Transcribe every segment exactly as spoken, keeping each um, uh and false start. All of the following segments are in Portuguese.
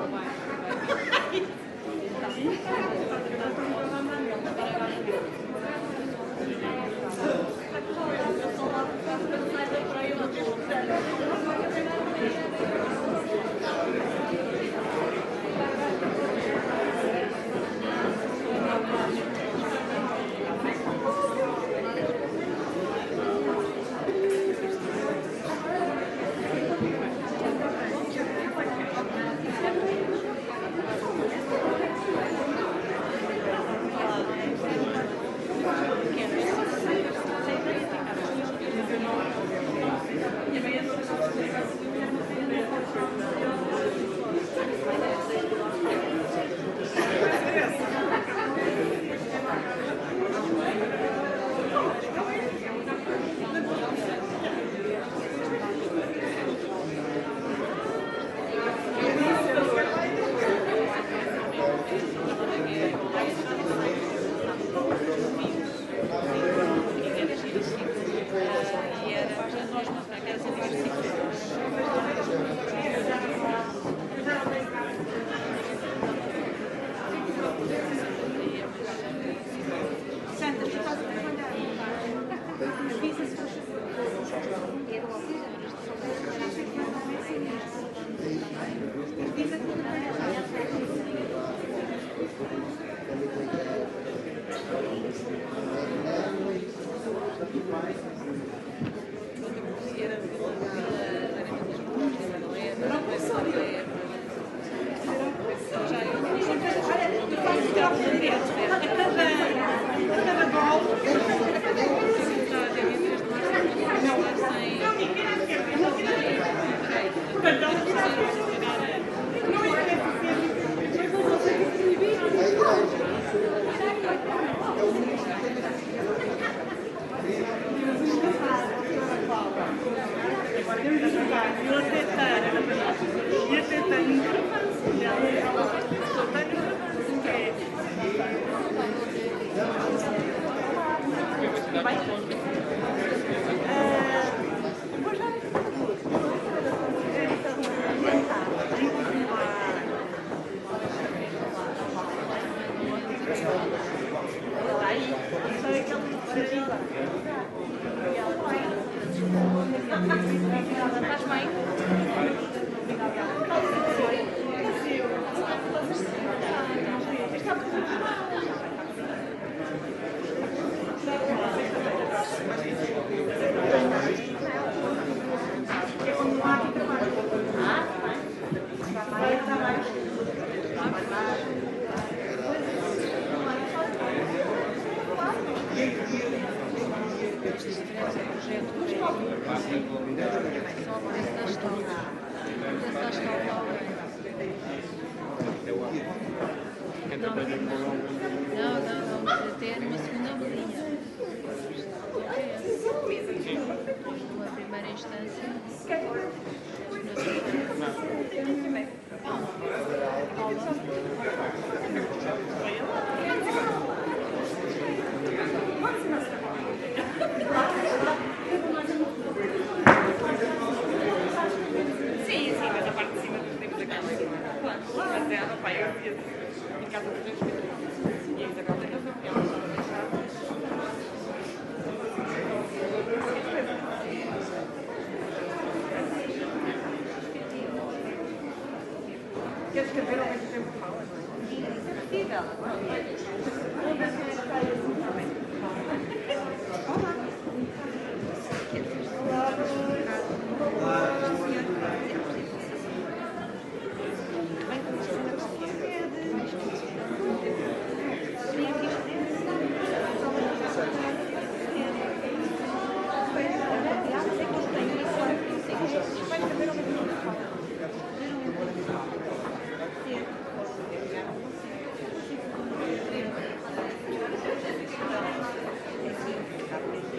Thank you.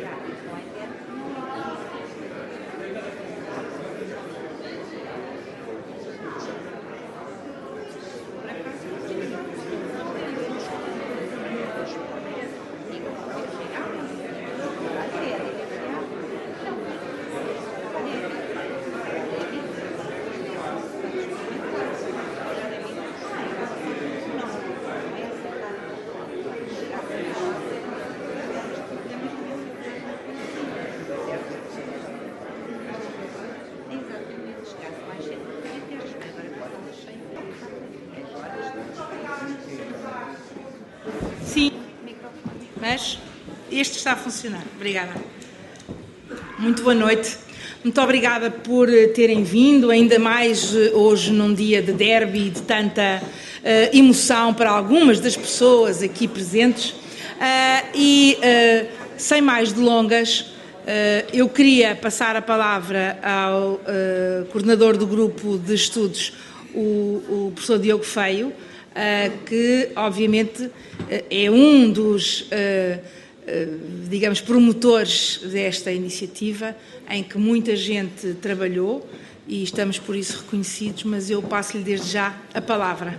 Este está a funcionar. Obrigada. Muito boa noite. Muito obrigada por terem vindo, ainda mais hoje num dia de derby e de tanta uh, emoção para algumas das pessoas aqui presentes. Uh, e, uh, sem mais delongas, uh, eu queria passar a palavra ao uh, coordenador do grupo de estudos, o, o professor Diogo Feio, uh, que, obviamente, uh, é um dos, uh, uh, digamos, promotores desta iniciativa, em que muita gente trabalhou e estamos por isso reconhecidos, mas eu passo-lhe desde já a palavra.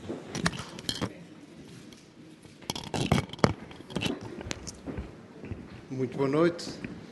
Muito boa noite.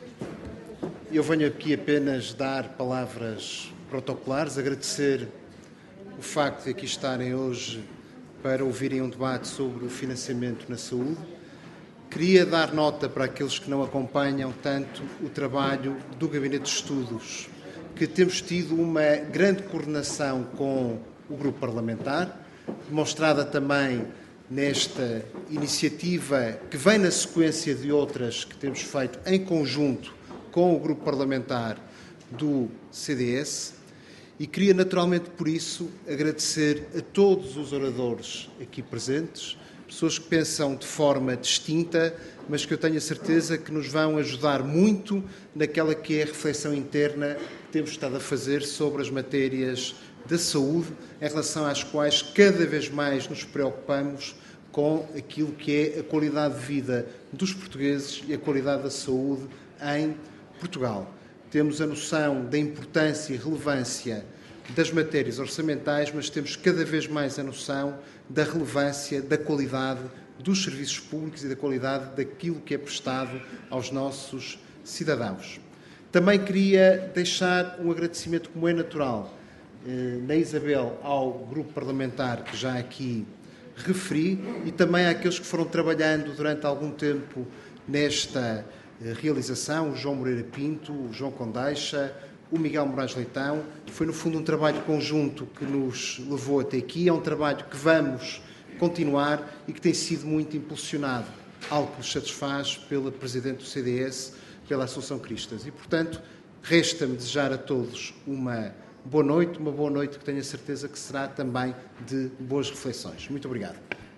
Eu venho aqui apenas dar palavras protocolares, agradecer o facto de aqui estarem hoje para ouvirem um debate sobre o financiamento na saúde. Queria dar nota para aqueles que não acompanham tanto o trabalho do Gabinete de Estudos, que temos tido uma grande coordenação com o grupo parlamentar, demonstrada também nesta iniciativa que vem na sequência de outras que temos feito em conjunto com o grupo parlamentar do C D S, e queria naturalmente por isso agradecer a todos os oradores aqui presentes, pessoas que pensam de forma distinta, mas que eu tenho a certeza que nos vão ajudar muito naquela que é a reflexão interna que temos estado a fazer sobre as matérias da saúde, em relação às quais cada vez mais nos preocupamos com aquilo que é a qualidade de vida dos portugueses e a qualidade da saúde em Portugal. Temos a noção da importância e relevância das matérias orçamentais, mas temos cada vez mais a noção da relevância, da qualidade dos serviços públicos e da qualidade daquilo que é prestado aos nossos cidadãos. Também queria deixar um agradecimento, como é natural, na Isabel, ao grupo parlamentar que já aqui referi e também àqueles que foram trabalhando durante algum tempo nesta realização, o João Moreira Pinto, o João Condeixa, o Miguel Moraes Leitão. Foi, no fundo, um trabalho conjunto que nos levou até aqui. É um trabalho que vamos continuar e que tem sido muito impulsionado, algo que nos satisfaz, pela Presidente do C D S, pela Assunção Cristas. E, portanto, resta-me desejar a todos uma boa noite, uma boa noite que tenho a certeza que será também de boas reflexões. Muito obrigado.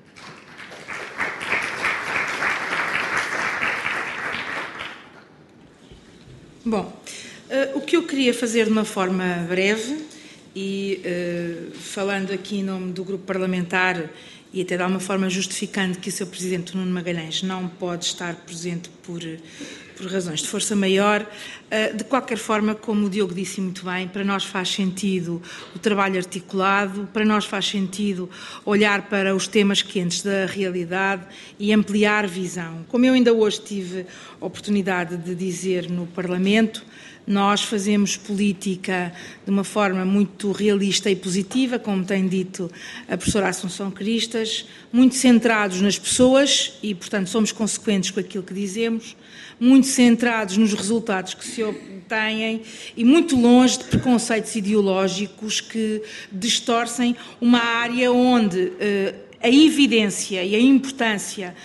Bom, uh, o que eu queria fazer de uma forma breve e uh, falando aqui em nome do grupo parlamentar e até de alguma forma justificando que o seu Presidente Nuno Magalhães não pode estar presente por, por razões de força maior, uh, de qualquer forma, como o Diogo disse muito bem, para nós faz sentido o trabalho articulado, para nós faz sentido olhar para os temas quentes da realidade e ampliar visão. Como eu ainda hoje tive a oportunidade de dizer no Parlamento, nós fazemos política de uma forma muito realista e positiva, como tem dito a professora Assunção Cristas, muito centrados nas pessoas e, portanto, somos consequentes com aquilo que dizemos, muito centrados nos resultados que se obtêm e muito longe de preconceitos ideológicos que distorcem uma área onde eh, a evidência e a importância,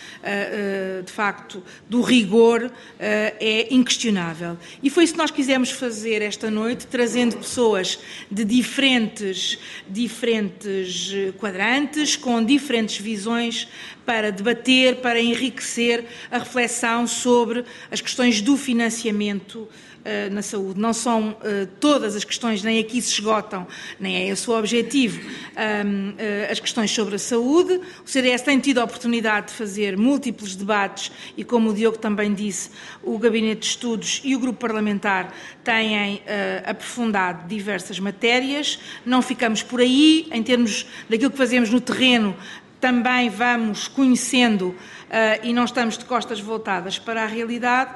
de facto, do rigor é inquestionável. E foi isso que nós quisemos fazer esta noite, trazendo pessoas de diferentes, diferentes quadrantes, com diferentes visões, para debater, para enriquecer a reflexão sobre as questões do financiamento Uh, na saúde. Não são uh, todas as questões, nem aqui se esgotam, nem é esse o objetivo, um, uh, as questões sobre a saúde. O C D S tem tido a oportunidade de fazer múltiplos debates e, como o Diogo também disse, o Gabinete de Estudos e o Grupo Parlamentar têm uh, aprofundado diversas matérias. Não ficamos por aí, em termos daquilo que fazemos no terreno, também vamos conhecendo uh, e não estamos de costas voltadas para a realidade.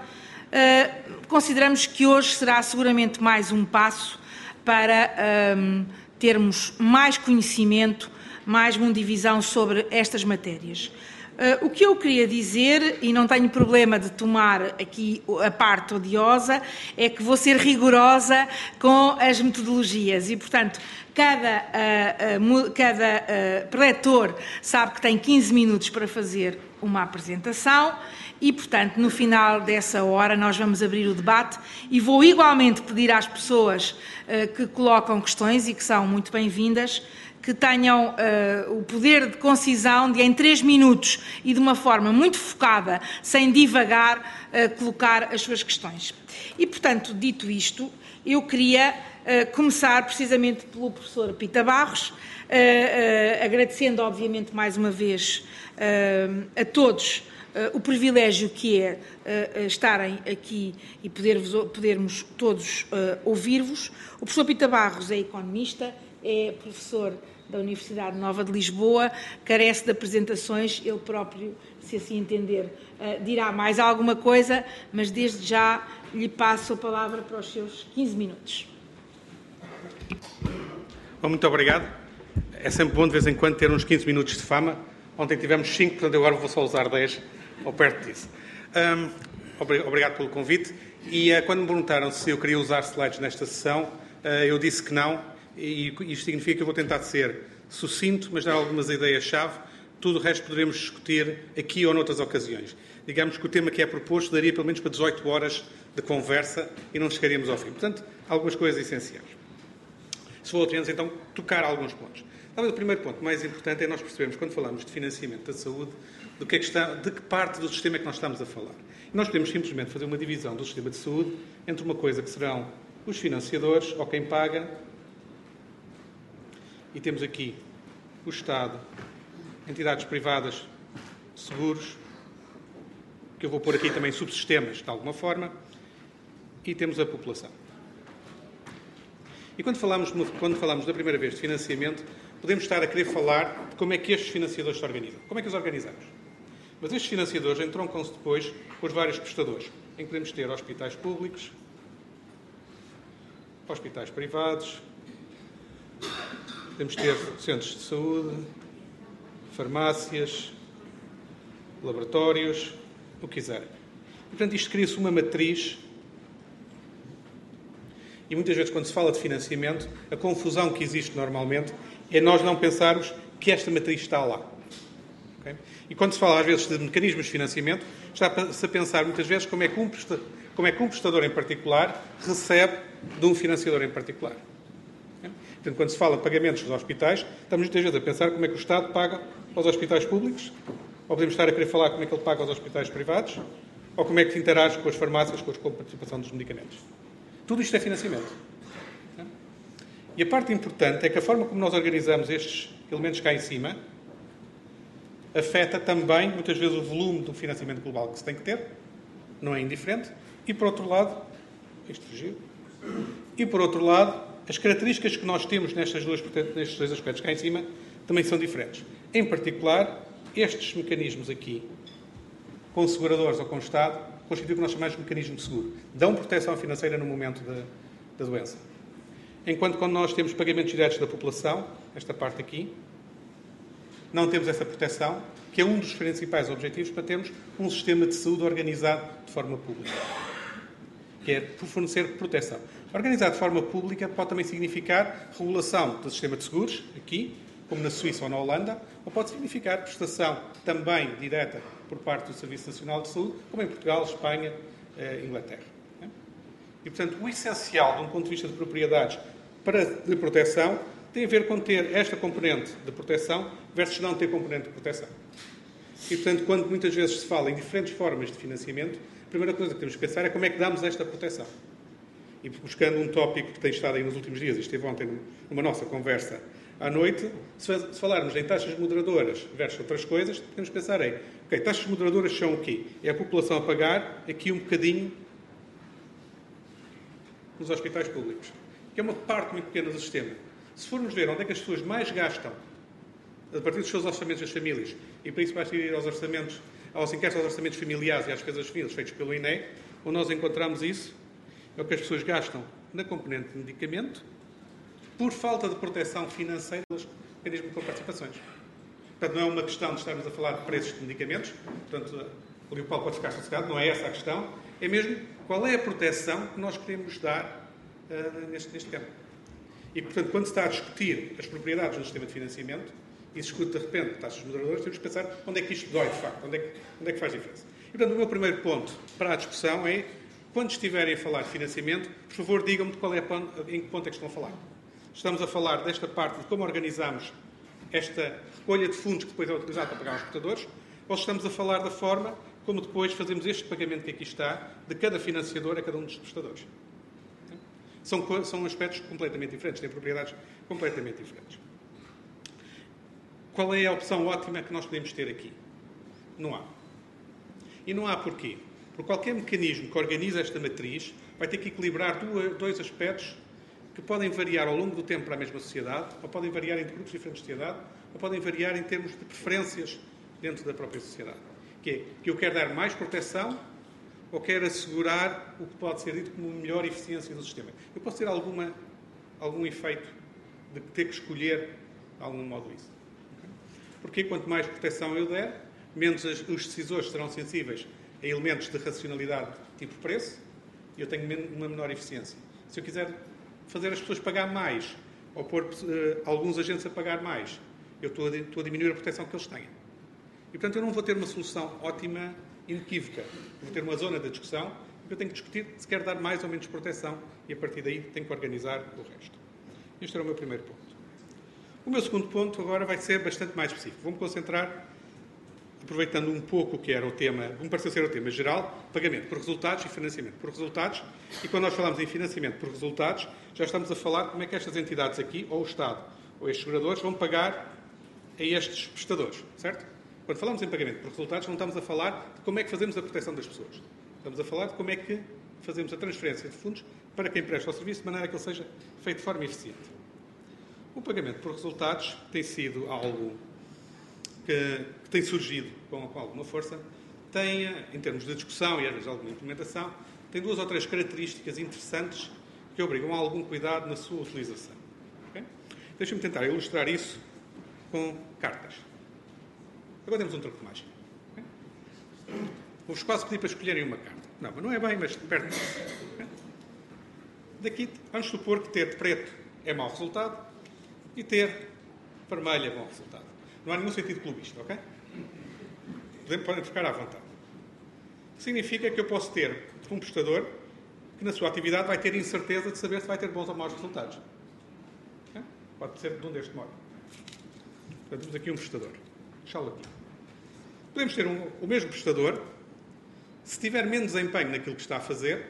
Uh, consideramos que hoje será seguramente mais um passo para um, termos mais conhecimento, mais mundivisão sobre estas matérias. Uh, o que eu queria dizer, e não tenho problema de tomar aqui a parte odiosa, é que vou ser rigorosa com as metodologias e, portanto, cada, uh, uh, cada uh, preletor sabe que tem quinze minutos para fazer uma apresentação e, portanto, no final dessa hora nós vamos abrir o debate e vou igualmente pedir às pessoas uh, que colocam questões e que são muito bem-vindas que tenham uh, o poder de concisão de, em três minutos e de uma forma muito focada, sem divagar, uh, colocar as suas questões. E, portanto, dito isto, eu queria uh, começar precisamente pelo professor Pita Barros, uh, uh, agradecendo, obviamente, mais uma vez uh, a todos uh, o privilégio que é uh, estarem aqui e poder podermos todos uh, ouvir-vos. O professor Pita Barros é economista, é professor da Universidade Nova de Lisboa, carece de apresentações, ele próprio, se assim entender, uh, dirá mais alguma coisa, mas desde já lhe passo a palavra para os seus quinze minutos. Bom, muito obrigado. É sempre bom de vez em quando ter uns quinze minutos de fama. Ontem tivemos cinco, portanto agora vou só usar dez, ou perto disso. Um, obrigado pelo convite. E uh, quando me perguntaram se eu queria usar slides nesta sessão, uh, eu disse que não. E isto significa que eu vou tentar ser sucinto, mas dar algumas ideias-chave. Tudo o resto poderemos discutir aqui ou noutras ocasiões. Digamos que o tema que é proposto daria pelo menos para dezoito horas de conversa e não chegaríamos ao fim. Portanto, algumas coisas essenciais. Se for apenas, então, tocar alguns pontos. Talvez o primeiro ponto mais importante é nós percebermos, quando falamos de financiamento da saúde, do que é que está, de que parte do sistema é que nós estamos a falar. E nós podemos simplesmente fazer uma divisão do sistema de saúde entre uma coisa que serão os financiadores, ou quem paga, e temos aqui o Estado, entidades privadas, seguros, que eu vou pôr aqui também subsistemas, de alguma forma, e temos a população. E quando falamos, quando falamos da primeira vez de financiamento, podemos estar a querer falar de como é que estes financiadores se organizam. Como é que os organizamos? Mas estes financiadores entroncam-se depois com os vários prestadores, em que podemos ter hospitais públicos, hospitais privados, podemos ter centros de saúde, farmácias, laboratórios, o que quiserem. E, portanto, isto cria-se uma matriz e muitas vezes quando se fala de financiamento, a confusão que existe normalmente é nós não pensarmos que esta matriz está lá. Okay? E quando se fala às vezes de mecanismos de financiamento, está-se a pensar muitas vezes como é que um prestador, como é que um prestador em particular recebe de um financiador em particular. Portanto, quando se fala de pagamentos dos hospitais, estamos muitas vezes a pensar como é que o Estado paga aos hospitais públicos, ou podemos estar a querer falar como é que ele paga aos hospitais privados, ou como é que interage com as farmácias, com a participação dos medicamentos. Tudo isto é financiamento. E a parte importante é que a forma como nós organizamos estes elementos cá em cima afeta também, muitas vezes, o volume do financiamento global que se tem que ter, não é indiferente, e, por outro lado, isto fugiu, e, por outro lado, as características que nós temos nestas duas, nestes dois aspectos cá em cima também são diferentes. Em particular, estes mecanismos aqui, com seguradores ou com o Estado, constituem o que nós chamamos de mecanismo de seguro. Dão proteção financeira no momento da, da doença. Enquanto quando nós temos pagamentos diretos da população, esta parte aqui, não temos essa proteção, que é um dos principais objetivos para termos um sistema de saúde organizado de forma pública, que é fornecer proteção. Organizar de forma pública pode também significar regulação do sistema de seguros, aqui, como na Suíça ou na Holanda, ou pode significar prestação também direta por parte do Serviço Nacional de Saúde, como em Portugal, Espanha e eh, Inglaterra. E, portanto, o essencial, de um ponto de vista de propriedades para, de proteção, tem a ver com ter esta componente de proteção versus não ter componente de proteção. E, portanto, quando muitas vezes se fala em diferentes formas de financiamento, a primeira coisa que temos que pensar é como é que damos esta proteção. E buscando um tópico que tem estado aí nos últimos dias, e esteve ontem numa nossa conversa à noite, se falarmos em taxas moderadoras versus outras coisas, podemos pensar em, ok, taxas moderadoras são o quê? É a população a pagar aqui um bocadinho nos hospitais públicos, que é uma parte muito pequena do sistema. Se formos ver onde é que as pessoas mais gastam, a partir dos seus orçamentos das famílias, e para isso basta ir aos orçamentos, aos inquéritos aos orçamentos familiares e às despesas famílias feitos pelo I N E, onde nós encontramos isso, é o que as pessoas gastam na componente de medicamento, por falta de proteção financeira dos mecanismos de participações. Portanto, não é uma questão de estarmos a falar de preços de medicamentos, portanto, o Leopoldo pode ficar sossegado, não é essa a questão, é mesmo qual é a proteção que nós queremos dar uh, neste, neste campo. E, portanto, quando se está a discutir as propriedades do sistema de financiamento, e se discute de repente taxas moderadoras, temos que pensar onde é que isto dói de facto, onde é que, onde é que faz diferença. E, portanto, o meu primeiro ponto para a discussão é, quando estiverem a falar de financiamento, por favor, digam-me de qual é a ponto, em que ponto é que estão a falar. Estamos a falar desta parte de como organizamos esta recolha de fundos que depois é utilizada para pagar aos portadores, ou estamos a falar da forma como depois fazemos este pagamento que aqui está, de cada financiador a cada um dos prestadores. São, são aspectos completamente diferentes, têm propriedades completamente diferentes. Qual é a opção ótima que nós podemos ter aqui? Não há. E não há porquê? Porque qualquer mecanismo que organiza esta matriz vai ter que equilibrar dois aspectos que podem variar ao longo do tempo para a mesma sociedade, ou podem variar entre grupos diferentes de sociedade, ou podem variar em termos de preferências dentro da própria sociedade. Que é que eu quero dar mais proteção ou quero assegurar o que pode ser dito como melhor eficiência do sistema. Eu posso ter alguma, algum efeito de ter que escolher, de algum modo, isso. Porque quanto mais proteção eu der, menos as, os decisores serão sensíveis a elementos de racionalidade tipo preço, e eu tenho uma menor eficiência. Se eu quiser fazer as pessoas pagar mais, ou pôr uh, alguns agentes a pagar mais, eu estou a, estou a diminuir a proteção que eles têm. E, portanto, eu não vou ter uma solução ótima, inequívoca. Vou ter uma zona de discussão, porque eu tenho que discutir se quero dar mais ou menos proteção, e a partir daí tenho que organizar o resto. Este era o meu primeiro ponto. O meu segundo ponto agora vai ser bastante mais específico. Vou-me concentrar, aproveitando um pouco o que era o tema, como pareceu ser o tema geral, pagamento por resultados e financiamento por resultados. E quando nós falamos em financiamento por resultados, já estamos a falar como é que estas entidades aqui, ou o Estado, ou estes seguradores, vão pagar a estes prestadores, certo? Quando falamos em pagamento por resultados, não estamos a falar de como é que fazemos a proteção das pessoas. Estamos a falar de como é que fazemos a transferência de fundos para quem presta o serviço, de maneira que ele seja feito de forma eficiente. O pagamento por resultados tem sido algo que, que tem surgido com, com alguma força, tem, em termos de discussão e às vezes alguma implementação, tem duas ou três características interessantes que obrigam a algum cuidado na sua utilização. Okay? Deixem-me tentar ilustrar isso com cartas. Agora temos um truque mágico. Okay? Vou-vos quase pedir para escolherem uma carta. Não, mas não é bem, mas perto disso. Okay? Daqui, vamos supor que ter preto é mau resultado e ter vermelho é bom resultado. Não há nenhum sentido clubista, ok? Podem, podem ficar à vontade. Significa que eu posso ter um prestador que na sua atividade vai ter incerteza de saber se vai ter bons ou maus resultados. Okay? Pode ser de um deste modo. Portanto, temos aqui um prestador. Deixá-lo aqui. Podemos ter um, o mesmo prestador, se tiver menos empenho naquilo que está a fazer,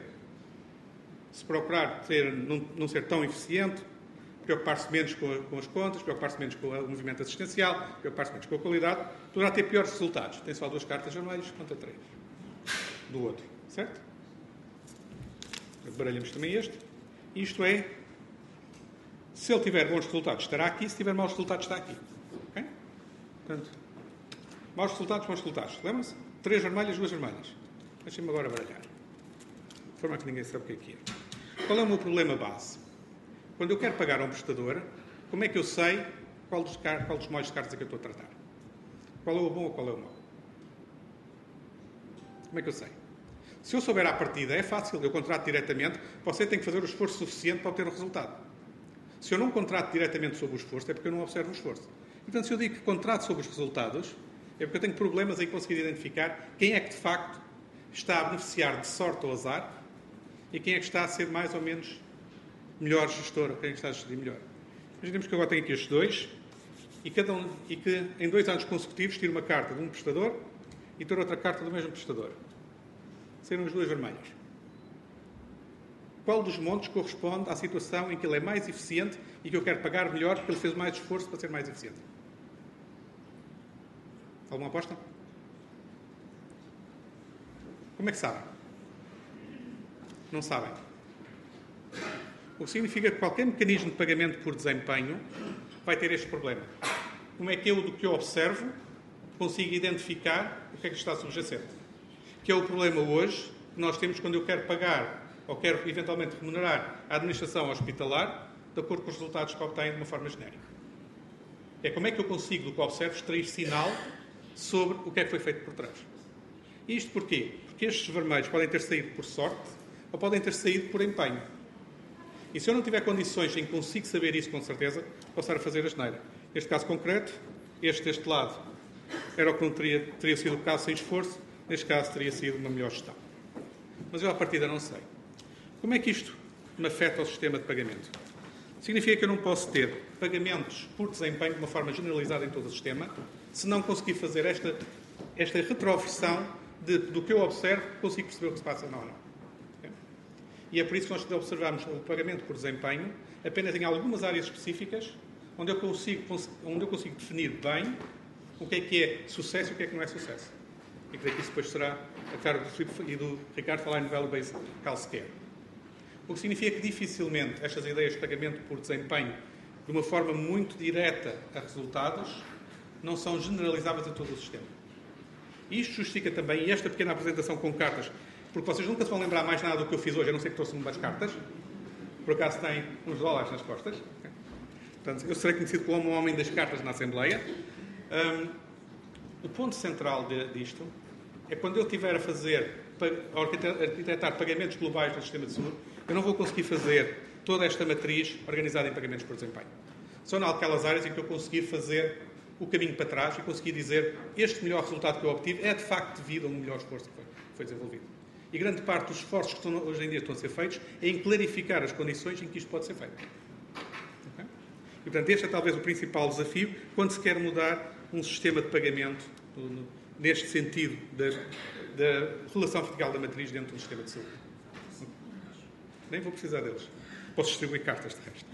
se procurar ter, não, não ser tão eficiente, preocupar-se menos com, a, com as contas, preocupar-se menos com o movimento assistencial, preocupar-se menos com a qualidade, poderá ter piores resultados. Tem só duas cartas vermelhas contra três do outro. Certo? Baralhamos também este. Isto é, se ele tiver bons resultados, estará aqui. Se tiver maus resultados, está aqui. Okay? Portanto, maus resultados, bons resultados. Lembram-se? Três vermelhas, duas vermelhas. Deixem-me agora baralhar. De forma que ninguém sabe o que é que é. Qual é o meu problema base? Quando eu quero pagar a um prestador, como é que eu sei qual dos, qual dos molhos de cartas é que eu estou a tratar? Qual é o bom ou qual é o mau? Como é que eu sei? Se eu souber à partida, é fácil. Eu contrato diretamente, você tem que fazer o esforço suficiente para obter o resultado. Se eu não contrato diretamente sobre o esforço, é porque eu não observo o esforço. Portanto, se eu digo que contrato sobre os resultados, é porque eu tenho problemas em conseguir identificar quem é que, de facto, está a beneficiar de sorte ou azar e quem é que está a ser mais ou menos melhor gestor, ou quem está a gerir melhor. Imaginemos que agora tenho aqui estes dois e, cada um, e que em dois anos consecutivos tiro uma carta de um prestador e tiro outra carta do mesmo prestador. Serão as duas vermelhas. Qual dos montes corresponde à situação em que ele é mais eficiente e que eu quero pagar melhor porque ele fez mais esforço para ser mais eficiente? Alguma aposta? Como é que sabem? Não sabem. O que significa que qualquer mecanismo de pagamento por desempenho vai ter este problema. Como é que eu, do que eu observo, consigo identificar o que é que está subjacente? Que é o problema hoje que nós temos quando eu quero pagar ou quero eventualmente remunerar a administração hospitalar de acordo com os resultados que obtém de uma forma genérica. É como é que eu consigo, do que observo, extrair sinal sobre o que é que foi feito por trás. E isto porquê? Porque estes vermelhos podem ter saído por sorte ou podem ter saído por empenho. E se eu não tiver condições em que consigo saber isso com certeza, posso estar a fazer a asneira. Neste caso concreto, este deste lado era o que não teria, teria sido o caso sem esforço, neste caso teria sido uma melhor gestão. Mas eu, à partida, não sei. Como é que isto me afeta ao sistema de pagamento? Significa que eu não posso ter pagamentos por desempenho de uma forma generalizada em todo o sistema, se não conseguir fazer esta, esta retroversão de, do que eu observo, consigo perceber o que se passa não ou não. Okay? E é por isso que nós observamos o pagamento por desempenho apenas em algumas áreas específicas, onde eu consigo, onde eu consigo definir bem o que é que é sucesso e o que é que não é sucesso. E creio que isso depois será a cargo do Filipe e do Ricardo falar no Value-Based Healthcare. O que significa que dificilmente estas ideias de pagamento por desempenho, de uma forma muito direta a resultados, não são generalizáveis a todo o sistema. E isto justifica também, e esta pequena apresentação com cartas, porque vocês nunca se vão lembrar mais nada do que eu fiz hoje, a não ser que trouxe umas cartas, por acaso tem uns dólares nas costas. Portanto, eu serei conhecido como o homem das cartas na Assembleia. Um, o ponto central de, disto é quando eu estiver a fazer, a arquitetar pagamentos globais no sistema de saúde, eu não vou conseguir fazer toda esta matriz organizada em pagamentos por desempenho. Só naquelas áreas em que eu conseguir fazer o caminho para trás e conseguir dizer este melhor resultado que eu obtive é de facto devido a um melhor esforço que foi, foi desenvolvido. E grande parte dos esforços que estão, hoje em dia estão a ser feitos é em clarificar as condições em que isto pode ser feito. Okay? E, portanto, este é talvez o principal desafio quando se quer mudar um sistema de pagamento no, neste sentido da, da relação vertical da matriz dentro do sistema de saúde. Nem vou precisar deles. Posso distribuir cartas de resto.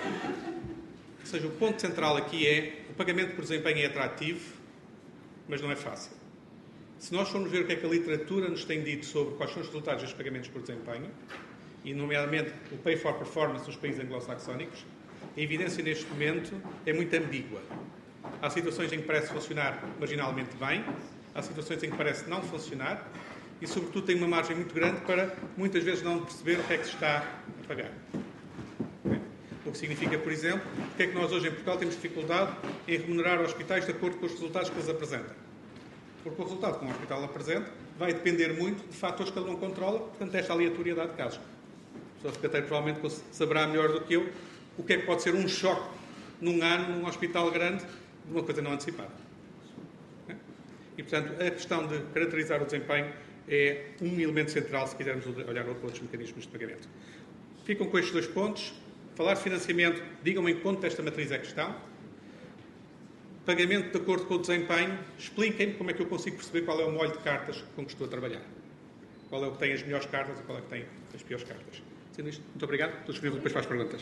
Ou seja, o ponto central aqui é o pagamento por desempenho é atrativo, mas não é fácil. Se nós formos ver o que é que a literatura nos tem dito sobre quais são os resultados dos pagamentos por desempenho, e nomeadamente o Pay for Performance dos países anglo-saxónicos, a evidência neste momento é muito ambígua. Há situações em que parece funcionar marginalmente bem, há situações em que parece não funcionar e, sobretudo, tem uma margem muito grande para, muitas vezes, não perceber o que é que se está a pagar. Okay? O que significa, por exemplo, porque é que nós hoje em Portugal temos dificuldade em remunerar hospitais de acordo com os resultados que eles apresentam. Porque o resultado que um hospital apresenta vai depender muito de fatores que ele não controla, portanto, esta aleatoriedade de casos. O professor secretário provavelmente saberá melhor do que eu o que é que pode ser um choque num ano, num hospital grande, de uma coisa não antecipada. E, portanto, a questão de caracterizar o desempenho é um elemento central se quisermos olhar para outros mecanismos de pagamento. Ficam com estes dois pontos. Falar de financiamento, digam-me em que ponto desta matriz é que estão. Pagamento de acordo com o desempenho, expliquem-me como é que eu consigo perceber qual é o molho de cartas com que estou a trabalhar. Qual é o que tem as melhores cartas e qual é o que tem as piores cartas. Sendo isto, muito obrigado. Estou disponível depois para as perguntas.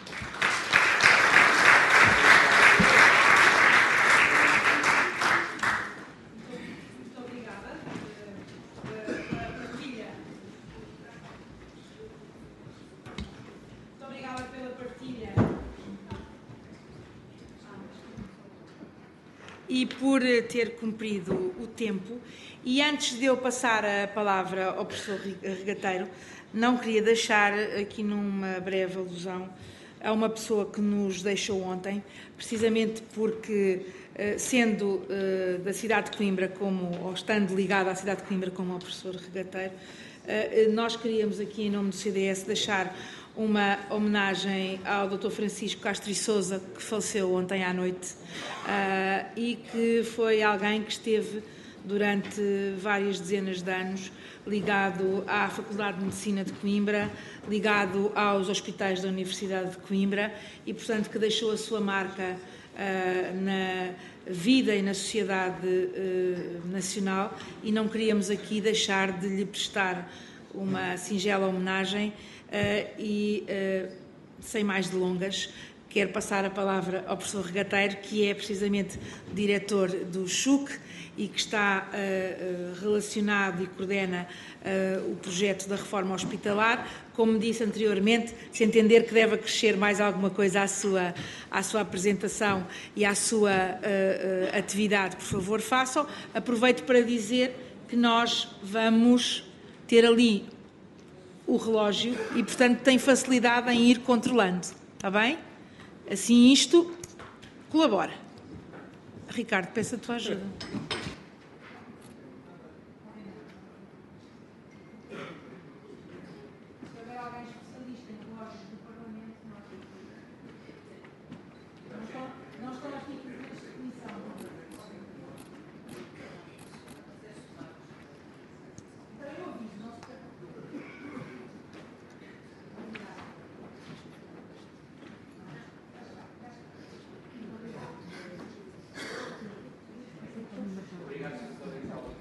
E por ter cumprido o tempo, e antes de eu passar a palavra ao professor Regateiro, não queria deixar aqui numa breve alusão a uma pessoa que nos deixou ontem, precisamente porque, sendo da cidade de Coimbra, como, ou estando ligada à cidade de Coimbra como ao professor Regateiro, nós queríamos aqui, em nome do C D S, deixar uma homenagem ao doutor Francisco Castro e Sousa, que faleceu ontem à noite, uh, e que foi alguém que esteve durante várias dezenas de anos ligado à Faculdade de Medicina de Coimbra, ligado aos hospitais da Universidade de Coimbra e, portanto, que deixou a sua marca uh, na vida e na sociedade uh, nacional, e não queríamos aqui deixar de lhe prestar uma singela homenagem. Uh, e, uh, sem mais delongas, quero passar a palavra ao professor Regateiro, que é precisamente diretor do S U C e que está uh, uh, relacionado e coordena uh, o projeto da reforma hospitalar. Como disse anteriormente, se entender que deve acrescer mais alguma coisa à sua, à sua apresentação e à sua uh, uh, atividade, por favor, façam. Aproveito para dizer que nós vamos ter ali o relógio e, portanto, tem facilidade em ir controlando. Está bem? Assim isto colabora. Ricardo, peço a tua ajuda. Se houver alguém especialista em relógios do Parlamento, não estão aqui a fazer esta definição.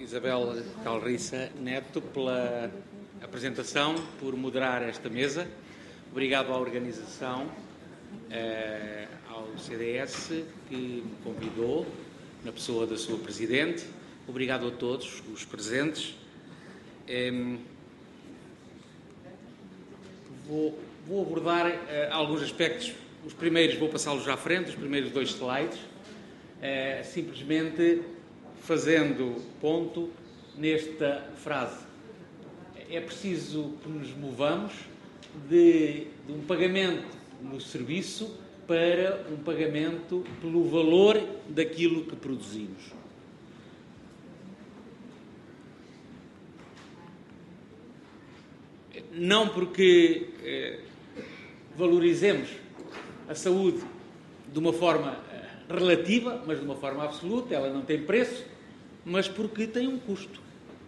Isabel Calriça Neto pela apresentação, por moderar esta mesa. Obrigado à organização, eh, ao C D S, que me convidou, na pessoa da sua Presidente. Obrigado a todos os presentes. Eh, vou, vou abordar eh, alguns aspectos. Os primeiros vou passá-los à frente, os primeiros dois slides, eh, simplesmente fazendo ponto nesta frase. É preciso que nos movamos de, de um pagamento no serviço para um pagamento pelo valor daquilo que produzimos. Não porque eh, valorizemos a saúde de uma forma eh, relativa, mas de uma forma absoluta, ela não tem preço, mas porque tem um custo.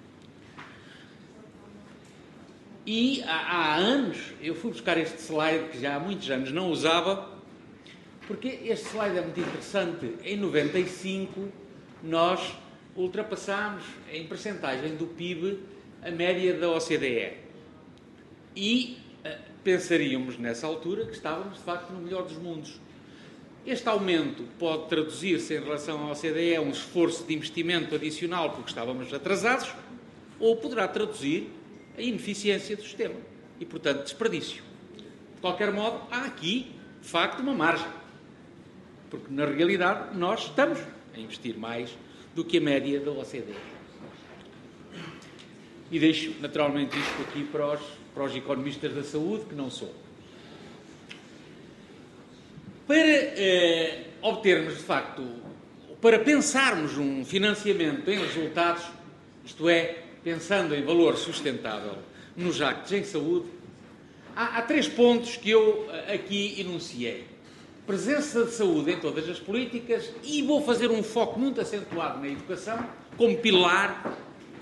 E há, há anos, eu fui buscar este slide que já há muitos anos não usava, porque este slide é muito interessante. Em noventa e cinco, nós ultrapassámos em percentagem do P I B a média da O C D E. E uh, pensaríamos nessa altura que estávamos, de facto, no melhor dos mundos. Este aumento pode traduzir-se em relação à O C D E um esforço de investimento adicional porque estávamos atrasados, ou poderá traduzir a ineficiência do sistema e, portanto, desperdício. De qualquer modo, há aqui, de facto, uma margem. Porque, na realidade, nós estamos a investir mais do que a média da O C D E. E deixo, naturalmente, isto aqui para os, para os economistas da saúde, que não sou. Para eh, obtermos, de facto, para pensarmos um financiamento em resultados, isto é, pensando em valor sustentável nos actos em saúde, há, há três pontos que eu aqui enunciei. Presença de saúde em todas as políticas e vou fazer um foco muito acentuado na educação, como pilar.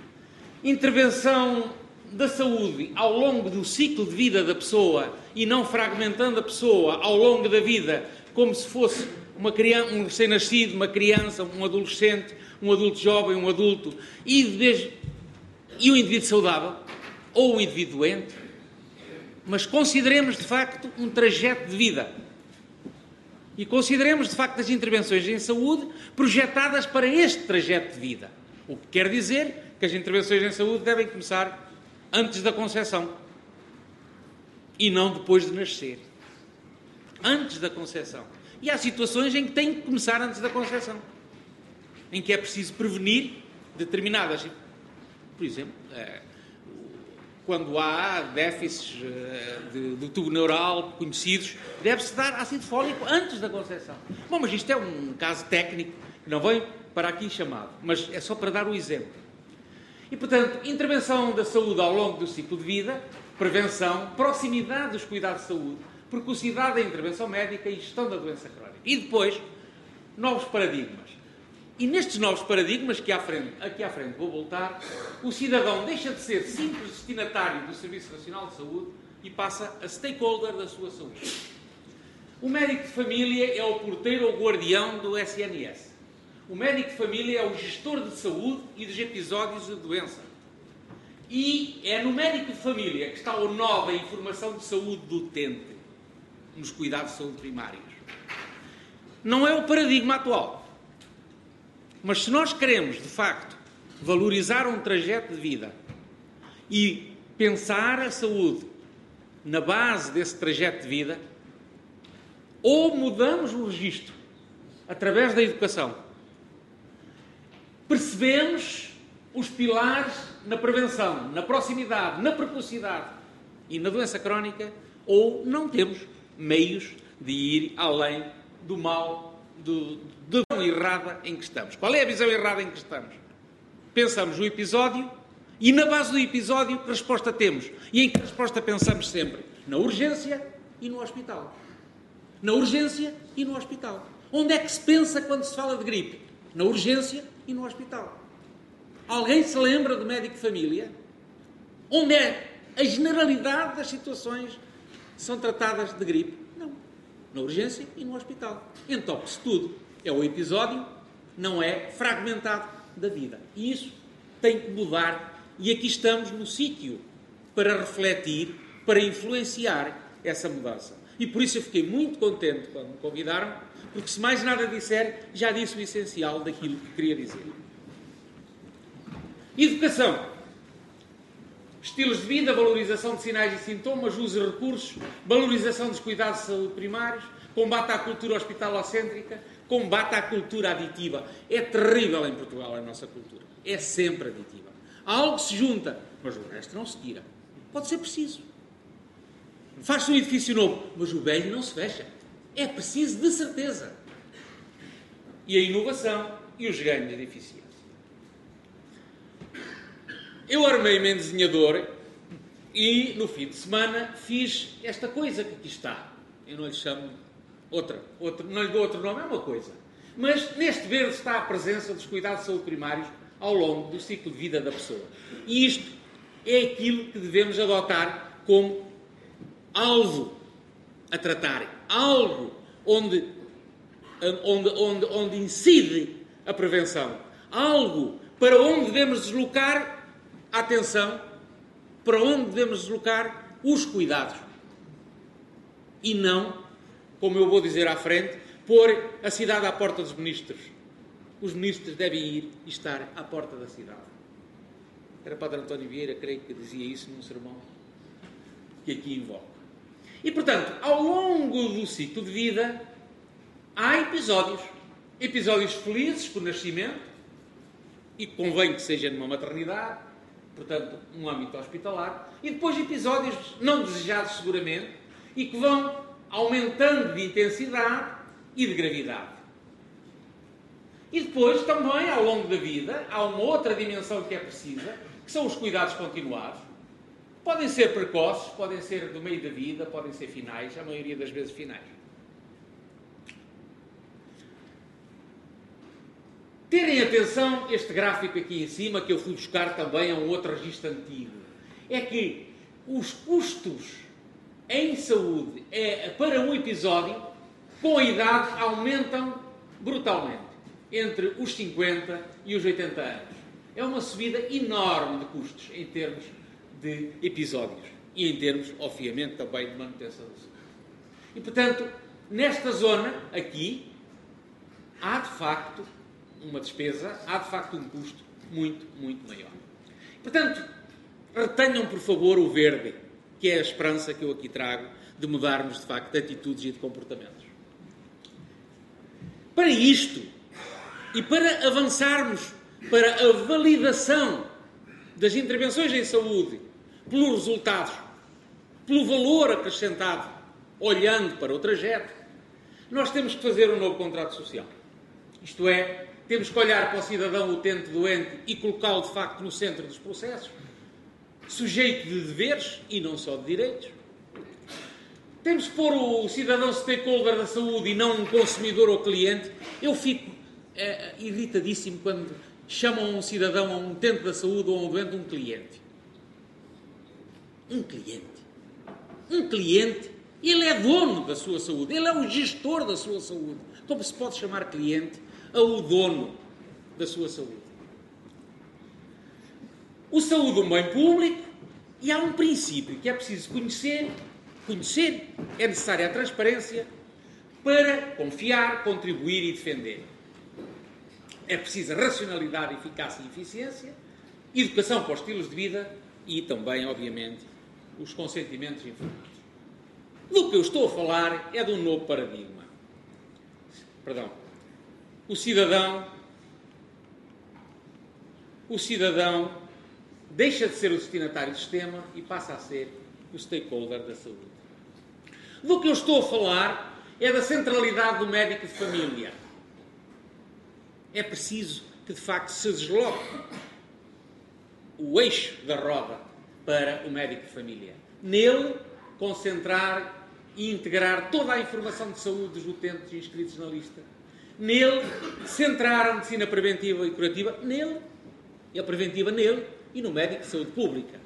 Intervenção da saúde ao longo do ciclo de vida da pessoa e não fragmentando a pessoa ao longo da vida como se fosse uma criança, um recém-nascido, uma criança, um adolescente, um adulto jovem, um adulto e, de, e um indivíduo saudável ou um indivíduo doente, mas consideremos de facto um trajeto de vida e consideremos de facto as intervenções em saúde projetadas para este trajeto de vida, o que quer dizer que as intervenções em saúde devem começar antes da concepção e não depois de nascer. Antes da concepção. E há situações em que tem que começar antes da concepção. Em que é preciso prevenir determinadas... Por exemplo, quando há déficits de, do tubo neural conhecidos, deve-se dar ácido fólico antes da concepção. Bom, mas isto é um caso técnico que não vem para aqui chamado, mas é só para dar o exemplo. E, portanto, intervenção da saúde ao longo do ciclo de vida, prevenção, proximidade dos cuidados de saúde, precocidade da intervenção médica e gestão da doença crónica. E depois, novos paradigmas. E nestes novos paradigmas, que à frente, aqui à frente vou voltar, o cidadão deixa de ser simples destinatário do Serviço Nacional de Saúde e passa a stakeholder da sua saúde. O médico de família é o porteiro ou guardião do S N S. O médico de família é o gestor de saúde e dos episódios de doença. E é no médico de família que está o nó da informação de saúde do utente, nos cuidados de saúde primários. Não é o paradigma atual. Mas se nós queremos, de facto, valorizar um trajeto de vida e pensar a saúde na base desse trajeto de vida, ou mudamos o registro através da educação, percebemos os pilares na prevenção, na proximidade, na precocidade e na doença crónica, ou não temos meios de ir além do mal, do, da visão errada em que estamos. Qual é a visão errada em que estamos? Pensamos no episódio e na base do episódio que resposta temos? E em que resposta pensamos sempre? Na urgência e no hospital. Na urgência e no hospital. Onde é que se pensa quando se fala de gripe? Na urgência e no hospital. Alguém se lembra do médico de família? Onde é a generalidade das situações que são tratadas de gripe? Não. Na urgência e no hospital. Entope-se tudo. É o episódio, não é fragmentado da vida. E isso tem que mudar e aqui estamos no sítio para refletir, para influenciar essa mudança. E por isso eu fiquei muito contente quando me convidaram, porque se mais nada disser, já disse o essencial daquilo que queria dizer. Educação. Estilos de vida, valorização de sinais e sintomas, uso de recursos, valorização dos cuidados de saúde primários, combate à cultura hospitalocêntrica, combate à cultura aditiva. É terrível em Portugal a nossa cultura. É sempre aditiva. Há algo que se junta, mas o resto não se tira. Pode ser preciso. Faz-se um edifício novo, mas o velho não se fecha. É preciso de certeza. E a inovação e os ganhos de eficiência. Eu armei-me em desenhador e, no fim de semana, fiz esta coisa que aqui está. Eu não lhe chamo outra, outra, não lhe dou outro nome, é uma coisa. Mas neste verde está a presença dos cuidados de saúde primários ao longo do ciclo de vida da pessoa. E isto é aquilo que devemos adotar como alvo a tratar, algo onde, onde, onde, onde incide a prevenção, algo para onde devemos deslocar a atenção, para onde devemos deslocar os cuidados. E não, como eu vou dizer à frente, pôr a cidade à porta dos ministros. Os ministros devem ir e estar à porta da cidade. Era Padre António Vieira, creio que dizia isso num sermão que aqui invoco. E, portanto, ao longo do ciclo de vida, há episódios. Episódios felizes com o nascimento, e convém que seja numa maternidade, portanto, num âmbito hospitalar, e depois episódios não desejados seguramente, e que vão aumentando de intensidade e de gravidade. E depois, também, ao longo da vida, há uma outra dimensão que é precisa, que são os cuidados continuados. Podem ser precoces, podem ser do meio da vida, podem ser finais, a maioria das vezes finais. Terem atenção este gráfico aqui em cima, que eu fui buscar também a um outro registro antigo. É que os custos em saúde é, para um episódio, com a idade, aumentam brutalmente. Entre os cinquenta e os oitenta anos. É uma subida enorme de custos em termos de episódios. E em termos, obviamente, também de manutenção da saúde. E, portanto, nesta zona, aqui, há de facto uma despesa, há de facto um custo muito, muito maior. Portanto, retenham, por favor, o verde, que é a esperança que eu aqui trago de mudarmos, de facto, de atitudes e de comportamentos. Para isto, e para avançarmos para a validação das intervenções em saúde, pelos resultados, pelo valor acrescentado, olhando para o trajeto, nós temos que fazer um novo contrato social. Isto é, temos que olhar para o cidadão utente doente e colocá-lo, de facto, no centro dos processos, sujeito de deveres e não só de direitos. Temos que pôr o cidadão stakeholder da saúde e não um consumidor ou cliente. Eu fico é, irritadíssimo quando chamam um cidadão, a um utente da saúde ou a um doente, um cliente. Um cliente. Um cliente, ele é dono da sua saúde, ele é o gestor da sua saúde. Como se pode chamar cliente ao dono da sua saúde? O saúde é um bem público e há um princípio que é preciso conhecer. Conhecer é necessária a transparência para confiar, contribuir e defender. É preciso racionalidade, eficácia e eficiência, educação para os estilos de vida e também, obviamente, os consentimentos informados. Do que eu estou a falar é de um novo paradigma. Perdão. O cidadão, o cidadão deixa de ser o destinatário do sistema e passa a ser o stakeholder da saúde. Do que eu estou a falar é da centralidade do médico de família. É preciso que, de facto, se desloque o eixo da roda para o médico de família. Nele, concentrar e integrar toda a informação de saúde dos utentes inscritos na lista. Nele, centrar a medicina preventiva e curativa. Nele, e a preventiva nele, e no médico de saúde pública.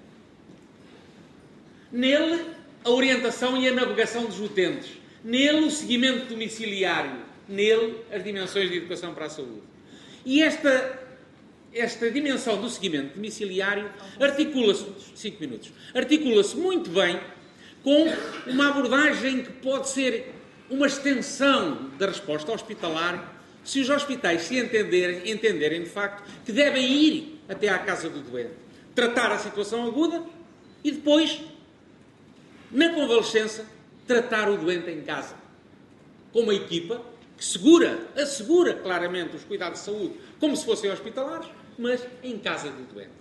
Nele, a orientação e a navegação dos utentes. Nele, o seguimento domiciliário. Nele, as dimensões de educação para a saúde. E esta esta dimensão do seguimento domiciliário articula-se, cinco minutos, articula-se muito bem com uma abordagem que pode ser uma extensão da resposta hospitalar, se os hospitais se entenderem, entenderem de facto que devem ir até à casa do doente, tratar a situação aguda e depois, na convalescença, tratar o doente em casa, com uma equipa que segura, assegura claramente os cuidados de saúde, como se fossem hospitalares, mas em casa do doente.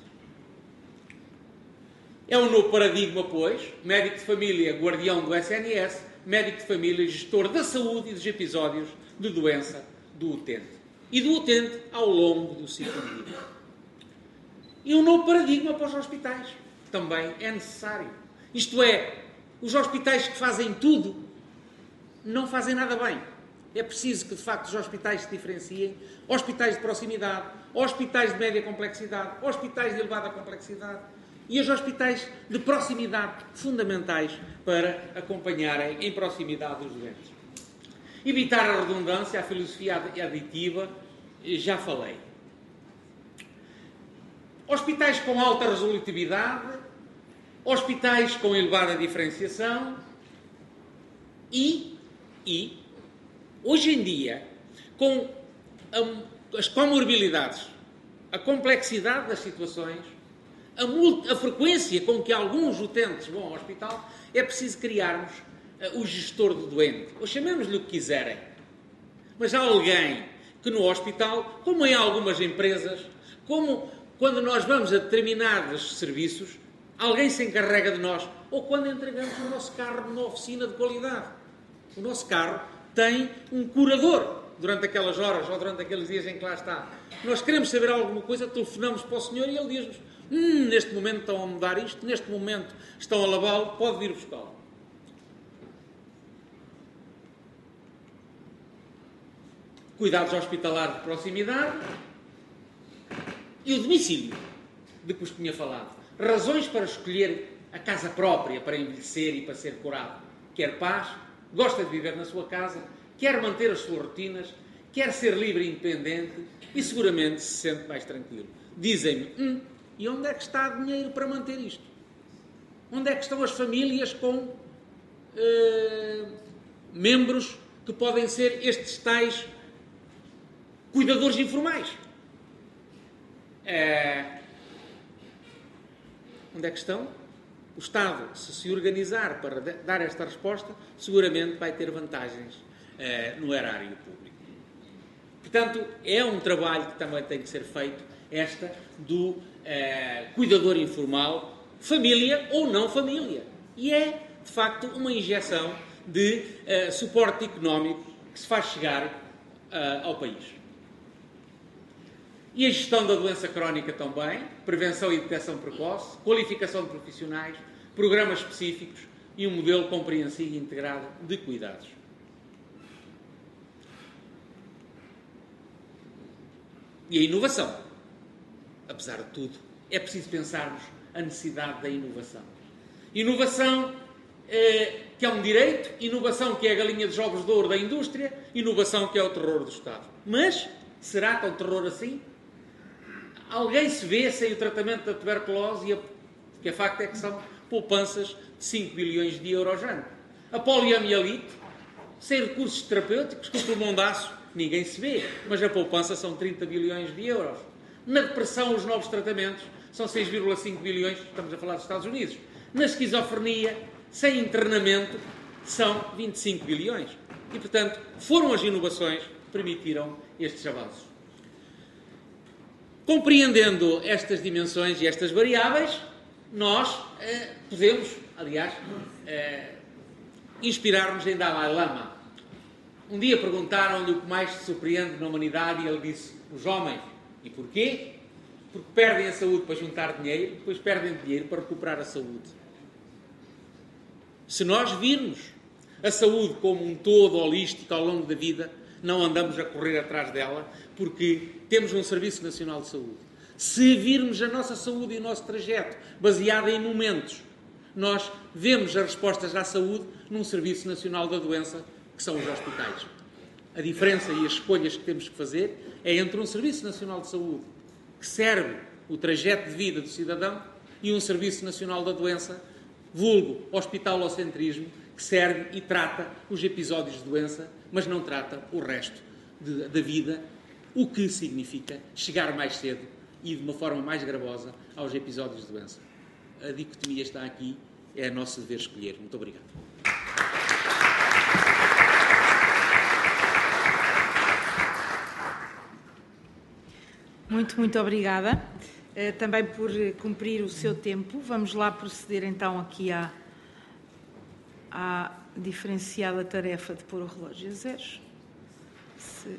É um novo paradigma, pois, médico de família, guardião do S N S, médico de família, gestor da saúde e dos episódios de doença do utente. E do utente ao longo do ciclo de vida. E um novo paradigma para os hospitais. Também é necessário. Isto é, os hospitais que fazem tudo não fazem nada bem. É preciso que, de facto, os hospitais se diferenciem. Hospitais de proximidade, hospitais de média complexidade, hospitais de elevada complexidade e os hospitais de proximidade fundamentais para acompanharem em proximidade os doentes. Evitar a redundância, a filosofia aditiva, já falei. Hospitais com alta resolutividade, hospitais com elevada diferenciação e, e hoje em dia, com a, as comorbilidades, a complexidade das situações, a, multi, a frequência com que alguns utentes vão ao hospital, é preciso criarmos uh, o gestor do doente, ou chamemos-lhe o que quiserem. Mas há alguém que no hospital, como em algumas empresas, como quando nós vamos a determinados serviços, alguém se encarrega de nós, ou quando entregamos o nosso carro numa oficina de qualidade. O nosso carro tem um curador durante aquelas horas ou durante aqueles dias em que lá está. Nós queremos saber alguma coisa, telefonamos para o senhor e ele diz-nos: hum, neste momento estão a mudar isto, neste momento estão a lavá-lo, pode vir buscá-lo. Cuidados hospitalares de proximidade e o domicílio, de que vos tinha falado. Razões para escolher a casa própria, para envelhecer e para ser curado. Quer paz, gosta de viver na sua casa, quer manter as suas rotinas, quer ser livre e independente e seguramente se sente mais tranquilo. Dizem-me, hum, e onde é que está o dinheiro para manter isto? Onde é que estão as famílias com eh, membros que podem ser estes tais cuidadores informais? Eh, onde é que estão? O Estado, se se organizar para dar esta resposta, seguramente vai ter vantagens eh, no erário público. Portanto, é um trabalho que também tem que ser feito, esta do eh, cuidador informal, família ou não família. E é, de facto, uma injeção de eh, suporte económico que se faz chegar eh, ao país. E a gestão da doença crónica também, prevenção e detecção precoce, qualificação de profissionais, programas específicos e um modelo compreensivo e integrado de cuidados. E a inovação. Apesar de tudo, é preciso pensarmos a necessidade da inovação. Inovação eh, que é um direito, inovação que é a galinha dos ovos de ouro da indústria, inovação que é o terror do Estado. Mas, será tão terror assim? Alguém se vê sem o tratamento da tuberculose e a, que a facto é que são poupanças de cinco bilhões de euros ano. A poliomielite, sem recursos terapêuticos, com o pulmão de aço, ninguém se vê, mas a poupança são trinta bilhões de euros. Na depressão, os novos tratamentos são seis vírgula cinco bilhões, estamos a falar dos Estados Unidos. Na esquizofrenia, sem internamento, são vinte e cinco bilhões. E, portanto, foram as inovações que permitiram estes avanços. Compreendendo estas dimensões e estas variáveis, nós eh, podemos, aliás, eh, inspirar-nos em Dalai Lama. Um dia perguntaram-lhe o que mais se surpreende na humanidade e ele disse: os homens. E porquê? Porque perdem a saúde para juntar dinheiro, depois perdem dinheiro para recuperar a saúde. Se nós virmos a saúde como um todo holístico ao longo da vida, não andamos a correr atrás dela, porque temos um Serviço Nacional de Saúde. Se virmos a nossa saúde e o nosso trajeto baseado em momentos, nós vemos as respostas à saúde num Serviço Nacional da Doença, que são os hospitais. A diferença e as escolhas que temos que fazer é entre um Serviço Nacional de Saúde que serve o trajeto de vida do cidadão, e um Serviço Nacional da Doença, vulgo hospitalocentrismo, que serve e trata os episódios de doença, mas não trata o resto de, da vida, o que significa chegar mais cedo e de uma forma mais gravosa aos episódios de doença. A dicotomia está aqui, é nosso dever escolher. Muito obrigado. Muito, muito obrigada. Uh, também por cumprir o seu tempo. Vamos lá proceder então aqui à, à diferenciada tarefa de pôr o relógio a zeros. Se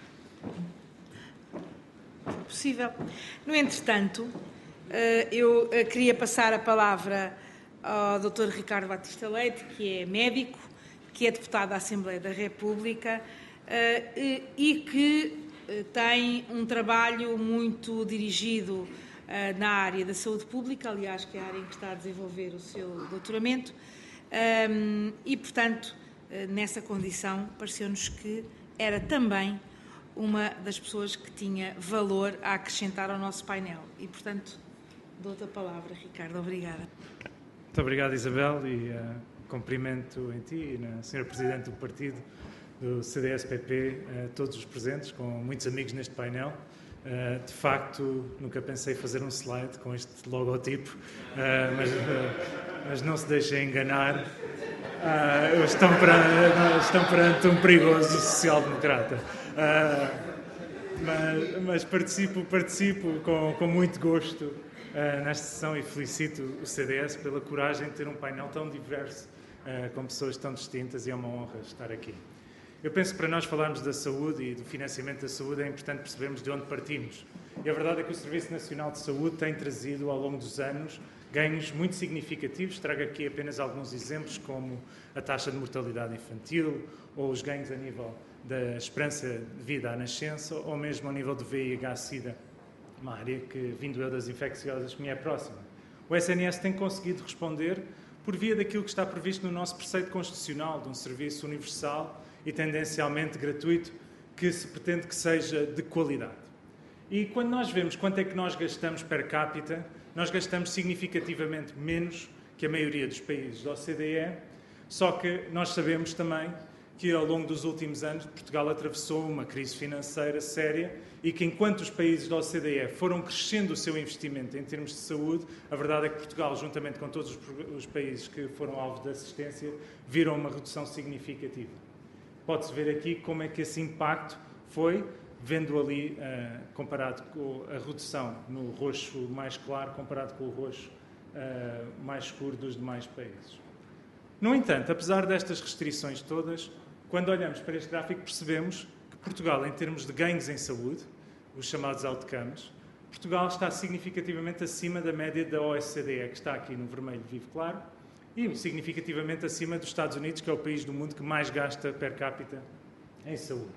for possível. No entretanto, uh, eu uh, queria passar a palavra ao doutor Ricardo Batista Leite, que é médico, que é deputado da Assembleia da República uh, e, e que tem um trabalho muito dirigido uh, na área da saúde pública, aliás, que é a área em que está a desenvolver o seu doutoramento, um, e, portanto, uh, nessa condição, pareceu-nos que era também uma das pessoas que tinha valor a acrescentar ao nosso painel. E, portanto, dou-te a palavra, Ricardo. Obrigada. Muito obrigado, Isabel, e uh, cumprimento em ti e na senhora Presidente do Partido do C D S P P, a todos os presentes, com muitos amigos neste painel. Uh, de facto, nunca pensei fazer um slide com este logotipo, uh, mas, uh, mas não se deixem enganar. Uh, estão, perante, estão perante um perigoso social-democrata. Uh, mas, mas participo, participo com, com muito gosto uh, nesta sessão e felicito o C D S pela coragem de ter um painel tão diverso, uh, com pessoas tão distintas, e é uma honra estar aqui. Eu penso que para nós falarmos da saúde e do financiamento da saúde é importante percebermos de onde partimos. E a verdade é que o Serviço Nacional de Saúde tem trazido ao longo dos anos ganhos muito significativos. Trago aqui apenas alguns exemplos, como a taxa de mortalidade infantil, ou os ganhos a nível da esperança de vida à nascença, ou mesmo ao nível do V I H SIDA, uma área que, vindo eu das infecciosas, me é próxima. O S N S tem conseguido responder por via daquilo que está previsto no nosso preceito constitucional, de um serviço universal e tendencialmente gratuito, que se pretende que seja de qualidade. E quando nós vemos quanto é que nós gastamos per capita, nós gastamos significativamente menos que a maioria dos países da O C D E, só que nós sabemos também que ao longo dos últimos anos Portugal atravessou uma crise financeira séria e que enquanto os países da O C D E foram crescendo o seu investimento em termos de saúde, a verdade é que Portugal, juntamente com todos os países que foram alvo de assistência, viram uma redução significativa. Pode-se ver aqui como é que esse impacto foi, vendo ali, uh, comparado com a redução no roxo mais claro, comparado com o roxo uh, mais escuro dos demais países. No entanto, apesar destas restrições todas, quando olhamos para este gráfico percebemos que Portugal, em termos de ganhos em saúde, os chamados outcomes, Portugal está significativamente acima da média da O E C D E, que está aqui no vermelho vivo claro, e significativamente acima dos Estados Unidos, que é o país do mundo que mais gasta per capita em saúde.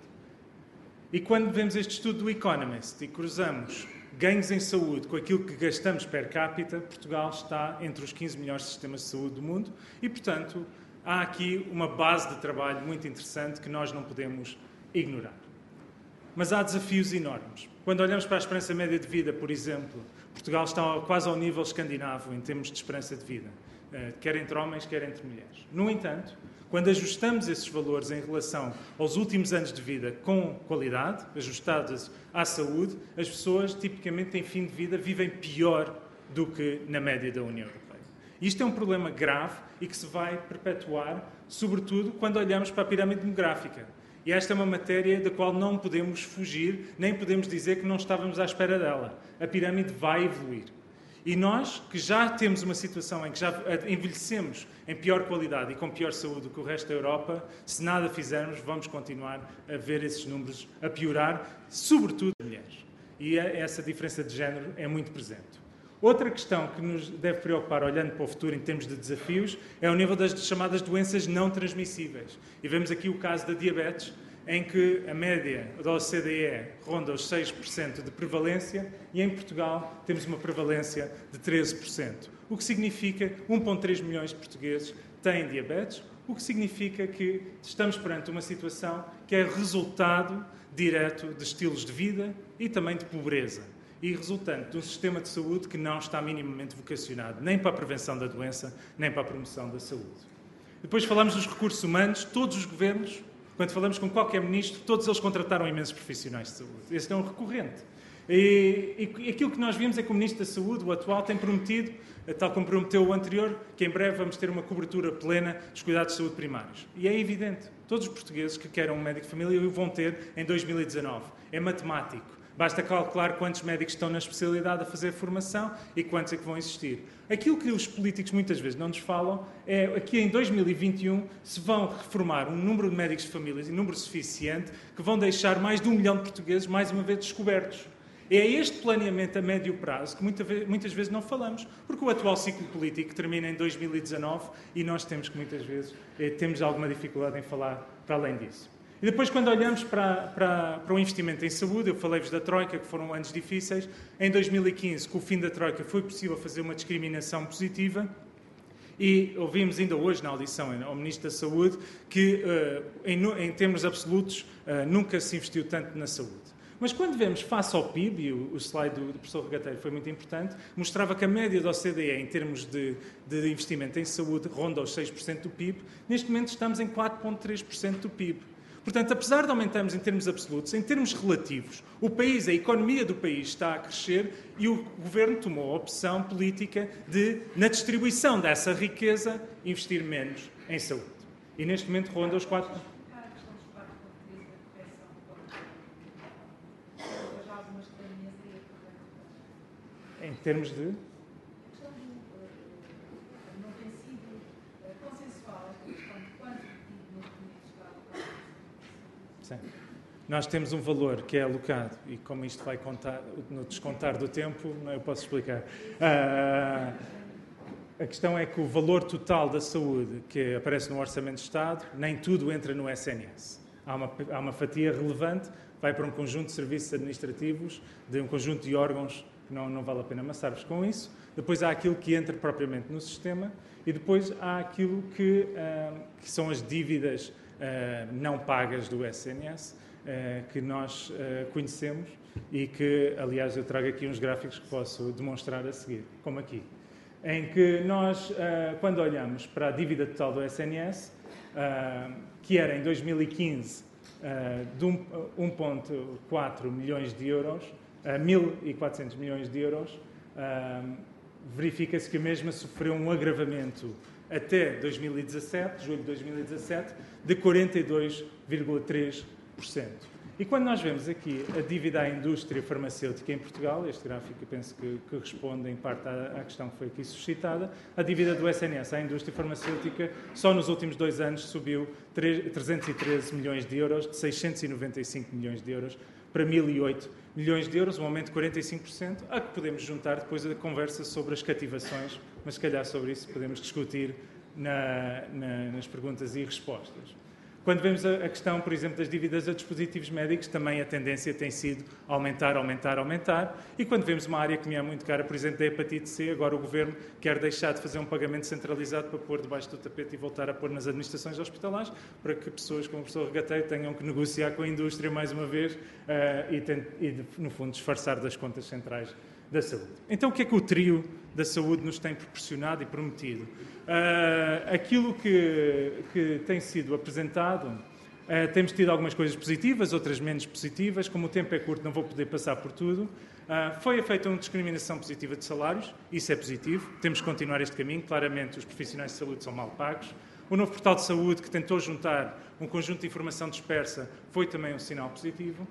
E quando vemos este estudo do Economist e cruzamos ganhos em saúde com aquilo que gastamos per capita, Portugal está entre os quinze melhores sistemas de saúde do mundo e, portanto, há aqui uma base de trabalho muito interessante que nós não podemos ignorar. Mas há desafios enormes. Quando olhamos para a esperança média de vida, por exemplo, Portugal está quase ao nível escandinavo em termos de esperança de vida, quer entre homens, quer entre mulheres. No entanto, quando ajustamos esses valores em relação aos últimos anos de vida com qualidade, ajustados à saúde, as pessoas, tipicamente, em fim de vida, vivem pior do que na média da União Europeia. Isto é um problema grave e que se vai perpetuar, sobretudo, quando olhamos para a pirâmide demográfica. E esta é uma matéria da qual não podemos fugir, nem podemos dizer que não estávamos à espera dela. A pirâmide vai evoluir. E nós, que já temos uma situação em que já envelhecemos em pior qualidade e com pior saúde do que o resto da Europa, se nada fizermos, vamos continuar a ver esses números a piorar, sobretudo as mulheres. E essa diferença de género é muito presente. Outra questão que nos deve preocupar, olhando para o futuro em termos de desafios, é o nível das chamadas doenças não transmissíveis. E vemos aqui o caso da diabetes, em que a média da O C D E ronda os seis por cento de prevalência e em Portugal temos uma prevalência de treze por cento. O que significa que um vírgula três milhões de portugueses têm diabetes, o que significa que estamos perante uma situação que é resultado direto de estilos de vida e também de pobreza. e resultante de um sistema de saúde que não está minimamente vocacionado nem para a prevenção da doença, nem para a promoção da saúde. Depois falamos dos recursos humanos. Todos os governos, quando falamos com qualquer ministro, todos eles contrataram imensos profissionais de saúde. Este é um recorrente. E, e aquilo que nós vimos é que o Ministro da Saúde, o atual, tem prometido, tal como prometeu o anterior, que em breve vamos ter uma cobertura plena dos cuidados de saúde primários. E é evidente, todos os portugueses que querem um médico de família o vão ter em dois mil e dezanove. É matemático. Basta calcular quantos médicos estão na especialidade a fazer formação e quantos é que vão existir. Aquilo que os políticos muitas vezes não nos falam é que em dois mil e vinte e um se vão reformar um número de médicos de famílias, um número suficiente, que vão deixar mais de um milhão de portugueses mais uma vez descobertos. É este planeamento a médio prazo que muitas vezes não falamos, porque o atual ciclo político termina em dois mil e dezanove e nós temos que muitas vezes temos alguma dificuldade em falar para além disso. E depois, quando olhamos para, para, para o investimento em saúde, eu falei-vos da Troika, que foram anos difíceis. Em dois mil e quinze, com o fim da Troika, foi possível fazer uma discriminação positiva. E ouvimos ainda hoje, na audição ao Ministro da Saúde, que, em, em termos absolutos, nunca se investiu tanto na saúde. Mas quando vemos face ao P I B, e o, o slide do, do professor Regateiro foi muito importante, mostrava que a média da O C D E em termos de, de investimento em saúde ronda os seis por cento do P I B. Neste momento estamos em quatro vírgula três por cento do P I B. Portanto, apesar de aumentarmos em termos absolutos, em termos relativos, o país, a economia do país está a crescer e o Governo tomou a opção política de, na distribuição dessa riqueza, investir menos em saúde. E neste momento ronda os quatro por cento. Em termos de... A questão do, não tem sido consensual a questão de quanto no Sim. Nós temos um valor que é alocado, e como isto vai contar, no descontar do tempo, não eu posso explicar. Uh, a questão é que o valor total da saúde que aparece no Orçamento de Estado, nem tudo entra no S N S. Há uma, há uma fatia relevante, vai para um conjunto de serviços administrativos, de um conjunto de órgãos. Não, não vale a pena amassar-vos com isso. Depois há aquilo que entra propriamente no sistema e depois há aquilo que, uh, que são as dívidas uh, não pagas do S N S, uh, que nós uh, conhecemos e que, aliás, eu trago aqui uns gráficos que posso demonstrar a seguir, como aqui, em que nós, uh, quando olhamos para a dívida total do S N S, uh, que era em dois mil e quinze uh, de um vírgula quatro milhões de euros, a mil e quatrocentos milhões de euros, uh, verifica-se que a mesma sofreu um agravamento até dois mil e dezassete, julho de dois mil e dezassete, de quarenta e dois vírgula três por cento. E quando nós vemos aqui a dívida à indústria farmacêutica em Portugal, este gráfico eu penso que, que responde em parte à, à questão que foi aqui suscitada, a dívida do S N S à indústria farmacêutica só nos últimos dois anos subiu trezentos e treze milhões de euros, de seiscentos e noventa e cinco milhões de euros para mil e oito milhões de euros, um aumento de quarenta e cinco por cento, a que podemos juntar depois a conversa sobre as cativações, mas se calhar sobre isso podemos discutir na, na, nas perguntas e respostas. Quando vemos a, a questão, por exemplo, das dívidas a dispositivos médicos, também a tendência tem sido aumentar, aumentar, aumentar. E quando vemos uma área que me é muito cara, por exemplo, da hepatite C, agora o Governo quer deixar de fazer um pagamento centralizado para pôr debaixo do tapete e voltar a pôr nas administrações hospitalares, para que pessoas como o professor Regateiro tenham que negociar com a indústria mais uma vez uh, e, tem, e, no fundo, disfarçar das contas centrais da saúde. Então, o que é que o trio da saúde nos tem proporcionado e prometido? Uh, aquilo que, que tem sido apresentado, uh, temos tido algumas coisas positivas, outras menos positivas. Como o tempo é curto, não vou poder passar por tudo. Uh, foi feita uma discriminação positiva de salários, isso é positivo. Temos que continuar este caminho. Claramente, os profissionais de saúde são mal pagos. O novo portal de saúde, que tentou juntar um conjunto de informação dispersa, foi também um sinal positivo.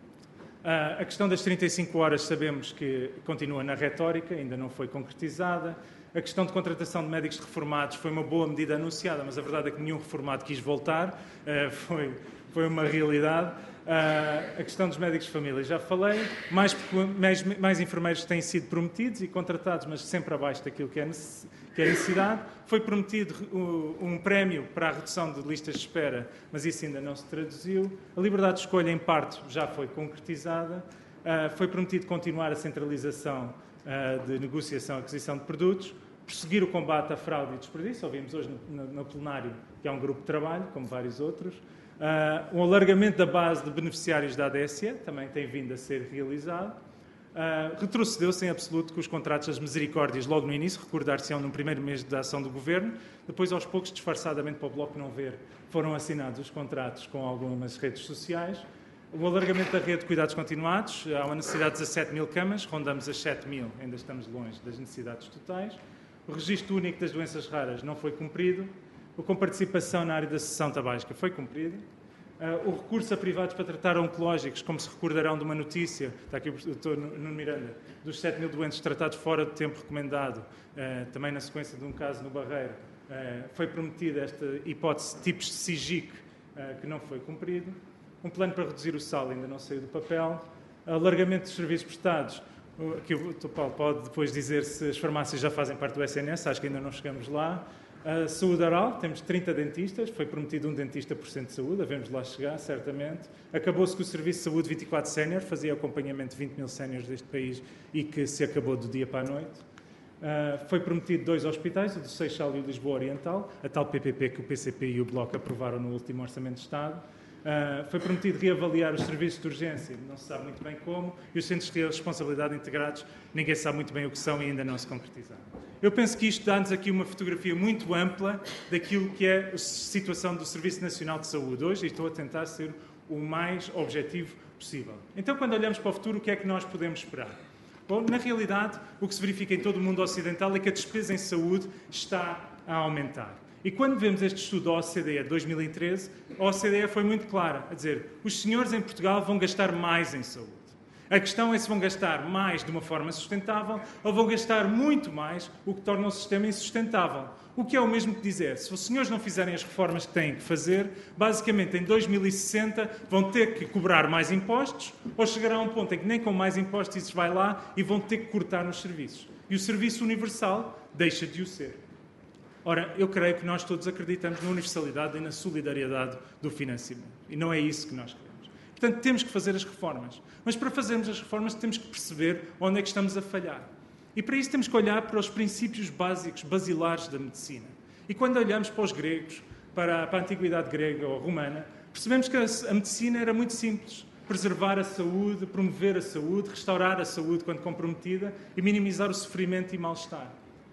Uh, a questão das trinta e cinco horas sabemos que continua na retórica, ainda não foi concretizada. A questão de contratação de médicos reformados foi uma boa medida anunciada, mas a verdade é que nenhum reformado quis voltar, uh, foi, foi uma realidade. Uh, a questão dos médicos de família, já falei. Mais, mais, mais enfermeiros têm sido prometidos e contratados, mas sempre abaixo daquilo que é, necess, que é necessidade. Foi prometido uh, um prémio para a redução de listas de espera, mas isso ainda não se traduziu. A liberdade de escolha, em parte, já foi concretizada. Uh, foi prometido continuar a centralização uh, de negociação e aquisição de produtos. Prosseguir o combate à fraude e desperdício. Ouvimos hoje no, no, no plenário que há um grupo de trabalho, como vários outros. Uh, um alargamento da base de beneficiários da A D S E também tem vindo a ser realizado. Uh, retrocedeu-se em absoluto com os contratos das misericórdias logo no início, recordar-se-ão no primeiro mês da ação do Governo, depois aos poucos, disfarçadamente para o Bloco não ver, foram assinados os contratos com algumas redes sociais. O alargamento da rede de cuidados continuados, há uma necessidade de dezassete mil camas, rondamos as sete mil, ainda estamos longe das necessidades totais. O registro único das doenças raras não foi cumprido, o com participação na área da cessão tabágica foi cumprido. Uh, o recurso a privados para tratar oncológicos, como se recordarão de uma notícia, está aqui o doutor Nuno Miranda, dos sete mil doentes tratados fora do tempo recomendado, uh, também na sequência de um caso no Barreiro, uh, foi prometida esta hipótese de tipos de S I G I C, uh, que não foi cumprido. Um plano para reduzir o sal ainda não saiu do papel. Alargamento dos serviços prestados, uh, que o doutor Paulo pode depois dizer se as farmácias já fazem parte do S N S, acho que ainda não chegamos lá. A saúde oral, temos trinta dentistas, foi prometido um dentista por cento de saúde, havemos lá chegar, certamente. Acabou-se que o Serviço de Saúde vinte e quatro sénior fazia acompanhamento de vinte mil séniores deste país e que se acabou do dia para a noite. Uh, foi prometido dois hospitais, o do Seixal e o de Lisboa Oriental, a tal P P P que o P C P e o Bloco aprovaram no último Orçamento de Estado. Uh, foi prometido reavaliar os serviços de urgência, não se sabe muito bem como, e os centros de responsabilidade integrados, ninguém sabe muito bem o que são e ainda não se concretizaram. Eu penso que isto dá-nos aqui uma fotografia muito ampla daquilo que é a situação do Serviço Nacional de Saúde hoje, e estou a tentar ser o mais objetivo possível. Então, quando olhamos para o futuro, o que é que nós podemos esperar? Bom, na realidade, o que se verifica em todo o mundo ocidental é que a despesa em saúde está a aumentar. E quando vemos este estudo da O C D E de dois mil e treze, a O C D E foi muito clara, a dizer, os senhores em Portugal vão gastar mais em saúde. A questão é se vão gastar mais de uma forma sustentável ou vão gastar muito mais, o que torna o sistema insustentável. O que é o mesmo que dizer, se os senhores não fizerem as reformas que têm que fazer, basicamente em dois mil e sessenta vão ter que cobrar mais impostos ou chegará a um ponto em que nem com mais impostos isso vai lá e vão ter que cortar nos serviços. E o serviço universal deixa de o ser. Ora, eu creio que nós todos acreditamos na universalidade e na solidariedade do financiamento. E não é isso que nós queremos. Portanto, temos que fazer as reformas. Mas para fazermos as reformas temos que perceber onde é que estamos a falhar. E para isso temos que olhar para os princípios básicos, basilares da medicina. E quando olhamos para os gregos, para a, para a antiguidade grega ou romana, percebemos que a, a medicina era muito simples. Preservar a saúde, promover a saúde, restaurar a saúde quando comprometida e minimizar o sofrimento e mal-estar.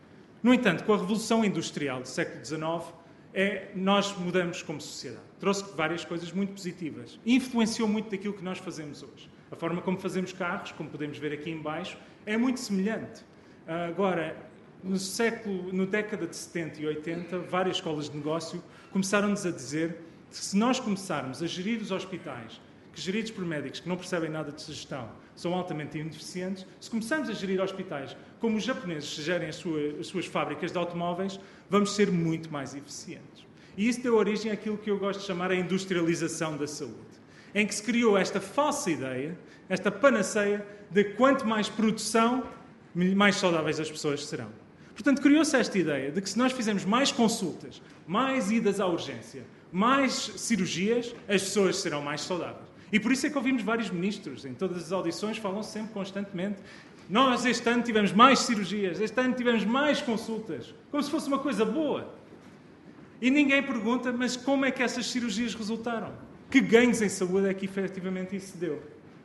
No entanto, com a Revolução Industrial do século dezenove, é, nós mudamos como sociedade. Trouxe várias coisas muito positivas. E influenciou muito daquilo que nós fazemos hoje. A forma como fazemos carros, como podemos ver aqui em baixo, é muito semelhante. Agora, no século, no década de setenta e oitenta, várias escolas de negócio começaram-nos a dizer que se nós começarmos a gerir os hospitais, que geridos por médicos que não percebem nada de gestão, são altamente ineficientes, se começarmos a gerir hospitais como os japoneses gerem as suas, as suas fábricas de automóveis, vamos ser muito mais eficientes. E isso deu origem àquilo que eu gosto de chamar a industrialização da saúde, em que se criou esta falsa ideia, esta panaceia de quanto mais produção, mais saudáveis as pessoas serão. Portanto, criou-se esta ideia de que se nós fizermos mais consultas, mais idas à urgência, mais cirurgias, as pessoas serão mais saudáveis. E por isso é que ouvimos vários ministros, em todas as audições, falam sempre constantemente. Nós, este ano, tivemos mais cirurgias, este ano tivemos mais consultas, como se fosse uma coisa boa. E ninguém pergunta, mas como é que essas cirurgias resultaram? Que ganhos em saúde é que efetivamente isso deu?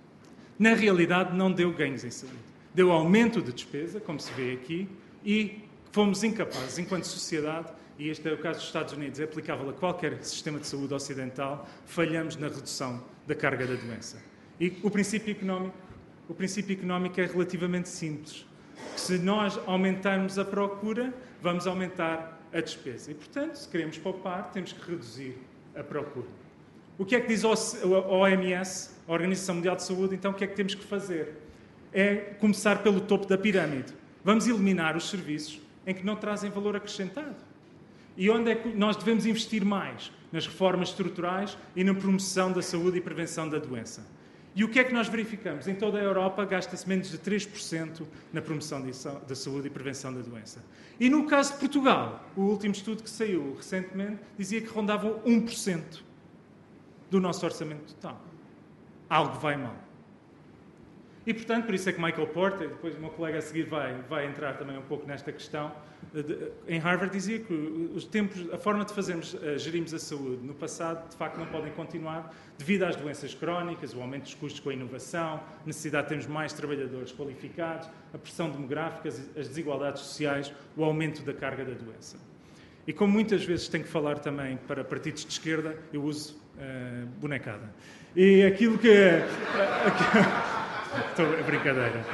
Na realidade, não deu ganhos em saúde. Deu aumento de despesa, como se vê aqui, e fomos incapazes, enquanto sociedade, e este é o caso dos Estados Unidos, é aplicável a qualquer sistema de saúde ocidental, falhamos na redução da carga da doença. E o princípio económico, o princípio económico é relativamente simples. Se nós aumentarmos a procura, vamos aumentar a despesa. E, portanto, se queremos poupar, temos que reduzir a procura. O que é que diz a O M S, a Organização Mundial de Saúde? Então, o que é que temos que fazer? É começar pelo topo da pirâmide. Vamos eliminar os serviços em que não trazem valor acrescentado. E onde é que nós devemos investir mais? Nas reformas estruturais e na promoção da saúde e prevenção da doença. E o que é que nós verificamos? Em toda a Europa gasta-se menos de três por cento na promoção da saúde e prevenção da doença. E no caso de Portugal, o último estudo que saiu recentemente dizia que rondavam um por cento do nosso orçamento total. Algo vai mal. E, portanto, por isso é que Michael Porter, depois o meu colega a seguir vai, vai entrar também um pouco nesta questão, de, em Harvard dizia que os tempos, a forma de fazermos, uh, gerirmos a saúde no passado, de facto, não podem continuar devido às doenças crónicas, o aumento dos custos com a inovação, a necessidade de termos mais trabalhadores qualificados, a pressão demográfica, as desigualdades sociais, o aumento da carga da doença. E como muitas vezes tenho que falar também para partidos de esquerda, eu uso uh, bonecada. E aquilo que... Uh, Estou a brincadeira.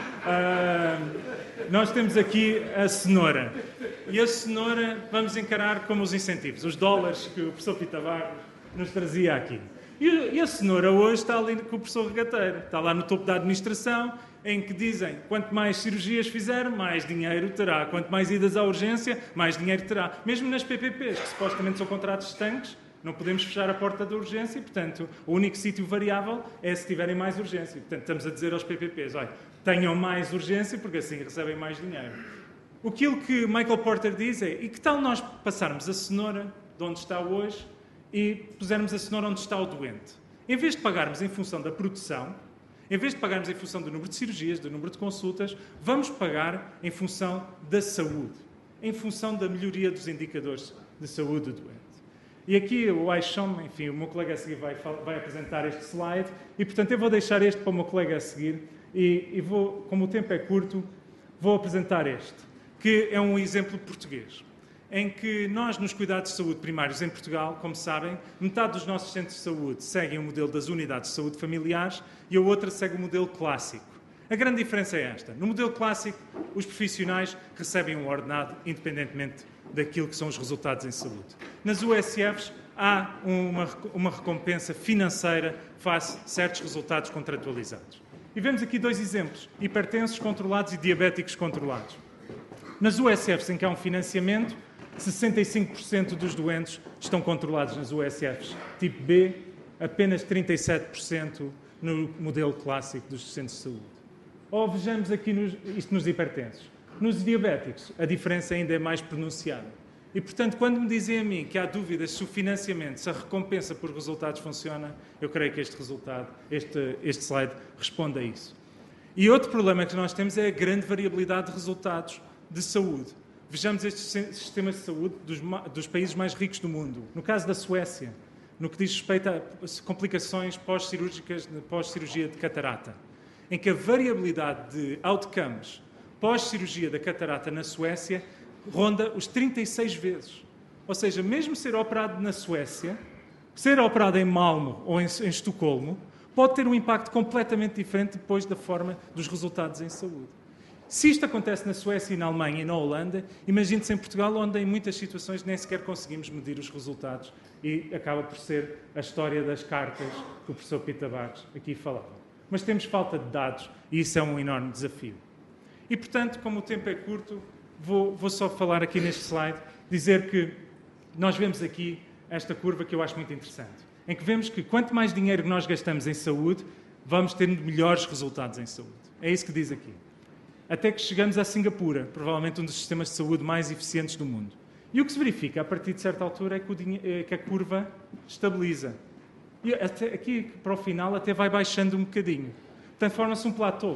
Uh, nós temos aqui a cenoura. E a cenoura vamos encarar como os incentivos, os dólares que o professor Pita Barros nos trazia aqui. E, e a cenoura hoje está ali com o professor Regateiro. Está lá no topo da administração, em que dizem quanto mais cirurgias fizer, mais dinheiro terá. Quanto mais idas à urgência, mais dinheiro terá. Mesmo nas P P Ps, que supostamente são contratos estanques, não podemos fechar a porta da urgência e, portanto, o único sítio variável é se tiverem mais urgência. Portanto, estamos a dizer aos P P Ps, olha, tenham mais urgência porque assim recebem mais dinheiro. Aquilo que Michael Porter diz é, e que tal nós passarmos a cenoura de onde está hoje e pusermos a cenoura onde está o doente? Em vez de pagarmos em função da produção, em vez de pagarmos em função do número de cirurgias, do número de consultas, vamos pagar em função da saúde, em função da melhoria dos indicadores de saúde do doente. E aqui o Aishom, enfim, o meu colega a seguir vai, vai apresentar este slide e, portanto, eu vou deixar este para o meu colega a seguir e, e vou, como o tempo é curto, vou apresentar este, que é um exemplo português, em que nós, nos cuidados de saúde primários em Portugal, como sabem, metade dos nossos centros de saúde seguem o modelo das unidades de saúde familiares e a outra segue o modelo clássico. A grande diferença é esta. No modelo clássico, os profissionais recebem um ordenado independentemente daquilo que são os resultados em saúde. Nas U S Fs, há uma, uma recompensa financeira face a certos resultados contratualizados. E vemos aqui dois exemplos, hipertensos controlados e diabéticos controlados. Nas U S Fs, em que há um financiamento, sessenta e cinco por cento dos doentes estão controlados nas U S Fs tipo B, apenas trinta e sete por cento no modelo clássico dos centros de saúde. Ou vejamos aqui nos, isto nos hipertensos. Nos diabéticos, a diferença ainda é mais pronunciada. E, portanto, quando me dizem a mim que há dúvidas se o financiamento, se a recompensa por resultados funciona, eu creio que este resultado, este, este slide, responde a isso. E outro problema que nós temos é a grande variabilidade de resultados de saúde. Vejamos estes sistemas de saúde dos, dos países mais ricos do mundo. No caso da Suécia, no que diz respeito a complicações pós-cirúrgicas, pós-cirurgia de catarata, em que a variabilidade de outcomes pós-cirurgia da catarata na Suécia ronda os trinta e seis vezes. Ou seja, mesmo ser operado na Suécia, ser operado em Malmö ou em, em Estocolmo, pode ter um impacto completamente diferente depois da forma dos resultados em saúde. Se isto acontece na Suécia e na Alemanha e na Holanda, imagine-se em Portugal, onde em muitas situações nem sequer conseguimos medir os resultados e acaba por ser a história das cartas que o professor Pita Barros aqui falava. Mas temos falta de dados e isso é um enorme desafio. E, portanto, como o tempo é curto, vou, vou só falar aqui neste slide, dizer que nós vemos aqui esta curva que eu acho muito interessante, em que vemos que quanto mais dinheiro nós gastamos em saúde, vamos ter melhores resultados em saúde. É isso que diz aqui. Até que chegamos a Singapura, provavelmente um dos sistemas de saúde mais eficientes do mundo. E o que se verifica a partir de certa altura é que, o dinhe- é que a curva estabiliza. E até aqui, para o final, até vai baixando um bocadinho. Portanto, forma-se um platô.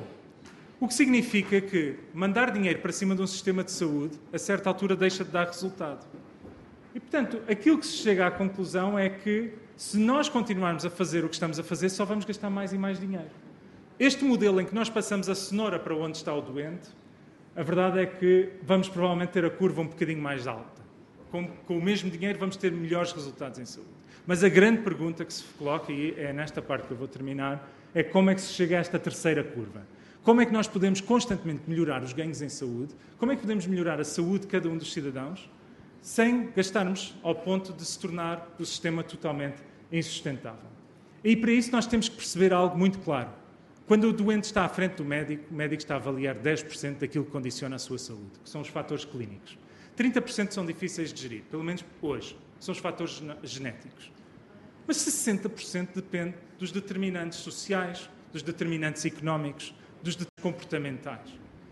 O que significa que mandar dinheiro para cima de um sistema de saúde, a certa altura, deixa de dar resultado. E, portanto, aquilo que se chega à conclusão é que, se nós continuarmos a fazer o que estamos a fazer, só vamos gastar mais e mais dinheiro. Este modelo em que nós passamos a cenoura para onde está o doente, a verdade é que vamos provavelmente ter a curva um bocadinho mais alta. Com, com o mesmo dinheiro vamos ter melhores resultados em saúde. Mas a grande pergunta que se coloca, e é nesta parte que eu vou terminar, é como é que se chega a esta terceira curva. Como é que nós podemos constantemente melhorar os ganhos em saúde? Como é que podemos melhorar a saúde de cada um dos cidadãos sem gastarmos ao ponto de se tornar o sistema totalmente insustentável? E para isso nós temos que perceber algo muito claro. Quando o doente está à frente do médico, o médico está a avaliar dez por cento daquilo que condiciona a sua saúde, que são os fatores clínicos. trinta por cento são difíceis de gerir, pelo menos hoje, são os fatores genéticos. Mas sessenta por cento depende dos determinantes sociais, dos determinantes económicos, dos determinantes comportamentais.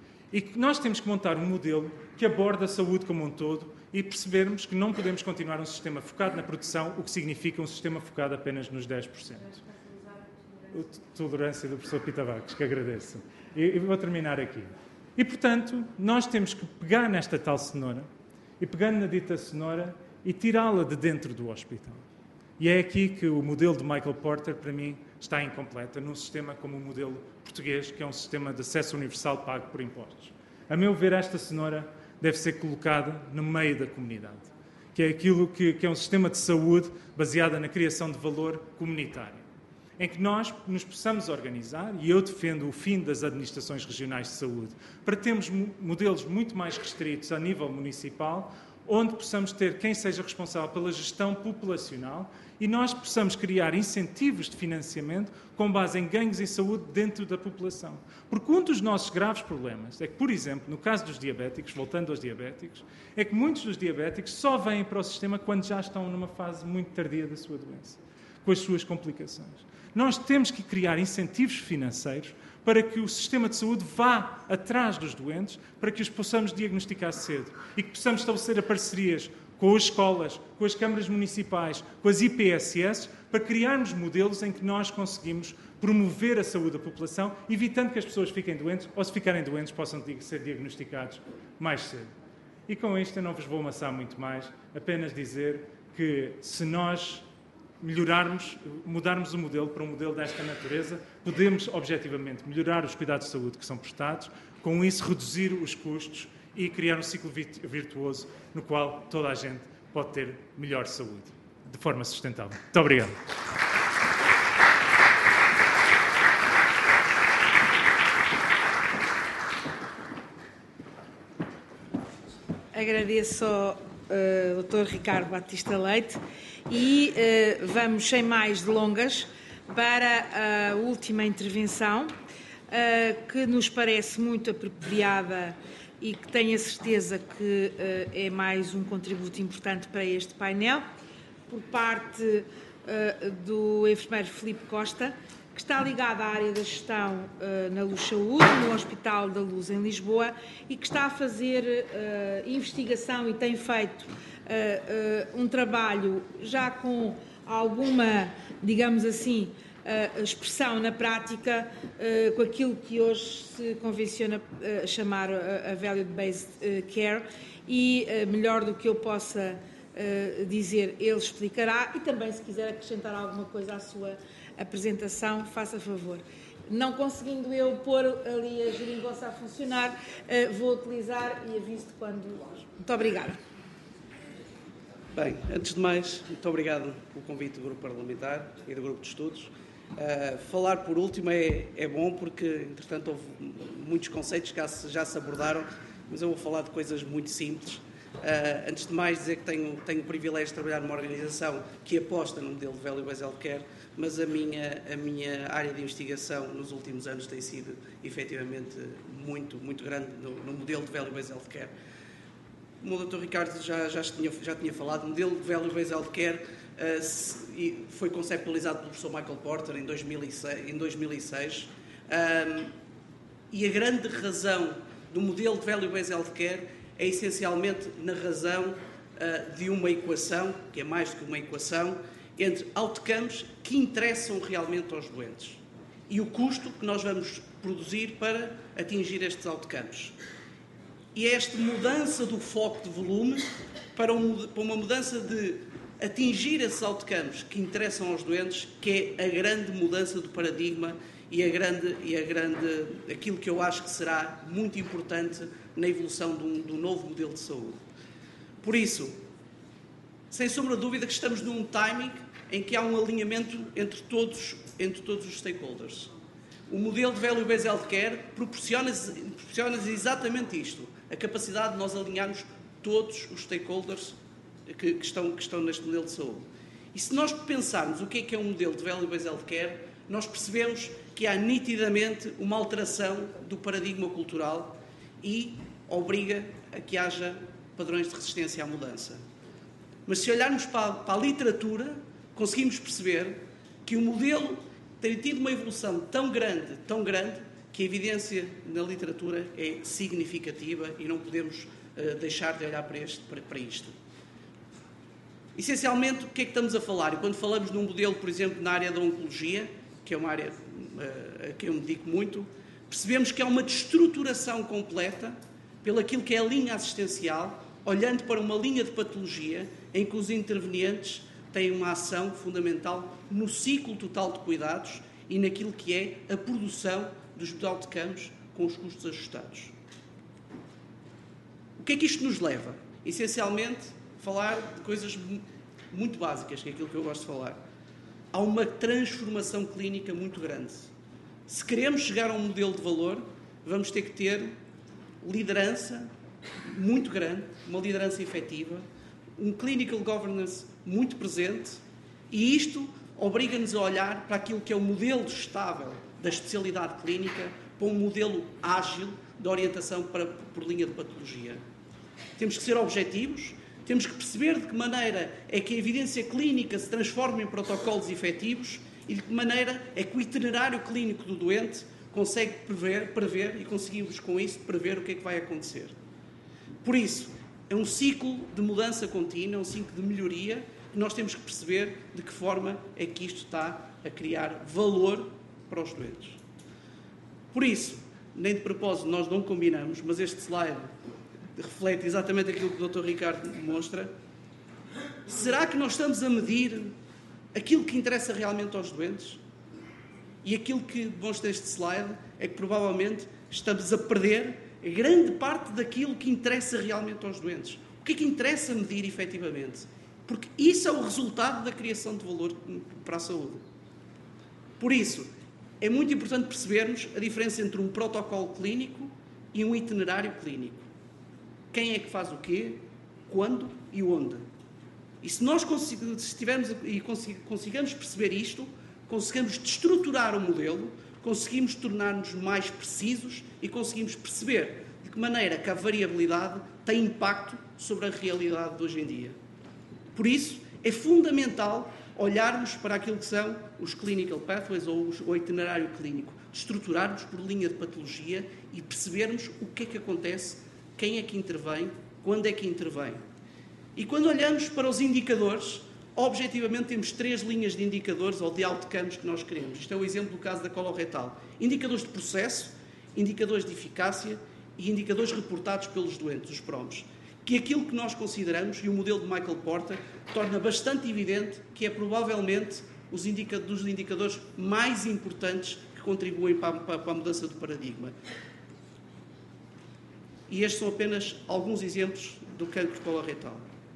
E nós temos que montar um modelo que aborde a saúde como um todo e percebermos que não podemos continuar um sistema focado na produção, o que significa um sistema focado apenas nos dez por cento. a tolerância do professor Pita Vacos, que agradeço. E, e vou terminar aqui. E, portanto, nós temos que pegar nesta tal cenoura, e pegando na dita cenoura, e tirá-la de dentro do hospital. E é aqui que o modelo de Michael Porter, para mim, está incompleto, num sistema como o modelo português, que é um sistema de acesso universal pago por impostos. A meu ver, esta cenoura deve ser colocada no meio da comunidade, que é aquilo que, que é um sistema de saúde baseado na criação de valor comunitário, em que nós nos possamos organizar, e eu defendo o fim das administrações regionais de saúde, para termos modelos muito mais restritos a nível municipal, onde possamos ter quem seja responsável pela gestão populacional e nós possamos criar incentivos de financiamento com base em ganhos em saúde dentro da população. Porque um dos nossos graves problemas é que, por exemplo, no caso dos diabéticos, voltando aos diabéticos, é que muitos dos diabéticos só vêm para o sistema quando já estão numa fase muito tardia da sua doença, com as suas complicações. Nós temos que criar incentivos financeiros para que o sistema de saúde vá atrás dos doentes, para que os possamos diagnosticar cedo e que possamos estabelecer parcerias com as escolas, com as câmaras municipais, com as I P S S, para criarmos modelos em que nós conseguimos promover a saúde da população, evitando que as pessoas fiquem doentes ou, se ficarem doentes, possam ser diagnosticados mais cedo. E com isto eu não vos vou amassar muito mais, apenas dizer que se nós melhorarmos, mudarmos o modelo para um modelo desta natureza, podemos, objetivamente, melhorar os cuidados de saúde que são prestados, com isso reduzir os custos e criar um ciclo virtuoso no qual toda a gente pode ter melhor saúde, de forma sustentável. Muito obrigado. Agradeço ao uh, doutor Ricardo Batista Leite e uh, vamos, sem mais delongas, para a última intervenção, uh, que nos parece muito apropriada e que tenho a certeza que uh, é mais um contributo importante para este painel, por parte uh, do enfermeiro Filipe Costa, que está ligado à área da gestão uh, na Luz Saúde, no Hospital da Luz em Lisboa, e que está a fazer uh, investigação e tem feito uh, uh, um trabalho já com alguma, digamos assim, uh, expressão na prática, uh, com aquilo que hoje se convenciona uh, chamar a, a Value-Based uh, Care, e uh, melhor do que eu possa uh, dizer, ele explicará, e também, se quiser acrescentar alguma coisa à sua apresentação, faça favor. Não conseguindo eu pôr ali a geringonça a funcionar, uh, vou utilizar e aviso-te quando... Muito obrigada. Bem, antes de mais, muito obrigado pelo convite do Grupo Parlamentar e do Grupo de Estudos. Uh, falar por último é, é bom porque, entretanto, houve muitos conceitos que já se, já se abordaram, mas eu vou falar de coisas muito simples. Uh, antes de mais, dizer que tenho, tenho o privilégio de trabalhar numa organização que aposta no modelo de Value-Based Healthcare, mas a minha, a minha área de investigação nos últimos anos tem sido, efetivamente, muito, muito grande no, no modelo de Value-Based Healthcare. Como o doutor Ricardo já, já, tinha, já tinha falado, o modelo de Value-Based Healthcare uh, se, foi conceptualizado pelo professor Michael Porter em dois mil e seis, em dois mil e seis um, e a grande razão do modelo de Value-Based Healthcare é essencialmente na razão uh, de uma equação, que é mais do que uma equação, entre outcomes que interessam realmente aos doentes e o custo que nós vamos produzir para atingir estes outcomes. E é esta mudança do foco de volume para uma mudança de atingir esses outcomes que interessam aos doentes, que é a grande mudança do paradigma e, a grande, e a grande, aquilo que eu acho que será muito importante na evolução de um, de um novo modelo de saúde. Por isso, sem sombra de dúvida que estamos num timing em que há um alinhamento entre todos, entre todos os stakeholders. O modelo de Value-Based Healthcare proporciona, proporciona exatamente isto, a capacidade de nós alinharmos todos os stakeholders que, que, estão, que estão neste modelo de saúde. E se nós pensarmos o que é que é um modelo de Value-Based Healthcare, nós percebemos que há nitidamente uma alteração do paradigma cultural e obriga a que haja padrões de resistência à mudança. Mas se olharmos para a, para a literatura, conseguimos perceber que o modelo tem tido uma evolução tão grande, tão grande, que a evidência na literatura é significativa e não podemos uh, deixar de olhar para, este, para, para isto. Essencialmente, o que é que estamos a falar? E quando falamos num modelo, por exemplo, na área da oncologia, que é uma área a que eu me dedico muito, percebemos que há uma destruturação completa pelaquilo que é a linha assistencial, olhando para uma linha de patologia em que os intervenientes têm uma ação fundamental no ciclo total de cuidados e naquilo que é a produção dos outcomes com os custos ajustados. O que é que isto nos leva? Essencialmente, falar de coisas muito básicas, que é aquilo que eu gosto de falar. Há uma transformação clínica muito grande. Se queremos chegar a um modelo de valor, vamos ter que ter liderança muito grande, uma liderança efetiva, um clinical governance muito presente, e isto obriga-nos a olhar para aquilo que é o modelo estável da especialidade clínica, para um modelo ágil de orientação para, por linha de patologia. Temos que ser objetivos, temos que perceber de que maneira é que a evidência clínica se transforma em protocolos efetivos e de que maneira é que o itinerário clínico do doente consegue prever, prever e conseguimos com isso prever o que é que vai acontecer. Por isso, é um ciclo de mudança contínua, um ciclo de melhoria, que nós temos que perceber de que forma é que isto está a criar valor para os doentes. Por isso, nem de propósito nós não combinamos, mas este slide reflete exatamente aquilo que o doutor Ricardo demonstra. Será que nós estamos a medir aquilo que interessa realmente aos doentes? E aquilo que demonstra este slide é que provavelmente estamos a perder grande parte daquilo que interessa realmente aos doentes. O que é que interessa medir efetivamente? Porque isso é o resultado da criação de valor para a saúde. Por isso, é muito importante percebermos a diferença entre um protocolo clínico e um itinerário clínico. Quem é que faz o quê, quando e onde. E se nós estivermos e consigamos perceber isto, conseguimos destruturar o modelo, conseguimos tornar-nos mais precisos e conseguimos perceber de que maneira que a variabilidade tem impacto sobre a realidade de hoje em dia. Por isso, é fundamental olharmos para aquilo que são os clinical pathways ou o itinerário clínico, estruturarmos por linha de patologia e percebermos o que é que acontece, quem é que intervém, quando é que intervém. E quando olhamos para os indicadores, objetivamente temos três linhas de indicadores ou de outcomes que nós queremos. Isto é o exemplo do caso da coloretal. Indicadores de processo, indicadores de eficácia e indicadores reportados pelos doentes, os P R O Ms. Que é aquilo que nós consideramos, e o modelo de Michael Porter torna bastante evidente que é provavelmente os indica- dos indicadores mais importantes que contribuem para, para, para a mudança do paradigma. E estes são apenas alguns exemplos do cancro coloretal.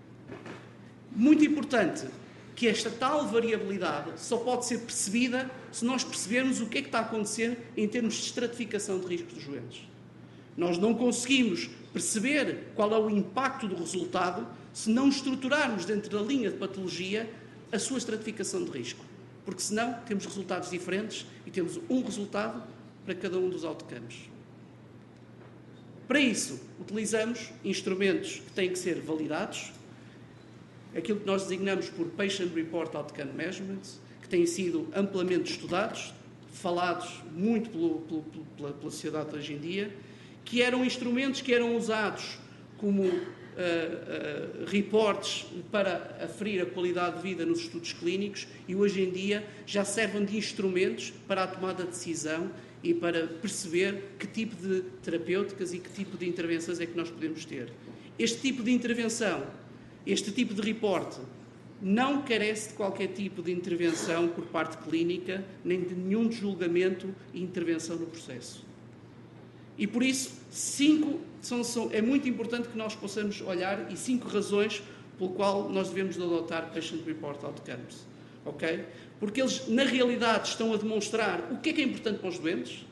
Muito importante que esta tal variabilidade só pode ser percebida se nós percebermos o que é que está a acontecer em termos de estratificação de riscos dos doentes. Nós não conseguimos perceber qual é o impacto do resultado se não estruturarmos dentro da linha de patologia a sua estratificação de risco. Porque senão temos resultados diferentes e temos um resultado para cada um dos outcomes. Para isso, utilizamos instrumentos que têm que ser validados, aquilo que nós designamos por Patient Report Outcome Measurements, que têm sido amplamente estudados, falados muito pelo, pelo, pela, pela sociedade de hoje em dia, que eram instrumentos que eram usados como uh, uh, reportes para aferir a qualidade de vida nos estudos clínicos e hoje em dia já servem de instrumentos para a tomada de decisão e para perceber que tipo de terapêuticas e que tipo de intervenções é que nós podemos ter. Este tipo de intervenção, este tipo de reporte, não carece de qualquer tipo de intervenção por parte clínica, nem de nenhum julgamento e intervenção no processo. E por isso, cinco, são, são, é muito importante que nós possamos olhar e cinco razões pelo qual nós devemos adotar Patient Report Outcomes. Okay? Porque eles, na realidade, estão a demonstrar o que é que é importante para os doentes.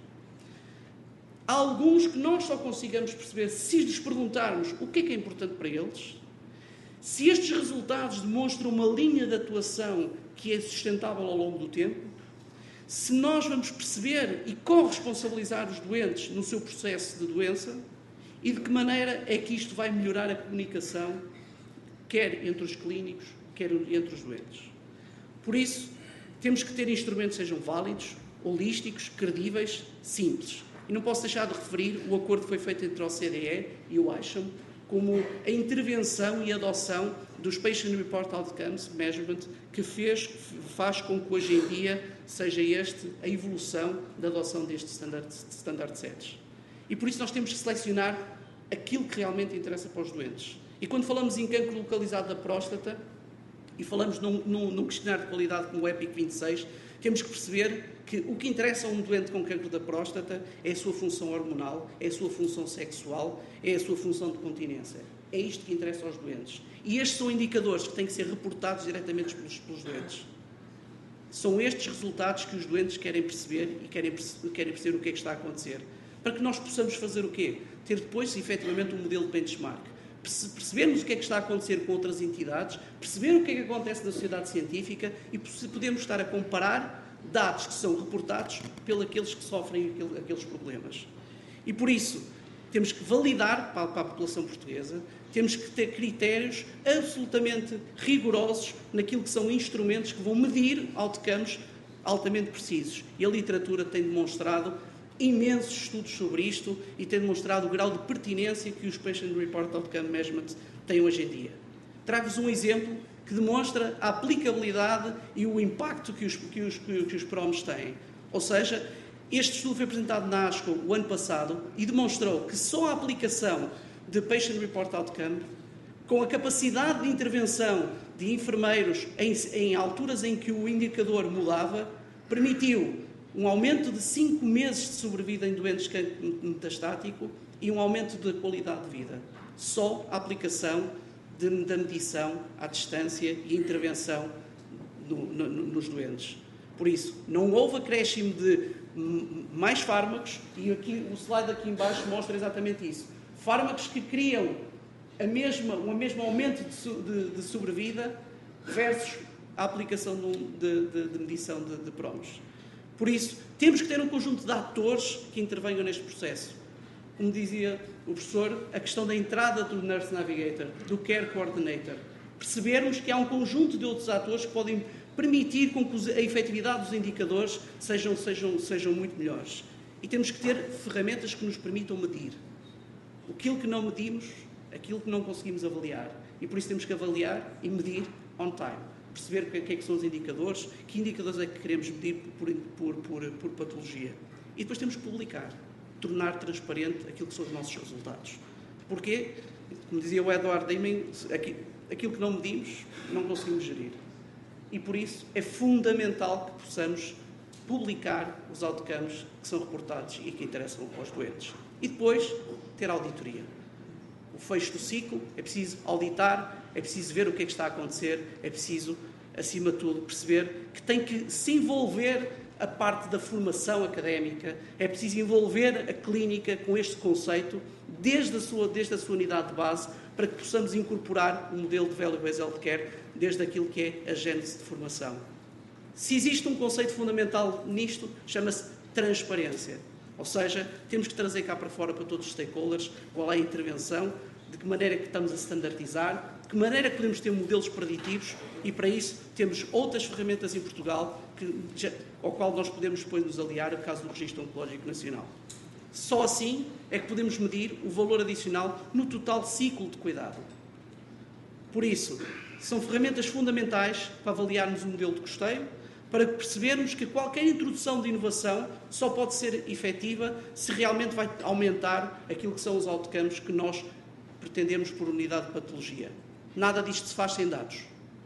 Há alguns que nós só consigamos perceber se lhes perguntarmos o que é que é importante para eles. Se estes resultados demonstram uma linha de atuação que é sustentável ao longo do tempo, se nós vamos perceber e corresponsabilizar os doentes no seu processo de doença e de que maneira é que isto vai melhorar a comunicação, quer entre os clínicos, quer entre os doentes. Por isso, temos que ter instrumentos que sejam válidos, holísticos, credíveis, simples. E não posso deixar de referir o acordo que foi feito entre a O C D E e o I S H M, como a intervenção e adoção dos Patient Report Outcomes Measurement, que fez, faz com que hoje em dia seja este a evolução da adoção destes standard, standard sets. E por isso nós temos que selecionar aquilo que realmente interessa para os doentes. E quando falamos em cancro localizado da próstata, e falamos num, num, num questionário de qualidade como o EPIC vinte e seis, temos que perceber que o que interessa a um doente com cancro da próstata é a sua função hormonal, é a sua função sexual, é a sua função de continência. É isto que interessa aos doentes. E estes são indicadores que têm que ser reportados diretamente pelos, pelos doentes. São estes resultados que os doentes querem perceber e querem, querem perceber o que é que está a acontecer. Para que nós possamos fazer o quê? Ter depois, efetivamente, um modelo de benchmark. Percebermos o que é que está a acontecer com outras entidades, perceber o que é que acontece na sociedade científica e podemos estar a comparar dados que são reportados pelos aqueles que sofrem aqueles problemas. E por isso, temos que validar para a população portuguesa, temos que ter critérios absolutamente rigorosos naquilo que são instrumentos que vão medir outcomes altamente precisos. E a literatura tem demonstrado imensos estudos sobre isto e tem demonstrado o grau de pertinência que os Patient Report Outcome Measurement têm hoje em dia. Trago-vos um exemplo que demonstra a aplicabilidade e o impacto que os, que os, que os P R O Ms têm. Ou seja, este estudo foi apresentado na ASCO o ano passado e demonstrou que só a aplicação de Patient Report Outcome, com a capacidade de intervenção de enfermeiros em, em alturas em que o indicador mudava, permitiu um aumento de cinco meses de sobrevida em doentes de cancro metastático e um aumento da qualidade de vida. Só a aplicação de, da medição à distância e intervenção no, no, nos doentes. Por isso, não houve acréscimo de mais fármacos, e aqui, o slide aqui em baixo mostra exatamente isso. Fármacos que criam a mesma, o mesmo aumento de, de, de sobrevida versus a aplicação de, de, de medição de, de P R O Ms. Por isso, temos que ter um conjunto de atores que intervenham neste processo. Como dizia o professor, a questão da entrada do Nurse Navigator, do Care Coordinator. Percebermos que há um conjunto de outros atores que podem permitir com que a efetividade dos indicadores sejam, sejam, sejam muito melhores. E temos que ter ferramentas que nos permitam medir. Aquilo que não medimos, aquilo que não conseguimos avaliar. E por isso temos que avaliar e medir on time. Perceber o que é que são os indicadores, que indicadores é que queremos medir por, por, por, por patologia. E depois temos que publicar, tornar transparente aquilo que são os nossos resultados. Porquê? Como dizia o Edward Deming, aquilo que não medimos, não conseguimos gerir. E por isso é fundamental que possamos publicar os outcomes que são reportados e que interessam aos doentes. E depois ter auditoria. O fecho do ciclo, é preciso auditar, é preciso ver o que é que está a acontecer, é preciso, acima de tudo, perceber que tem que se envolver a parte da formação académica, é preciso envolver a clínica com este conceito desde a sua, desde a sua unidade de base para que possamos incorporar o modelo de Value-Based Healthcare desde aquilo que é a gênese de formação. Se existe um conceito fundamental nisto, chama-se transparência. Ou seja, temos que trazer cá para fora para todos os stakeholders qual é a intervenção, de que maneira que estamos a standardizar, de que maneira que podemos ter modelos preditivos e para isso temos outras ferramentas em Portugal que, já, ao qual nós podemos depois nos aliar, no caso do Registro Oncológico Nacional. Só assim é que podemos medir o valor adicional no total ciclo de cuidado. Por isso, são ferramentas fundamentais para avaliarmos o modelo de custeio, para percebermos que qualquer introdução de inovação só pode ser efetiva se realmente vai aumentar aquilo que são os outcomes que nós pretendemos por unidade de patologia. Nada disto se faz sem dados.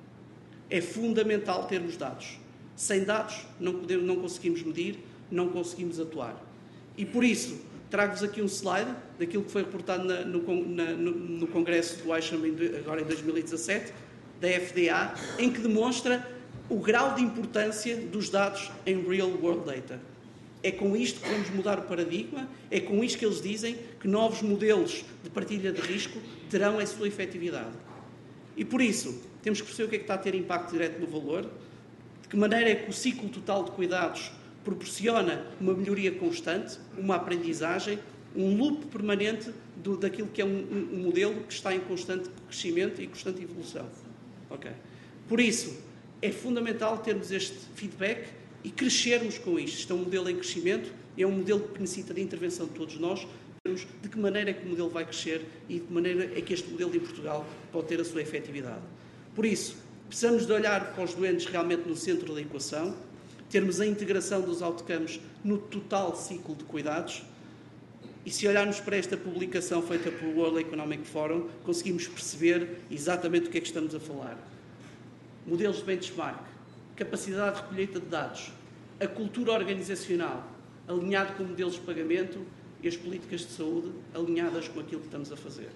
É fundamental termos dados. Sem dados não, podemos, não conseguimos medir, não conseguimos atuar. E por isso, trago-vos aqui um slide daquilo que foi reportado na, no, na, no, no Congresso do ISHAM agora em dois mil e dezassete, da F D A, em que demonstra o grau de importância dos dados em Real World Data. É com isto que vamos mudar o paradigma, é com isto que eles dizem que novos modelos de partilha de risco terão a sua efetividade. E por isso, temos que perceber o que é que está a ter impacto direto no valor, de que maneira é que o ciclo total de cuidados proporciona uma melhoria constante, uma aprendizagem, um loop permanente do, daquilo que é um, um modelo que está em constante crescimento e constante evolução. Okay. Por isso, é fundamental termos este feedback e crescermos com isto. Isto é um modelo em crescimento, é um modelo que necessita de intervenção de todos nós de que maneira é que o modelo vai crescer e de que maneira é que este modelo em Portugal pode ter a sua efetividade. Por isso, precisamos de olhar para os doentes realmente no centro da equação, termos a integração dos outcomes no total ciclo de cuidados, e se olharmos para esta publicação feita pelo World Economic Forum, conseguimos perceber exatamente o que é que estamos a falar. Modelos de benchmark, capacidade de recolheita de dados, a cultura organizacional, alinhado com modelos de pagamento e as políticas de saúde alinhadas com aquilo que estamos a fazer.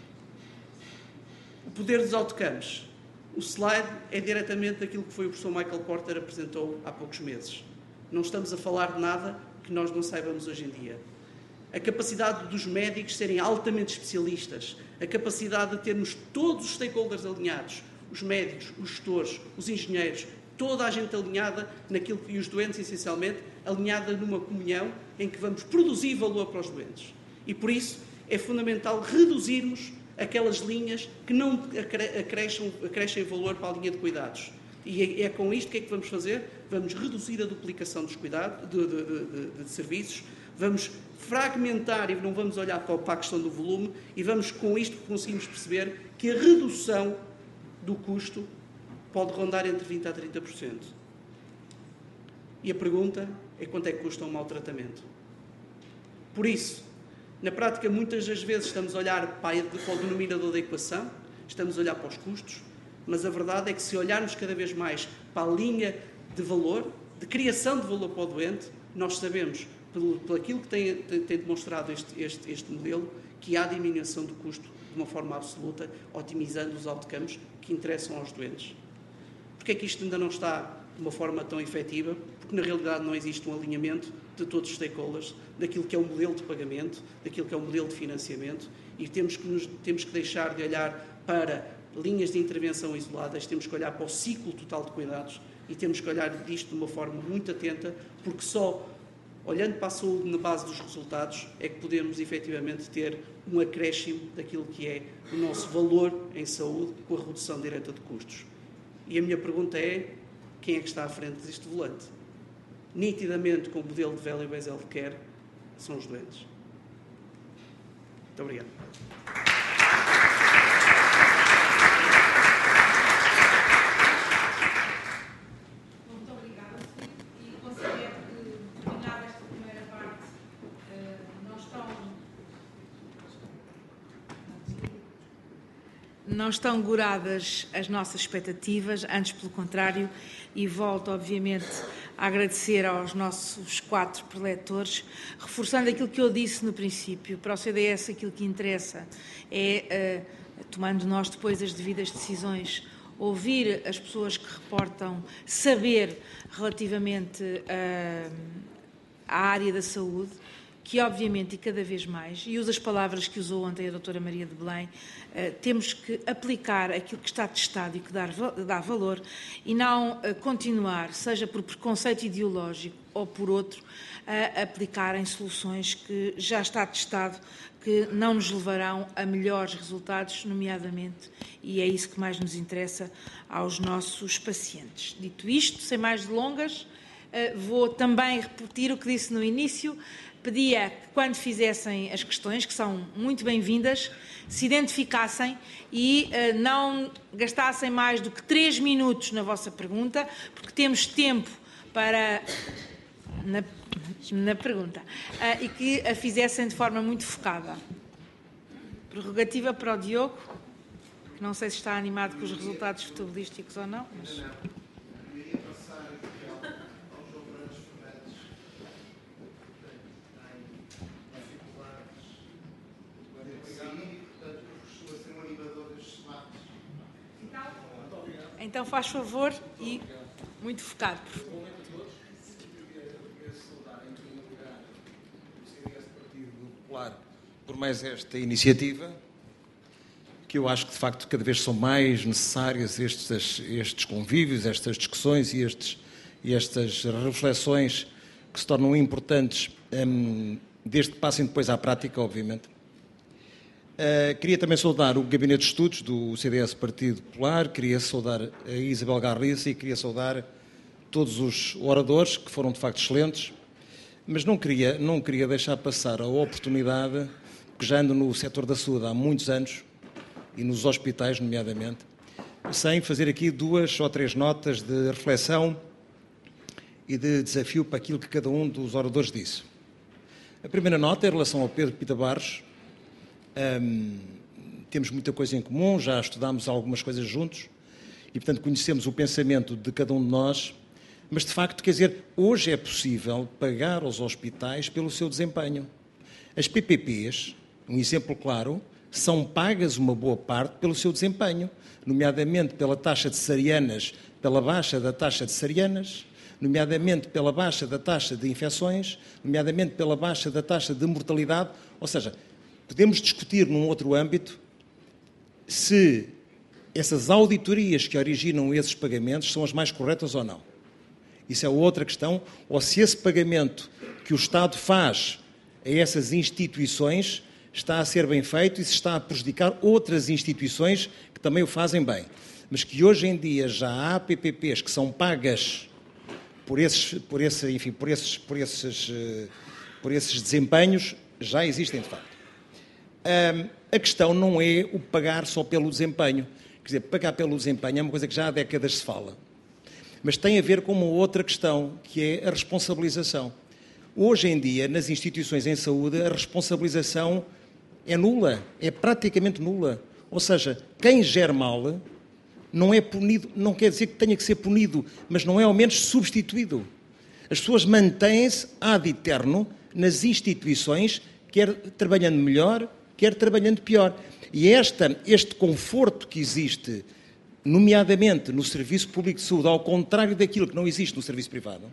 O poder dos outcomes. O slide é diretamente aquilo que foi o professor Michael Porter apresentou há poucos meses. Não estamos a falar de nada que nós não saibamos hoje em dia. A capacidade dos médicos serem altamente especialistas, a capacidade de termos todos os stakeholders alinhados, os médicos, os gestores, os engenheiros, toda a gente alinhada naquilo que, e os doentes, essencialmente, alinhada numa comunhão em que vamos produzir valor para os doentes. E, por isso, é fundamental reduzirmos aquelas linhas que não acrescem, acrescem valor para a linha de cuidados. E é, é com isto que é que vamos fazer? Vamos reduzir a duplicação dos cuidados, de, de, de, de serviços, vamos fragmentar e não vamos olhar para a questão do volume e vamos, com isto, conseguimos perceber que a redução do custo pode rondar entre vinte por cento a trinta por cento. E a pergunta é quanto é que custa um mau tratamento. Por isso, na prática, muitas das vezes estamos a olhar para o denominador da equação, estamos a olhar para os custos, mas a verdade é que se olharmos cada vez mais para a linha de valor, de criação de valor para o doente, nós sabemos, pelo, pelo aquilo que tem, tem, tem demonstrado este, este, este modelo, que há diminuição do custo de uma forma absoluta, otimizando os outcomes que interessam aos doentes. Porquê é que isto ainda não está de uma forma tão efetiva? Porque, na realidade, não existe um alinhamento de todos os stakeholders, daquilo que é o modelo de pagamento, daquilo que é o modelo de financiamento, e temos que, nos, temos que deixar de olhar para linhas de intervenção isoladas, temos que olhar para o ciclo total de cuidados e temos que olhar disto de uma forma muito atenta, porque só olhando para a saúde na base dos resultados é que podemos, efetivamente, ter um acréscimo daquilo que é o nosso valor em saúde com a redução direta de custos. E a minha pergunta é, quem é que está à frente deste volante? Nitidamente, com o modelo de Value-Based Healthcare, são os doentes. Muito obrigado. Muito obrigada, e considero que, terminada esta primeira parte, não estão, não estão goradas as nossas expectativas, antes pelo contrário, e volto, obviamente, a agradecer aos nossos quatro preletores, reforçando aquilo que eu disse no princípio. Para o C D S aquilo que interessa é, uh, tomando nós depois as devidas decisões, ouvir as pessoas que reportam, saber relativamente uh, à área da saúde, que obviamente e cada vez mais, e uso as palavras que usou ontem a doutora Maria de Belém, eh, temos que aplicar aquilo que está testado e que dá, dá valor e não eh, continuar, seja por preconceito ideológico ou por outro, a aplicar em soluções que já está testado que não nos levarão a melhores resultados, nomeadamente, e é isso que mais nos interessa, aos nossos pacientes. Dito isto, sem mais delongas, eh, vou também repetir o que disse no início. Pedia que, quando fizessem as questões, que são muito bem-vindas, se identificassem e uh, não gastassem mais do que três minutos na vossa pergunta, porque temos tempo para... na, na pergunta. Uh, e que a fizessem de forma muito focada. Prerrogativa para o Diogo, que não sei se está animado com os resultados futebolísticos ou não, mas... Então, faz favor e muito focado. Por mais esta iniciativa, que eu acho que, de facto, cada vez são mais necessários estes, estes convívios, estas discussões e, estes, e estas reflexões que se tornam importantes, hum, desde que passem depois à prática, obviamente. Uh, queria também saudar o Gabinete de Estudos do C D S Partido Popular, queria saudar a Isabel Garriça e queria saudar todos os oradores, que foram de facto excelentes. mas não queria, não queria deixar passar a oportunidade, porque já ando no setor da saúde há muitos anos, e nos hospitais, nomeadamente, sem fazer aqui duas ou três notas de reflexão e de desafio para aquilo que cada um dos oradores disse. A primeira nota é em relação ao Pedro Pita Barros. Hum, temos muita coisa em comum, já estudámos algumas coisas juntos e, portanto, conhecemos o pensamento de cada um de nós, mas, de facto, quer dizer, hoje é possível pagar aos hospitais pelo seu desempenho. As P P Ps, um exemplo claro, são pagas uma boa parte pelo seu desempenho, nomeadamente pela taxa de cesarianas, pela baixa da taxa de cesarianas, nomeadamente pela baixa da taxa de infecções, nomeadamente pela baixa da taxa de mortalidade. Ou seja, podemos discutir num outro âmbito se essas auditorias que originam esses pagamentos são as mais corretas ou não. Isso é outra questão, ou se esse pagamento que o Estado faz a essas instituições está a ser bem feito e se está a prejudicar outras instituições que também o fazem bem. Mas que hoje em dia já há P P Ps que são pagas por esses, por esse, enfim, por esses, por esses, por esses desempenhos, já existem de facto. Um, a questão não é o pagar só pelo desempenho. Quer dizer, pagar pelo desempenho é uma coisa que já há décadas se fala. Mas tem a ver com uma outra questão, que é a responsabilização. Hoje em dia, nas instituições em saúde, a responsabilização é nula, é praticamente nula. Ou seja, quem gera mal não é punido, não quer dizer que tenha que ser punido, mas não é ao menos substituído. As pessoas mantêm-se ad eterno nas instituições, quer trabalhando melhor, quer trabalhando pior. E esta, este conforto que existe, nomeadamente no Serviço Público de Saúde, ao contrário daquilo que não existe no serviço privado,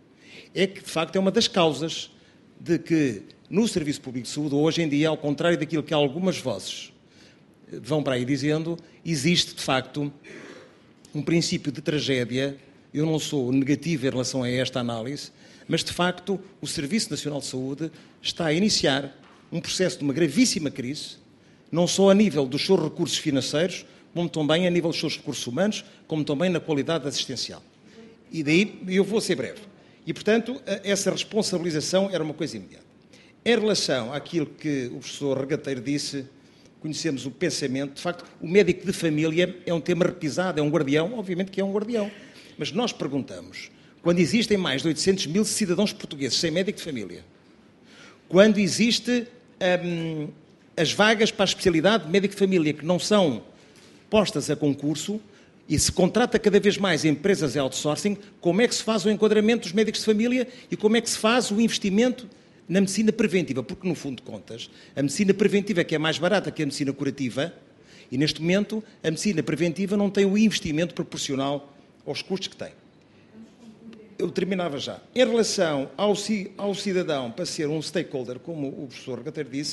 é que, de facto, é uma das causas de que no Serviço Público de Saúde, hoje em dia, ao contrário daquilo que algumas vozes vão para aí dizendo, existe, de facto, um princípio de tragédia. Eu não sou negativo em relação a esta análise, mas, de facto, o Serviço Nacional de Saúde está a iniciar um processo de uma gravíssima crise, não só a nível dos seus recursos financeiros, como também a nível dos seus recursos humanos, como também na qualidade assistencial. E daí eu vou ser breve. E, portanto, essa responsabilização era uma coisa imediata. Em relação àquilo que o professor Regateiro disse, conhecemos o pensamento, de facto, o médico de família é um tema repisado, é um guardião, obviamente que é um guardião. Mas nós perguntamos, quando existem mais de oitocentos mil cidadãos portugueses sem médico de família, quando existe hum, as vagas para a especialidade de médico de família que não são postas a concurso e se contrata cada vez mais empresas de outsourcing, como é que se faz o enquadramento dos médicos de família e como é que se faz o investimento na medicina preventiva? Porque, no fundo de contas, a medicina preventiva é que é mais barata que a medicina curativa e, neste momento, a medicina preventiva não tem o investimento proporcional aos custos que tem. Eu terminava já. Em relação ao, ao cidadão, para ser um stakeholder, como o professor Regateiro disse,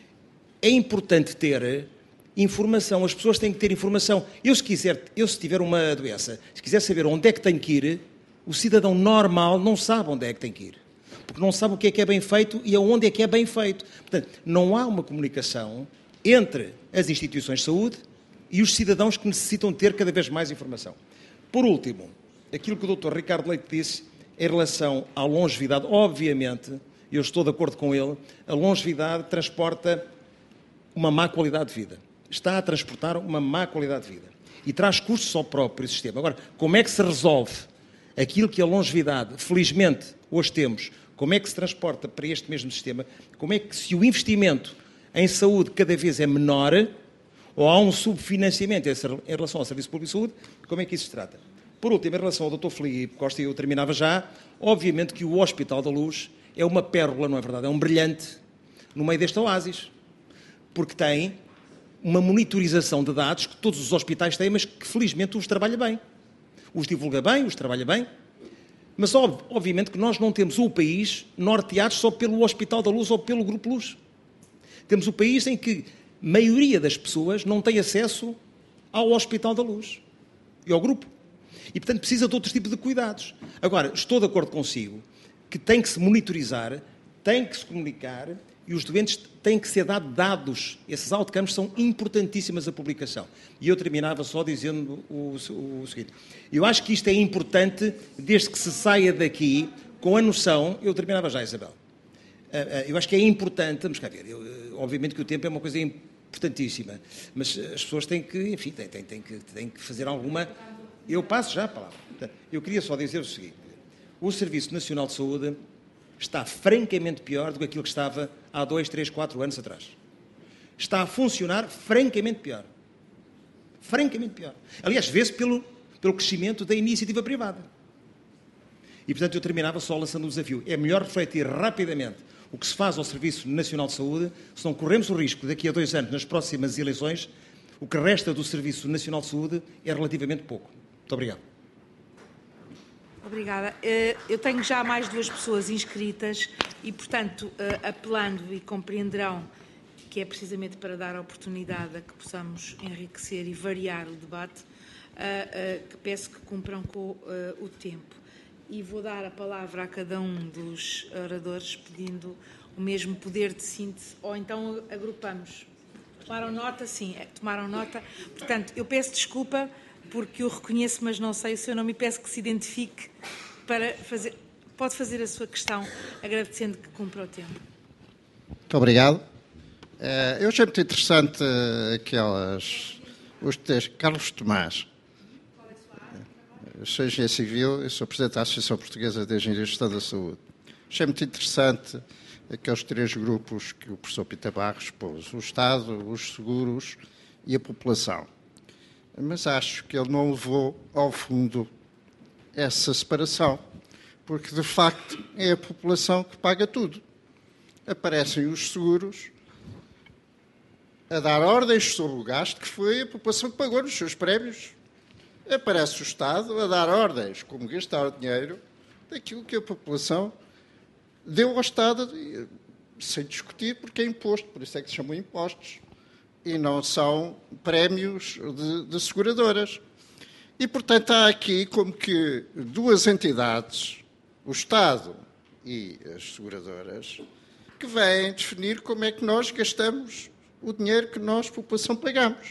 é importante ter informação. As pessoas têm que ter informação. Eu, se quiser, eu, se tiver uma doença, se quiser saber onde é que tenho que ir, o cidadão normal não sabe onde é que tem que ir. Porque não sabe o que é que é bem feito e aonde é que é bem feito. Portanto, não há uma comunicação entre as instituições de saúde e os cidadãos que necessitam ter cada vez mais informação. Por último, aquilo que o doutor Ricardo Leite disse em relação à longevidade, obviamente, eu estou de acordo com ele, a longevidade transporta uma má qualidade de vida. Está a transportar uma má qualidade de vida. E traz custos ao próprio sistema. Agora, como é que se resolve aquilo que a longevidade, felizmente, hoje temos, como é que se transporta para este mesmo sistema? Como é que, se o investimento em saúde cada vez é menor, ou há um subfinanciamento em relação ao Serviço Público de Saúde, como é que isso se trata? Por último, em relação ao doutor Filipe Costa, e eu terminava já, obviamente que o Hospital da Luz é uma pérola, não é verdade? É um brilhante no meio deste oásis, porque tem uma monitorização de dados que todos os hospitais têm, mas que felizmente os trabalha bem. Os divulga bem, os trabalha bem. Mas obviamente que nós não temos o país norteado só pelo Hospital da Luz ou pelo Grupo Luz. Temos o país em que a maioria das pessoas não tem acesso ao Hospital da Luz e ao grupo. E, portanto, precisa de outro tipo de cuidados. Agora, estou de acordo consigo que tem que se monitorizar, tem que se comunicar e os doentes têm que ser dados dados. Esses outcomes são importantíssimas a publicação. E eu terminava só dizendo o, o, o seguinte. Eu acho que isto é importante desde que se saia daqui com a noção, eu terminava já, Isabel, eu acho que é importante, vamos cá ver, eu, obviamente que o tempo é uma coisa importantíssima, mas as pessoas têm que, enfim, têm, têm, têm, que, têm que fazer alguma... Eu passo já a palavra. Eu queria só dizer o seguinte, o Serviço Nacional de Saúde está francamente pior do que aquilo que estava há dois, três, quatro anos atrás. Está a funcionar francamente pior. Francamente pior. Aliás, vê-se pelo, pelo crescimento da iniciativa privada. E, portanto, eu terminava só lançando um desafio. É melhor refletir rapidamente o que se faz ao Serviço Nacional de Saúde, se não corremos o risco, daqui a dois anos, nas próximas eleições, o que resta do Serviço Nacional de Saúde é relativamente pouco. Muito obrigado. Obrigada. Eu tenho já mais duas pessoas inscritas e, portanto, apelando e compreenderão que é precisamente para dar a oportunidade a que possamos enriquecer e variar o debate, que peço que cumpram com o tempo. E vou dar a palavra a cada um dos oradores pedindo o mesmo poder de síntese, ou então agrupamos. Tomaram nota? Sim, tomaram nota. Portanto, eu peço desculpa porque eu reconheço, mas não sei o seu nome e peço que se identifique para fazer... Pode fazer a sua questão, agradecendo que cumpra o tempo. Muito obrigado. Eu achei muito interessante aquelas... Os textos. Carlos Tomás. Eu sou engenheiro civil e sou presidente da Associação Portuguesa de Engenheiros do Estado da Saúde. Achei muito interessante aqueles três grupos que o professor Pita Barros pôs. O Estado, os seguros e a população. Mas acho que ele não levou ao fundo essa separação, porque de facto é a população que paga tudo. Aparecem os seguros a dar ordens sobre o gasto, que foi a população que pagou nos seus prémios. Aparece o Estado a dar ordens como gastar o dinheiro daquilo que a população deu ao Estado, sem discutir, porque é imposto, por isso é que se chamam impostos. E não são prémios de, de seguradoras. E, portanto, há aqui como que duas entidades, o Estado e as seguradoras, que vêm definir como é que nós gastamos o dinheiro que nós, população, pagamos.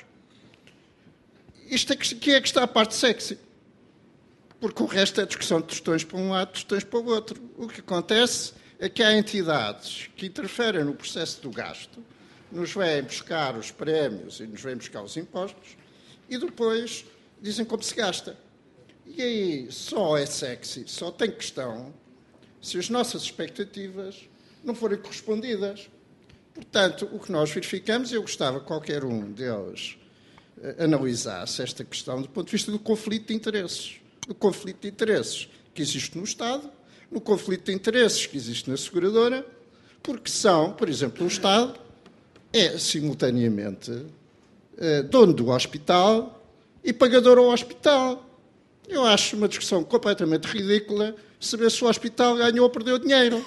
Isto aqui é que está a parte sexy. Porque o resto é discussão de tostões para um lado, tostões para o outro. O que acontece é que há entidades que interferem no processo do gasto, nos vêm buscar os prémios e nos vêm buscar os impostos e depois dizem como se gasta. E aí só é sexy, só tem questão se as nossas expectativas não forem correspondidas. Portanto, o que nós verificamos, eu gostava que qualquer um deles analisasse esta questão do ponto de vista do conflito de interesses. Do conflito de interesses que existe no Estado, no conflito de interesses que existe na seguradora, porque são, por exemplo, o Estado é, simultaneamente, eh, dono do hospital e pagador ao hospital. Eu acho uma discussão completamente ridícula saber se o hospital ganhou ou perdeu dinheiro.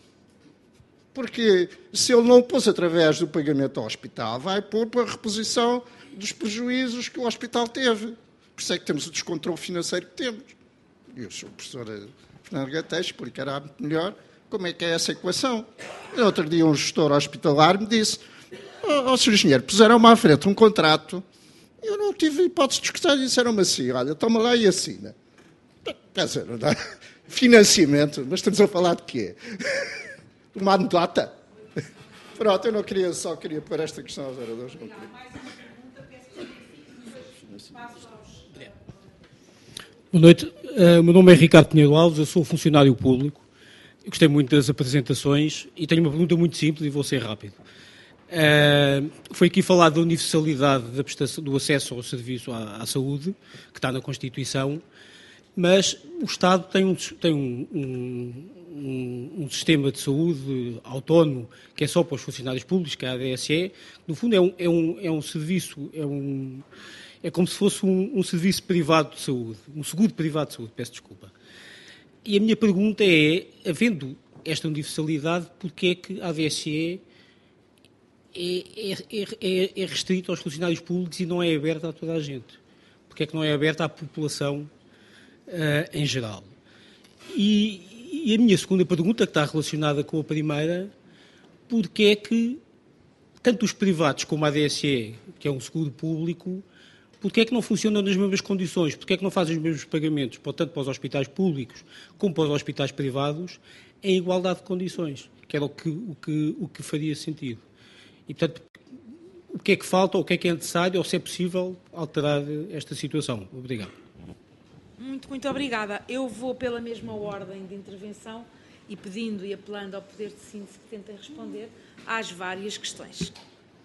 Porque se ele não o pôs através do pagamento ao hospital, vai pôr para a reposição dos prejuízos que o hospital teve. Por isso é que temos o descontrole financeiro que temos. E o senhor professor Fernando Gateixe explicará muito melhor como é que é essa equação. No outro dia um gestor hospitalar me disse: ó, oh, senhor engenheiro, puseram-me à frente um contrato, eu não tive hipótese de discutir, disseram-me assim, olha, toma lá e assina. Quer dizer, não dá financiamento, mas estamos a falar de quê? Uma anedota? Pronto, eu não queria, só queria pôr esta questão aos oradores. Boa noite, uh, o meu nome é Ricardo Pinheiro Alves, eu sou funcionário público, eu gostei muito das apresentações e tenho uma pergunta muito simples e vou ser rápido. Uh, foi aqui falado da universalidade da prestação, do acesso ao serviço à, à saúde, que está na Constituição, mas o Estado tem um, tem um, um, um, um sistema de saúde autónomo que é só para os funcionários públicos, que é a A D S E, no fundo é um, é um, é um serviço, é, um, é como se fosse um, um serviço privado de saúde, um seguro privado de saúde, peço desculpa. E a minha pergunta é, havendo esta universalidade, porquê é que a A D S E é, é, é, é restrito aos funcionários públicos e não é aberta a toda a gente? Porquê é que não é aberta à população Uh, em geral? E, e a minha segunda pergunta, que está relacionada com a primeira, porque é que tanto os privados como a A D S E, que é um seguro público, Porquê é que não funcionam nas mesmas condições? Porquê é que não fazem os mesmos pagamentos, tanto para os hospitais públicos como para os hospitais privados, em igualdade de condições? Que era o que, o que, o que faria sentido. E, portanto, o que é que falta, ou o que é que é necessário, ou se é possível alterar esta situação? Obrigado. Muito, muito obrigada. Eu vou pela mesma ordem de intervenção e pedindo e apelando ao poder de síntese que tentem responder às várias questões.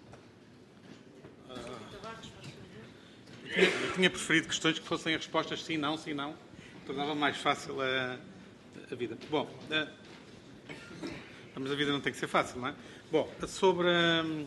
Eu tinha, eu tinha preferido questões que fossem respostas sim, não, sim, não. Tornava mais fácil a, a vida. Bom, a, mas a vida não tem que ser fácil, não é? Bom, sobre hum,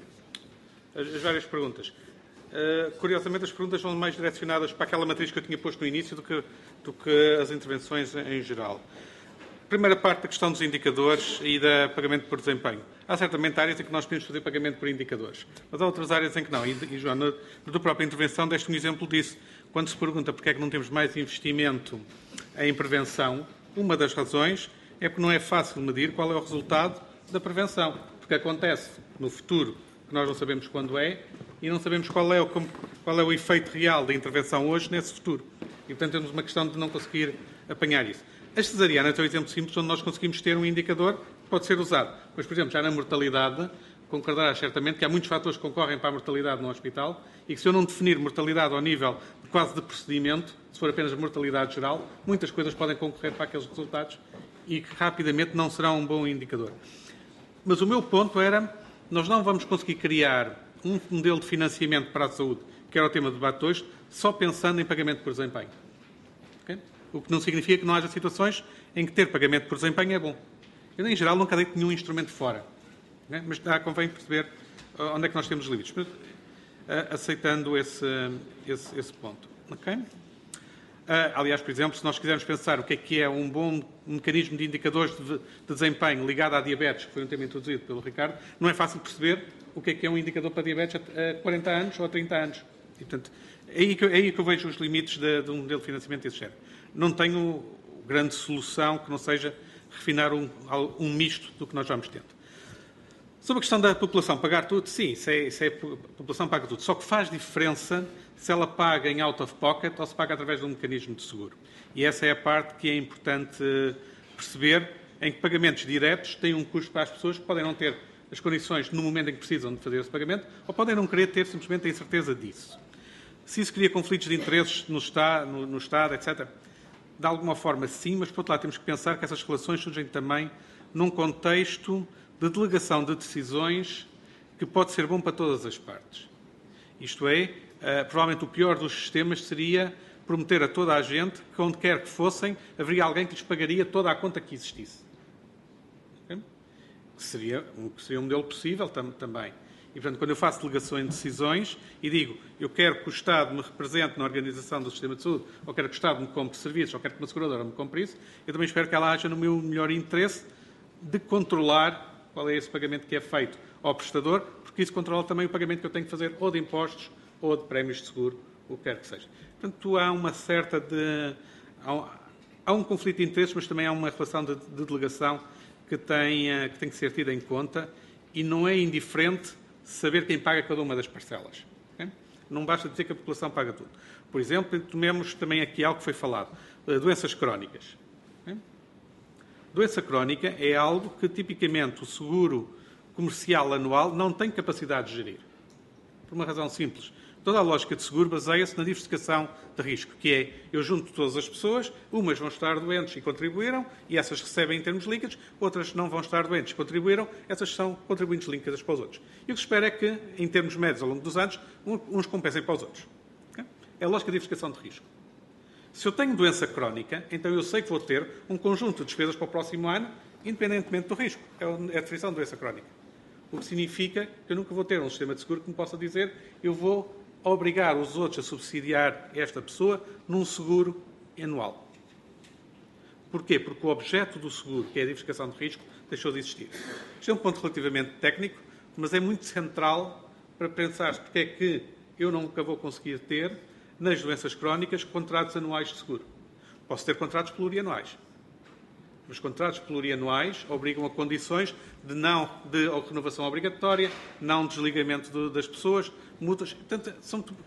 as, as várias perguntas. Uh, curiosamente, as perguntas são mais direcionadas para aquela matriz que eu tinha posto no início do que, do que as intervenções em geral. Primeira parte da questão dos indicadores e da pagamento por desempenho. Há certamente áreas em que nós podemos fazer pagamento por indicadores, mas há outras áreas em que não. E, e João, na, na tua própria intervenção, deste um exemplo disso. Quando se pergunta porque é que não temos mais investimento em prevenção, uma das razões é porque não é fácil medir qual é o resultado da prevenção, porque acontece no futuro, que nós não sabemos quando é, e não sabemos qual é o, qual é o efeito real da intervenção hoje nesse futuro. E, portanto, temos uma questão de não conseguir apanhar isso. A cesariana é um exemplo simples onde nós conseguimos ter um indicador que pode ser usado. Mas, por exemplo, já na mortalidade, concordarás certamente que há muitos fatores que concorrem para a mortalidade no hospital e que, se eu não definir mortalidade ao nível de quase de procedimento, se for apenas mortalidade geral, muitas coisas podem concorrer para aqueles resultados e que rapidamente não serão um bom indicador. Mas o meu ponto era, nós não vamos conseguir criar um modelo de financiamento para a saúde, que era o tema do debate de hoje, só pensando em pagamento por desempenho. Okay? O que não significa que não haja situações em que ter pagamento por desempenho é bom. Eu, em geral, nunca deito nenhum instrumento fora. Okay? Mas ah, convém perceber onde é que nós temos limites. Mas, ah, aceitando esse, esse, esse ponto. Okay? Ah, aliás, por exemplo, se nós quisermos pensar o que é que é um bom mecanismo de indicadores de, de desempenho ligado à diabetes, que foi um tema introduzido pelo Ricardo, não é fácil perceber o que é que é um indicador para diabetes a quarenta anos ou a trinta anos. E, portanto, é aí que, é aí que eu vejo os limites de, de um modelo de financiamento desse género. Não tenho grande solução que não seja refinar um, um misto do que nós vamos tendo. Sobre a questão da população pagar tudo, sim, se é, se é a população paga tudo. Só que faz diferença se ela paga em out of pocket ou se paga através de um mecanismo de seguro. E essa é a parte que é importante perceber, em que pagamentos diretos têm um custo para as pessoas que podem não ter as condições no momento em que precisam de fazer esse pagamento ou podem não querer ter simplesmente a incerteza disso. Se isso cria conflitos de interesses no Estado, no, no Estado, etcétera, de alguma forma sim, mas por outro lado temos que pensar que essas relações surgem também num contexto de delegação de decisões que pode ser bom para todas as partes. Isto é, uh, provavelmente o pior dos sistemas seria prometer a toda a gente que, onde quer que fossem, haveria alguém que lhes pagaria toda a conta que existisse. Okay? Que seria, que seria um modelo possível tam, também. E, portanto, quando eu faço delegações de decisões e digo eu quero que o Estado me represente na organização do sistema de saúde, ou quero que o Estado me compre serviços, ou quero que uma seguradora me compre isso, eu também espero que ela haja no meu melhor interesse de controlar qual é esse pagamento que é feito ao prestador, porque isso controla também o pagamento que eu tenho que fazer ou de impostos ou de prémios de seguro, o que quer que seja. Portanto, há uma certa de... Há um, há um conflito de interesses, mas também há uma relação de, de delegação que tem, que tem que ser tida em conta e não é indiferente saber quem paga cada uma das parcelas. Okay? Não basta dizer que a população paga tudo. Por exemplo, tomemos também aqui algo que foi falado, doenças crónicas. Okay? Doença crónica é algo que, tipicamente, o seguro comercial anual não tem capacidade de gerir. Por uma razão simples. Toda a lógica de seguro baseia-se na diversificação de risco, que é, eu junto todas as pessoas, umas vão estar doentes e contribuíram, e essas recebem em termos líquidos, outras não vão estar doentes e contribuíram, essas são contribuintes líquidas para os outros. E o que se espera é que, em termos médios, ao longo dos anos, uns compensem para os outros. Okay? É a lógica de diversificação de risco. Se eu tenho doença crónica, então eu sei que vou ter um conjunto de despesas para o próximo ano, independentemente do risco. É a definição de doença crónica. O que significa que eu nunca vou ter um sistema de seguro que me possa dizer eu vou obrigar os outros a subsidiar esta pessoa num seguro anual. Porquê? Porque o objeto do seguro, que é a diversificação de risco, deixou de existir. Isto é um ponto relativamente técnico, mas é muito central para pensar porque é que eu nunca vou conseguir ter, nas doenças crónicas, contratos anuais de seguro. Posso ter contratos plurianuais. Os contratos plurianuais obrigam a condições de não de renovação obrigatória, não desligamento de, das pessoas, multas. Portanto, são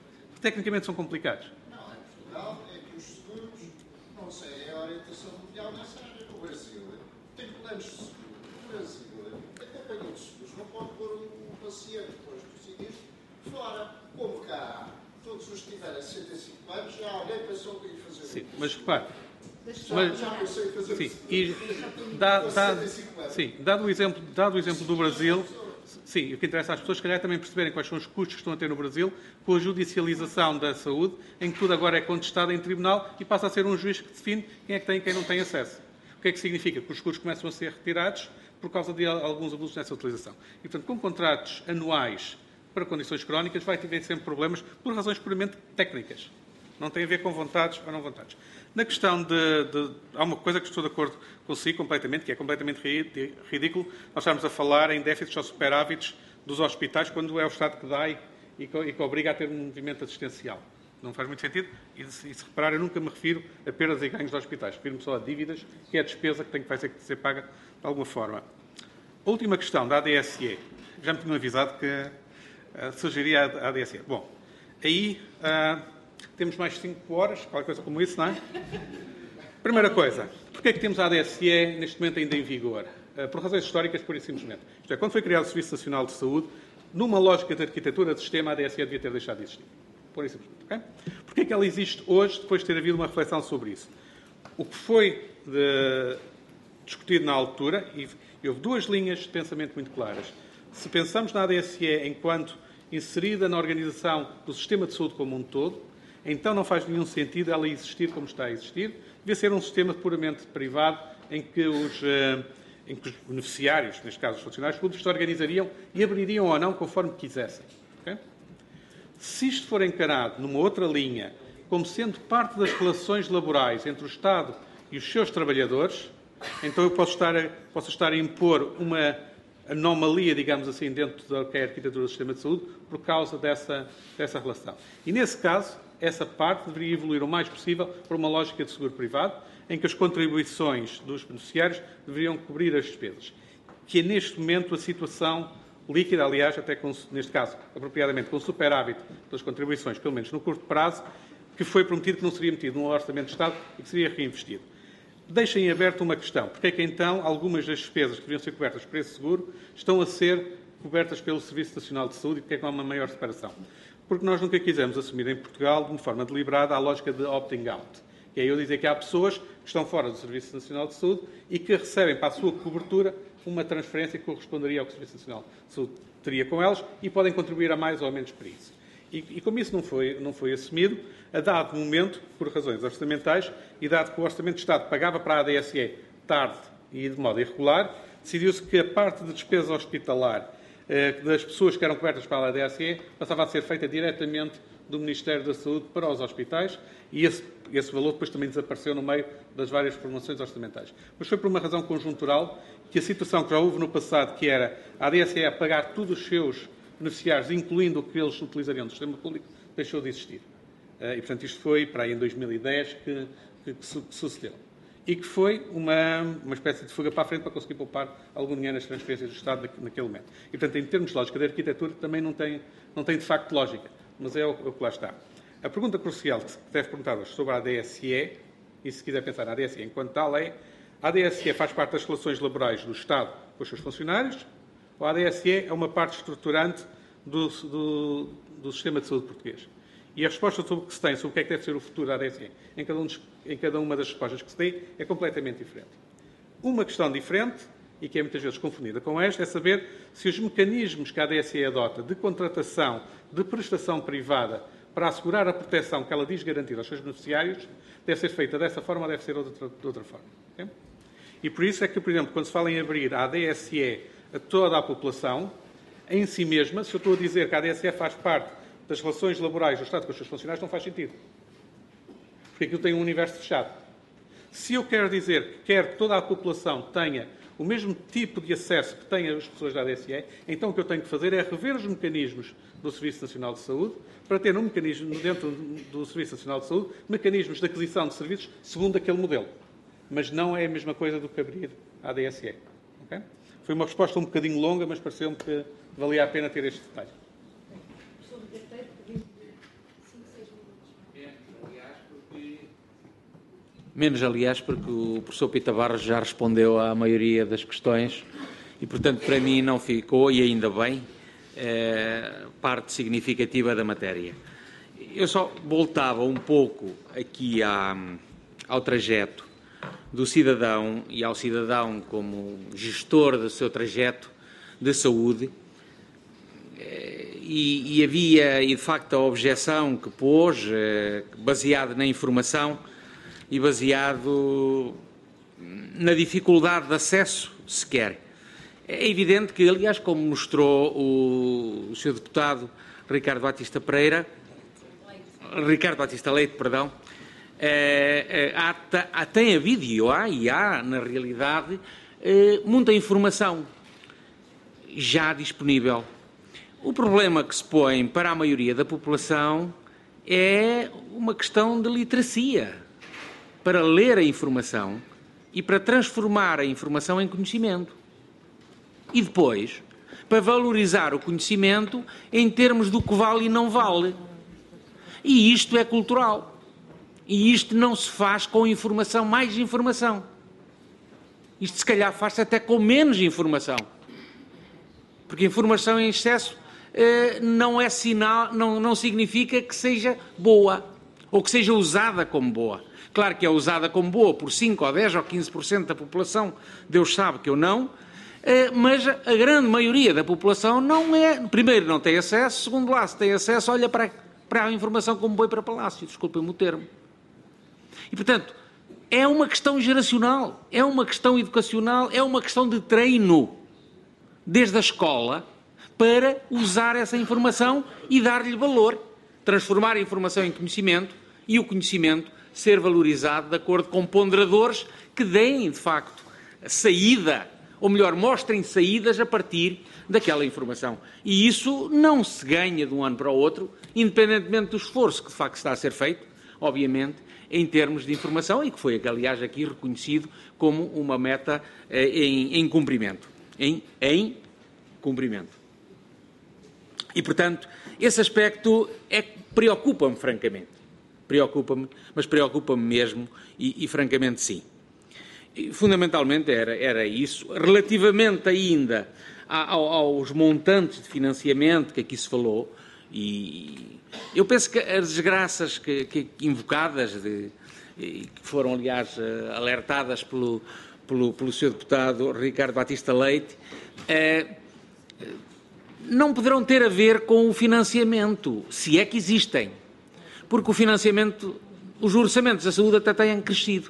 tecnicamente são complicados. Não, em Portugal é que os seguros não seguem a orientação mundial nessa área. No Brasil tem planos de seguro. No Brasil, a companhia de seguros não pode pôr um paciente depois do sinistro fora. Como cá, todos os que tiverem sessenta e cinco anos, já alguém pensou que ia fazer. Sim, mas repare. Mas, já pensei em fazer sim, e dá, dá, sim, dado, o exemplo, dado o exemplo do Brasil, sim, o que interessa às pessoas, se calhar, também perceberem quais são os custos que estão a ter no Brasil com a judicialização da saúde, em que tudo agora é contestado em tribunal e passa a ser um juiz que define quem é que tem e quem não tem acesso. O que é que significa? Que os custos começam a ser retirados por causa de alguns abusos nessa utilização. E, portanto, com contratos anuais para condições crónicas, vai ter sempre problemas por razões puramente técnicas. Não tem a ver com vontades ou não vontades. Na questão de, de... Há uma coisa que estou de acordo consigo completamente, que é completamente ridículo nós estarmos a falar em déficits ou superávites dos hospitais quando é o Estado que dá e, e, que, e que obriga a ter um movimento assistencial. Não faz muito sentido. E, se, e se reparar, eu nunca me refiro a perdas e ganhos de hospitais. Refiro-me só a dívidas, que é a despesa que tem que vai ter que ser paga de alguma forma. A última questão da A D S E. Já me tinham avisado que uh, surgiria a A D S E. Bom, aí... Uh, temos mais cinco horas, qualquer coisa como isso, não é? Primeira coisa, porquê é que temos a A D S E neste momento ainda em vigor? Por razões históricas, pura e simplesmente. Isto é, quando foi criado o Serviço Nacional de Saúde, numa lógica de arquitetura de sistema, a A D S E devia ter deixado de existir. Pura e simplesmente. Okay? Porquê é que ela existe hoje, depois de ter havido uma reflexão sobre isso? O que foi de... discutido na altura, e houve duas linhas de pensamento muito claras. Se pensamos na A D S E enquanto inserida na organização do sistema de saúde como um todo, então não faz nenhum sentido ela existir como está a existir. Devia ser um sistema puramente privado em que os, em que os beneficiários, neste caso os funcionários públicos, se organizariam e abririam ou não conforme quisessem. Okay? Se isto for encarado numa outra linha, como sendo parte das relações laborais entre o Estado e os seus trabalhadores, então eu posso estar a, posso estar a impor uma anomalia, digamos assim, dentro da que é a arquitetura do sistema de saúde, por causa dessa, dessa relação. E, nesse caso, essa parte deveria evoluir o mais possível para uma lógica de seguro privado, em que as contribuições dos beneficiários deveriam cobrir as despesas. Que é, neste momento, a situação líquida, aliás, até com, neste caso, apropriadamente, com superávit das contribuições, pelo menos no curto prazo, que foi prometido que não seria metido no orçamento de Estado e que seria reinvestido. Deixem aberto uma questão. Porque é que, então, algumas das despesas que deveriam ser cobertas por esse seguro estão a ser cobertas pelo Serviço Nacional de Saúde e porque é que não há uma maior separação? Porque nós nunca quisemos assumir em Portugal, de uma forma deliberada, a lógica de opting out. Que é eu dizer que há pessoas que estão fora do Serviço Nacional de Saúde e que recebem para a sua cobertura uma transferência que corresponderia ao que o Serviço Nacional de Saúde teria com elas e podem contribuir a mais ou menos para isso. E, e como isso não foi, não foi assumido, a dado momento, por razões orçamentais, e dado que o Orçamento de Estado pagava para a A D S E tarde e de modo irregular, decidiu-se que a parte de despesa hospitalar das pessoas que eram cobertas pela A D S E passava a ser feita diretamente do Ministério da Saúde para os hospitais e esse, esse valor depois também desapareceu no meio das várias formulações orçamentais. Mas foi por uma razão conjuntural que a situação que já houve no passado, que era a A D S E a pagar todos os seus beneficiários, incluindo o que eles utilizariam do sistema público, deixou de existir. E, portanto, isto foi para aí em dois mil e dez que, que, que sucedeu. E que foi uma, uma espécie de fuga para a frente para conseguir poupar algum dinheiro nas transferências do Estado naquele momento. E, portanto, em termos de lógica de arquitetura, também não tem, não tem de facto lógica, mas é o, o que lá está. A pergunta crucial que se deve perguntar hoje sobre a A D S E, e se quiser pensar na A D S E enquanto tal, é a AD S E faz parte das relações laborais do Estado com os seus funcionários, ou a AD S E é uma parte estruturante do, do, do sistema de saúde português? E a resposta sobre o que se tem, sobre o que é que deve ser o futuro da A D S E, em cada, um dos, em cada uma das respostas que se tem, é completamente diferente. Uma questão diferente, e que é muitas vezes confundida com esta, é saber se os mecanismos que a A D S E adota de contratação, de prestação privada, para assegurar a proteção que ela diz garantir aos seus beneficiários, deve ser feita dessa forma ou deve ser de outra, de outra forma. Okay? E por isso é que, por exemplo, quando se fala em abrir a A D S E a toda a população, em si mesma, se eu estou a dizer que a A D S E faz parte das relações laborais do Estado com os seus funcionários, não faz sentido. Porque aquilo tem um universo fechado. Se eu quero dizer que quero que toda a população tenha o mesmo tipo de acesso que têm as pessoas da A D S E, então o que eu tenho que fazer é rever os mecanismos do Serviço Nacional de Saúde para ter um mecanismo dentro do Serviço Nacional de Saúde, mecanismos de aquisição de serviços segundo aquele modelo. Mas não é a mesma coisa do que abrir a A D S E. Okay? Foi uma resposta um bocadinho longa, mas pareceu-me que valia a pena ter este detalhe. Menos, aliás, porque o professor Pita Barros já respondeu à maioria das questões e, portanto, para mim não ficou, e ainda bem, eh, parte significativa da matéria. Eu só voltava um pouco aqui à, ao trajeto do cidadão e ao cidadão como gestor do seu trajeto de saúde, e, e havia, e de facto, a objeção que pôs, eh, baseada na informação e baseado na dificuldade de acesso, se quer. É evidente que, aliás, como mostrou o, o senhor deputado Ricardo Batista Pereira, Ricardo Batista Leite, perdão, eh, eh, há, há, tem havido e há, e há, na realidade, eh, muita informação já disponível. O problema que se põe para a maioria da população é uma questão de literacia, para ler a informação e para transformar a informação em conhecimento. E depois, para valorizar o conhecimento em termos do que vale e não vale. E isto é cultural. E isto não se faz com informação, mais informação. Isto se calhar faz-se até com menos informação. Porque informação em excesso eh, não é sinal, não, não significa que seja boa ou que seja usada como boa. Claro que é usada como boa por cinco ou dez ou quinze por cento da população, Deus sabe que eu não, mas a grande maioria da população não é, primeiro não tem acesso, segundo lá, se tem acesso, olha para, para a informação como boi para palácio, desculpem-me o termo. E, portanto, é uma questão geracional, é uma questão educacional, é uma questão de treino, desde a escola, para usar essa informação e dar-lhe valor, transformar a informação em conhecimento e o conhecimento ser valorizado de acordo com ponderadores que deem, de facto, saída, ou melhor, mostrem saídas a partir daquela informação. E isso não se ganha de um ano para o outro, independentemente do esforço que, de facto, está a ser feito, obviamente, em termos de informação, e que foi, aliás, aqui reconhecido como uma meta eh, em, em cumprimento. Em, em cumprimento. E, portanto, esse aspecto é, preocupa-me, francamente. Preocupa-me, mas preocupa-me mesmo e, e, francamente, sim. E, fundamentalmente era, era isso. Relativamente ainda a, a, aos montantes de financiamento que aqui se falou, e eu penso que as desgraças que, que, invocadas, de, que foram, aliás, alertadas pelo, pelo, pelo senhor deputado Ricardo Batista Leite, eh, não poderão ter a ver com o financiamento, se é que existem. Porque o financiamento, os orçamentos da saúde até têm crescido.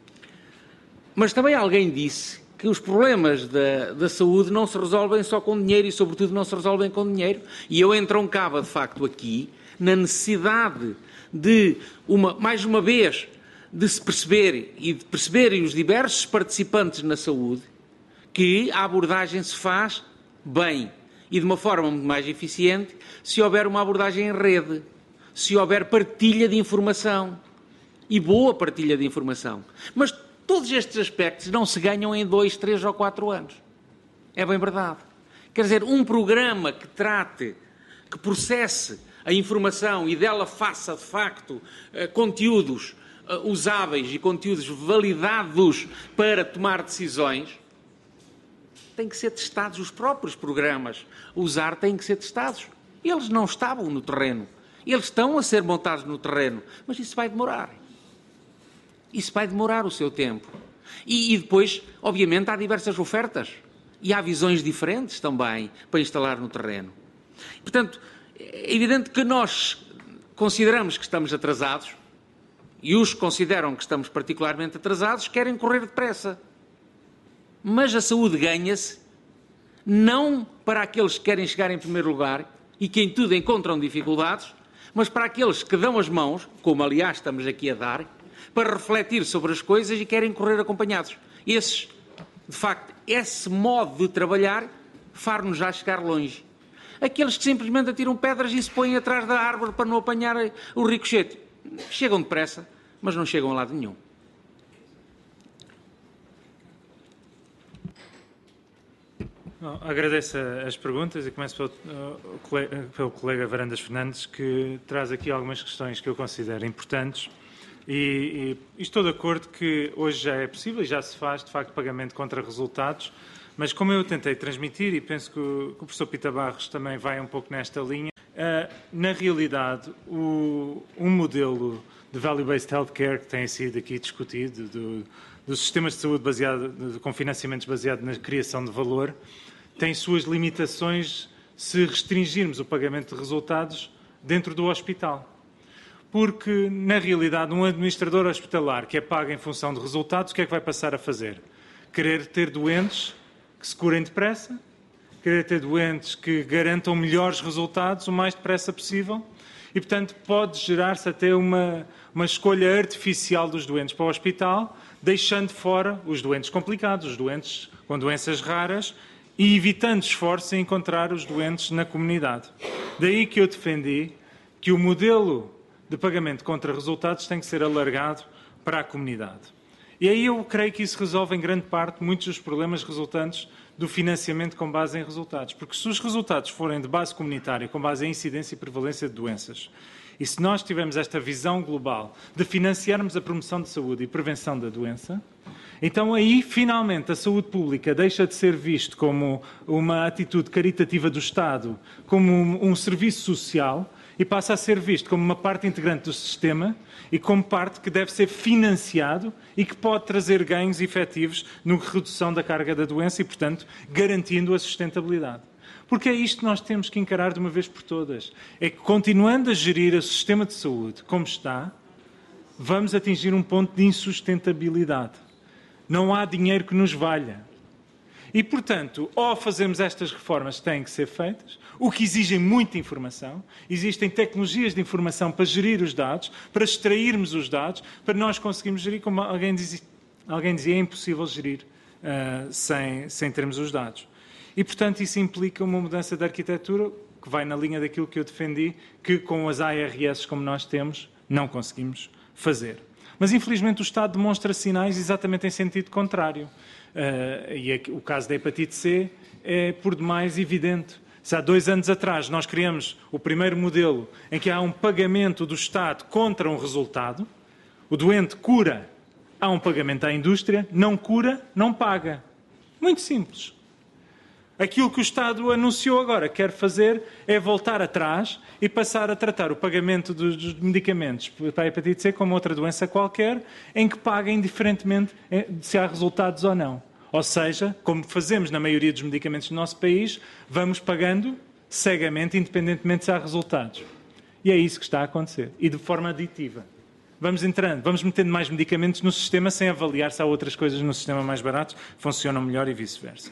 Mas também alguém disse que os problemas da, da saúde não se resolvem só com dinheiro e, sobretudo, não se resolvem com dinheiro. E eu entroncava, de facto, aqui na necessidade de, uma, mais uma vez, de se perceber e de perceberem os diversos participantes na saúde que a abordagem se faz bem e de uma forma muito mais eficiente se houver uma abordagem em rede. Se houver partilha de informação, e boa partilha de informação. Mas todos estes aspectos não se ganham em dois, três ou quatro anos. É bem verdade. Quer dizer, um programa que trate, que processe a informação e dela faça, de facto, conteúdos usáveis e conteúdos validados para tomar decisões, tem que ser testados. Os próprios programas a usar têm que ser testados. Eles não estavam no terreno. Eles estão a ser montados no terreno, mas isso vai demorar. Isso vai demorar o seu tempo. E, e depois, obviamente, há diversas ofertas e há visões diferentes também para instalar no terreno. Portanto, é evidente que nós consideramos que estamos atrasados e os que consideram que estamos particularmente atrasados querem correr depressa. Mas a saúde ganha-se não para aqueles que querem chegar em primeiro lugar e que em tudo encontram dificuldades, mas para aqueles que dão as mãos, como aliás estamos aqui a dar, para refletir sobre as coisas e querem correr acompanhados. Esses, de facto, esse modo de trabalhar far-nos já chegar longe. Aqueles que simplesmente atiram pedras e se põem atrás da árvore para não apanhar o ricochete, chegam depressa, mas não chegam a lado nenhum. Bom, agradeço as perguntas e começo pelo, uh, colega, pelo colega Varandas Fernandes, que traz aqui algumas questões que eu considero importantes E, e estou de acordo que hoje já é possível e já se faz, de facto, pagamento contra resultados, mas como eu tentei transmitir, e penso que o, que o professor Pita Barros também vai um pouco nesta linha, uh, na realidade, o, um modelo de Value-Based Healthcare que tem sido aqui discutido, do, dos sistemas de saúde baseado, de, com financiamentos baseados na criação de valor, tem suas limitações se restringirmos o pagamento de resultados dentro do hospital. Porque, na realidade, um administrador hospitalar que é pago em função de resultados, o que é que vai passar a fazer? Querer ter doentes que se curem depressa, querer ter doentes que garantam melhores resultados o mais depressa possível e, portanto, pode gerar-se até uma, uma escolha artificial dos doentes para o hospital, deixando fora os doentes complicados, os doentes com doenças raras e evitando esforço em encontrar os doentes na comunidade. Daí que eu defendi que o modelo de pagamento contra resultados tem que ser alargado para a comunidade. E aí eu creio que isso resolve em grande parte muitos dos problemas resultantes do financiamento com base em resultados. Porque se os resultados forem de base comunitária, com base em incidência e prevalência de doenças, e se nós tivermos esta visão global de financiarmos a promoção de saúde e prevenção da doença, então aí, finalmente, a saúde pública deixa de ser visto como uma atitude caritativa do Estado, como um, um serviço social, e passa a ser visto como uma parte integrante do sistema e como parte que deve ser financiado e que pode trazer ganhos efetivos na redução da carga da doença e, portanto, garantindo a sustentabilidade. Porque é isto que nós temos que encarar de uma vez por todas. É que, continuando a gerir o sistema de saúde como está, vamos atingir um ponto de insustentabilidade. Não há dinheiro que nos valha. E, portanto, ou fazemos estas reformas que têm que ser feitas, o que exigem muita informação, existem tecnologias de informação para gerir os dados, para extrairmos os dados, para nós conseguirmos gerir, como alguém dizia, alguém dizia é impossível gerir uh, sem, sem termos os dados. E, portanto, isso implica uma mudança de arquitetura que vai na linha daquilo que eu defendi, que com as A R S como nós temos, não conseguimos fazer. Mas, infelizmente, o Estado demonstra sinais exatamente em sentido contrário. Uh, e aqui, o caso da hepatite C é, por demais, evidente. Se há dois anos atrás nós criamos o primeiro modelo em que há um pagamento do Estado contra um resultado, o doente cura, há um pagamento à indústria, não cura, não paga. Muito simples. Aquilo que o Estado anunciou agora quer fazer é voltar atrás e passar a tratar o pagamento dos medicamentos para a hepatite C como outra doença qualquer, em que paga indiferentemente se há resultados ou não. Ou seja, como fazemos na maioria dos medicamentos do nosso país, vamos pagando cegamente, independentemente se há resultados. E é isso que está a acontecer. E de forma aditiva. Vamos entrando, vamos metendo mais medicamentos no sistema sem avaliar se há outras coisas no sistema mais baratas que funcionam melhor e vice-versa.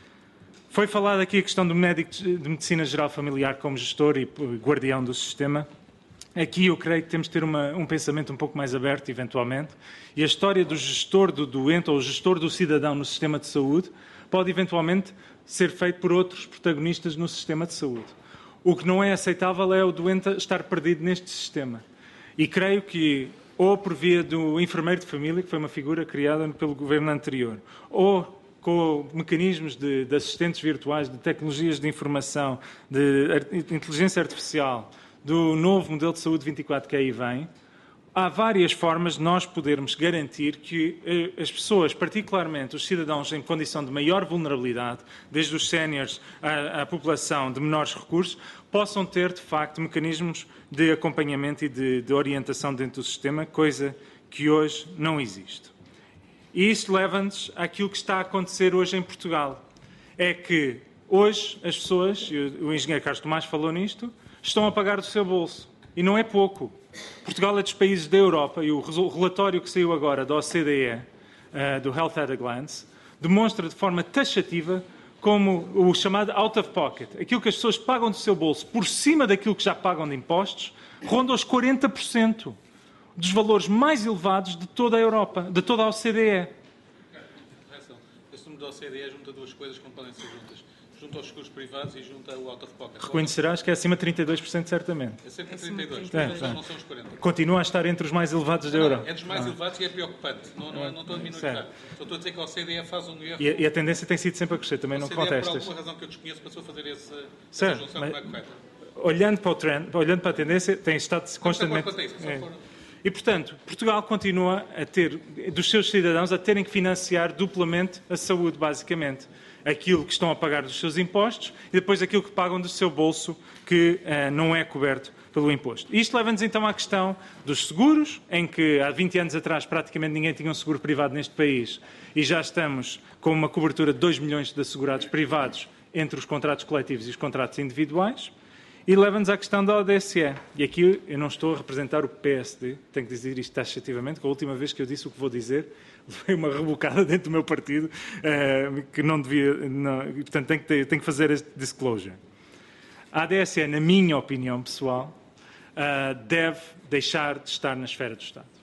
Foi falada aqui a questão do médico de medicina geral familiar como gestor e guardião do sistema. Aqui eu creio que temos de ter uma, um pensamento um pouco mais aberto, eventualmente, e a história do gestor do doente ou o gestor do cidadão no sistema de saúde pode, eventualmente, ser feito por outros protagonistas no sistema de saúde. O que não é aceitável é o doente estar perdido neste sistema. E creio que, ou por via do enfermeiro de família, que foi uma figura criada pelo governo anterior, ou com mecanismos de, de assistentes virtuais, de tecnologias de informação, de inteligência artificial, do novo modelo de saúde vinte e quatro que aí vem, há várias formas de nós podermos garantir que eh, as pessoas, particularmente os cidadãos em condição de maior vulnerabilidade, desde os séniores à, à população de menores recursos, possam ter, de facto, mecanismos de acompanhamento e de, de orientação dentro do sistema, coisa que hoje não existe. E isso leva-nos àquilo que está a acontecer hoje em Portugal. É que hoje as pessoas, e o engenheiro Carlos Tomás falou nisto, estão a pagar do seu bolso. E não é pouco. Portugal é dos países da Europa, e o relatório que saiu agora da O C D E, uh, do Health at a Glance, demonstra de forma taxativa como o chamado out of pocket, aquilo que as pessoas pagam do seu bolso por cima daquilo que já pagam de impostos, ronda os quarenta por cento. Dos valores mais elevados de toda a Europa, de toda a O C D E. Esse número da O C D E junta duas coisas que não podem ser juntas. Junta os seguros privados e junta o out of pocket. Reconhecerás que é acima de trinta e dois por cento, certamente. É cerca de trinta e dois por cento, é, não são os quarenta por cento. Continua a estar entre os mais elevados da Europa. É dos mais ah. elevados e é preocupante. Não, não, não estou a minimizar. Só estou a dizer que a O C D E faz um erro. E, e a tendência tem sido sempre a crescer, também não contestas. Por alguma razão que eu desconheço, passou a fazer esse, essa junção que não é correta. Olhando para o trend, olhando para a tendência, tem estado constantemente... Isso, é. E, portanto, Portugal continua a ter, dos seus cidadãos, a terem que financiar duplamente a saúde, basicamente. Aquilo que estão a pagar dos seus impostos e depois aquilo que pagam do seu bolso, que uh, não é coberto pelo imposto. Isto leva-nos então à questão dos seguros, em que há vinte anos atrás praticamente ninguém tinha um seguro privado neste país e já estamos com uma cobertura de dois milhões de assegurados privados entre os contratos coletivos e os contratos individuais. E leva-nos à questão da O D S E. E aqui eu não estou a representar o P S D, tenho que dizer isto taxativamente, que a última vez que eu disse o que vou dizer, foi uma rebocada dentro do meu partido, uh, que não devia... Não, portanto, tenho que, ter, tenho que fazer este disclosure. A A D S E, na minha opinião pessoal, uh, deve deixar de estar na esfera do Estado.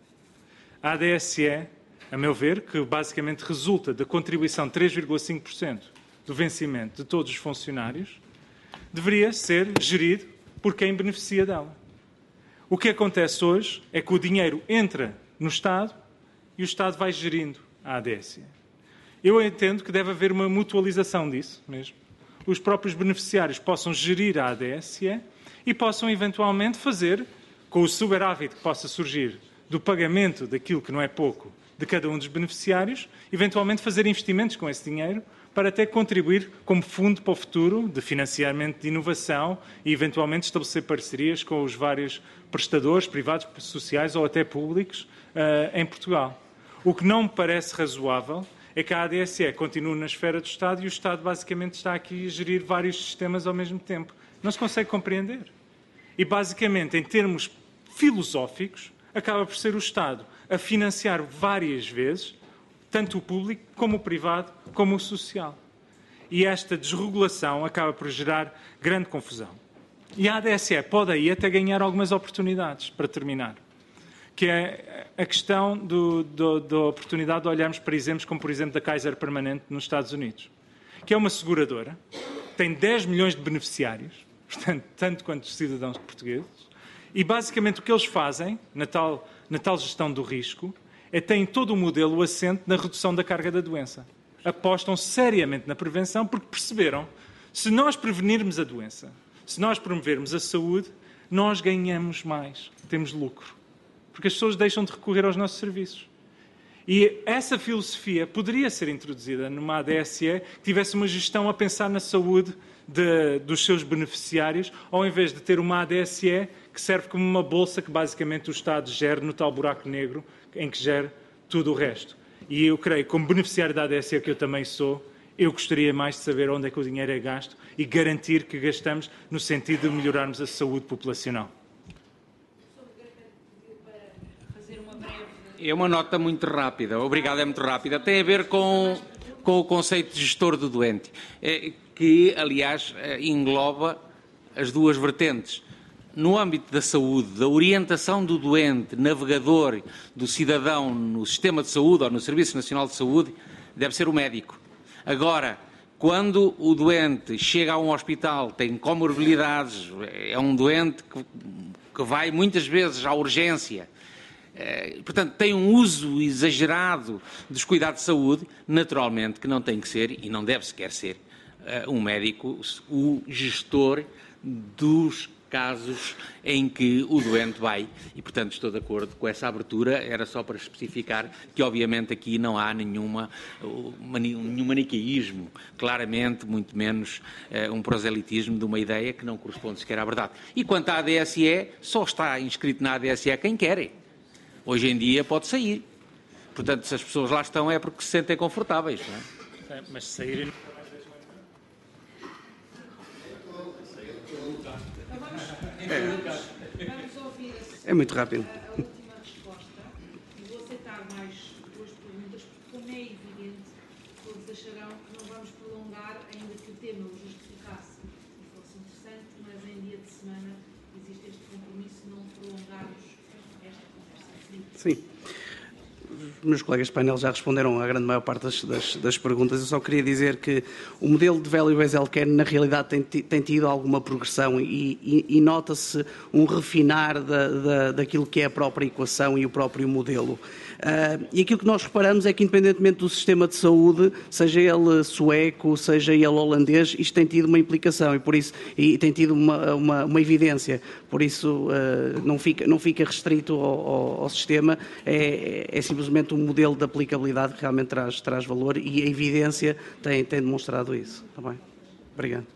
A A D S E, a meu ver, que basicamente resulta da contribuição de três vírgula cinco por cento do vencimento de todos os funcionários, deveria ser gerido por quem beneficia dela. O que acontece hoje é que o dinheiro entra no Estado e o Estado vai gerindo a A D S E. Eu entendo que deve haver uma mutualização disso mesmo. Os próprios beneficiários possam gerir a A D S E e possam eventualmente fazer, com o superávit que possa surgir do pagamento daquilo que não é pouco de cada um dos beneficiários, eventualmente fazer investimentos com esse dinheiro para até contribuir como fundo para o futuro de financiamento de inovação e, eventualmente, estabelecer parcerias com os vários prestadores privados, sociais ou até públicos uh, em Portugal. O que não me parece razoável é que a A D S E continue na esfera do Estado e o Estado, basicamente, está aqui a gerir vários sistemas ao mesmo tempo. Não se consegue compreender. E, basicamente, em termos filosóficos, acaba por ser o Estado a financiar várias vezes tanto o público, como o privado, como o social. E esta desregulação acaba por gerar grande confusão. E a A D S E pode aí até ganhar algumas oportunidades, para terminar, que é a questão do, do, da oportunidade de olharmos para exemplos como, por exemplo, da Kaiser Permanente nos Estados Unidos, que é uma seguradora, tem dez milhões de beneficiários, portanto, tanto quanto os cidadãos portugueses, e basicamente o que eles fazem, na tal, na tal gestão do risco, é têm todo o modelo assente na redução da carga da doença. Apostam seriamente na prevenção porque perceberam, se nós prevenirmos a doença, se nós promovermos a saúde, nós ganhamos mais, temos lucro. Porque as pessoas deixam de recorrer aos nossos serviços. E essa filosofia poderia ser introduzida numa A D S E que tivesse uma gestão a pensar na saúde de, dos seus beneficiários, ao invés de ter uma A D S E que serve como uma bolsa que basicamente o Estado gere no tal buraco negro em que gera tudo o resto. E eu creio, como beneficiário da A D S E que eu também sou, eu gostaria mais de saber onde é que o dinheiro é gasto e garantir que gastamos no sentido de melhorarmos a saúde populacional. É uma nota muito rápida, obrigado, é muito rápida. Tem a ver com, com o conceito de gestor do doente, que, aliás, engloba as duas vertentes. No âmbito da saúde, da orientação do doente, navegador, do cidadão no sistema de saúde ou no Serviço Nacional de Saúde, deve ser o médico. Agora, quando o doente chega a um hospital, tem comorbilidades, é um doente que, que vai muitas vezes à urgência, é, portanto, tem um uso exagerado dos cuidados de saúde, naturalmente que não tem que ser, e não deve sequer ser, uh, um médico o gestor dos casos em que o doente vai, e portanto estou de acordo com essa abertura, era só para especificar que obviamente aqui não há nenhuma, nenhum maniqueísmo, claramente, muito menos uh, um proselitismo de uma ideia que não corresponde sequer à verdade. E quanto à A D S E, só está inscrito na A D S E quem quer. Hoje em dia pode sair. Portanto, se as pessoas lá estão é porque se sentem confortáveis, não é? É, mas saírem... É, é muito rápido. A última resposta, e vou aceitar mais duas perguntas, porque como é evidente, todos acharão que não vamos prolongar, ainda que o tema o justificasse e fosse interessante, mas em dia de semana existe este compromisso de não prolongarmos esta conversa. Sim. Os meus colegas de painel já responderam à grande maior parte das, das, das perguntas. Eu só queria dizer que o modelo de value-based healthcare, na realidade, tem, tem tido alguma progressão e, e, e nota-se um refinar da, da, daquilo que é a própria equação e o próprio modelo. Uh, e aquilo que nós reparamos é que, independentemente do sistema de saúde, seja ele sueco, seja ele holandês, isto tem tido uma implicação e, por isso, e tem tido uma, uma, uma evidência. Por isso, uh, não, fica, não fica restrito ao, ao, ao sistema, é, é simplesmente um modelo de aplicabilidade que realmente traz, traz valor e a evidência tem, tem demonstrado isso. Está bem? Obrigado.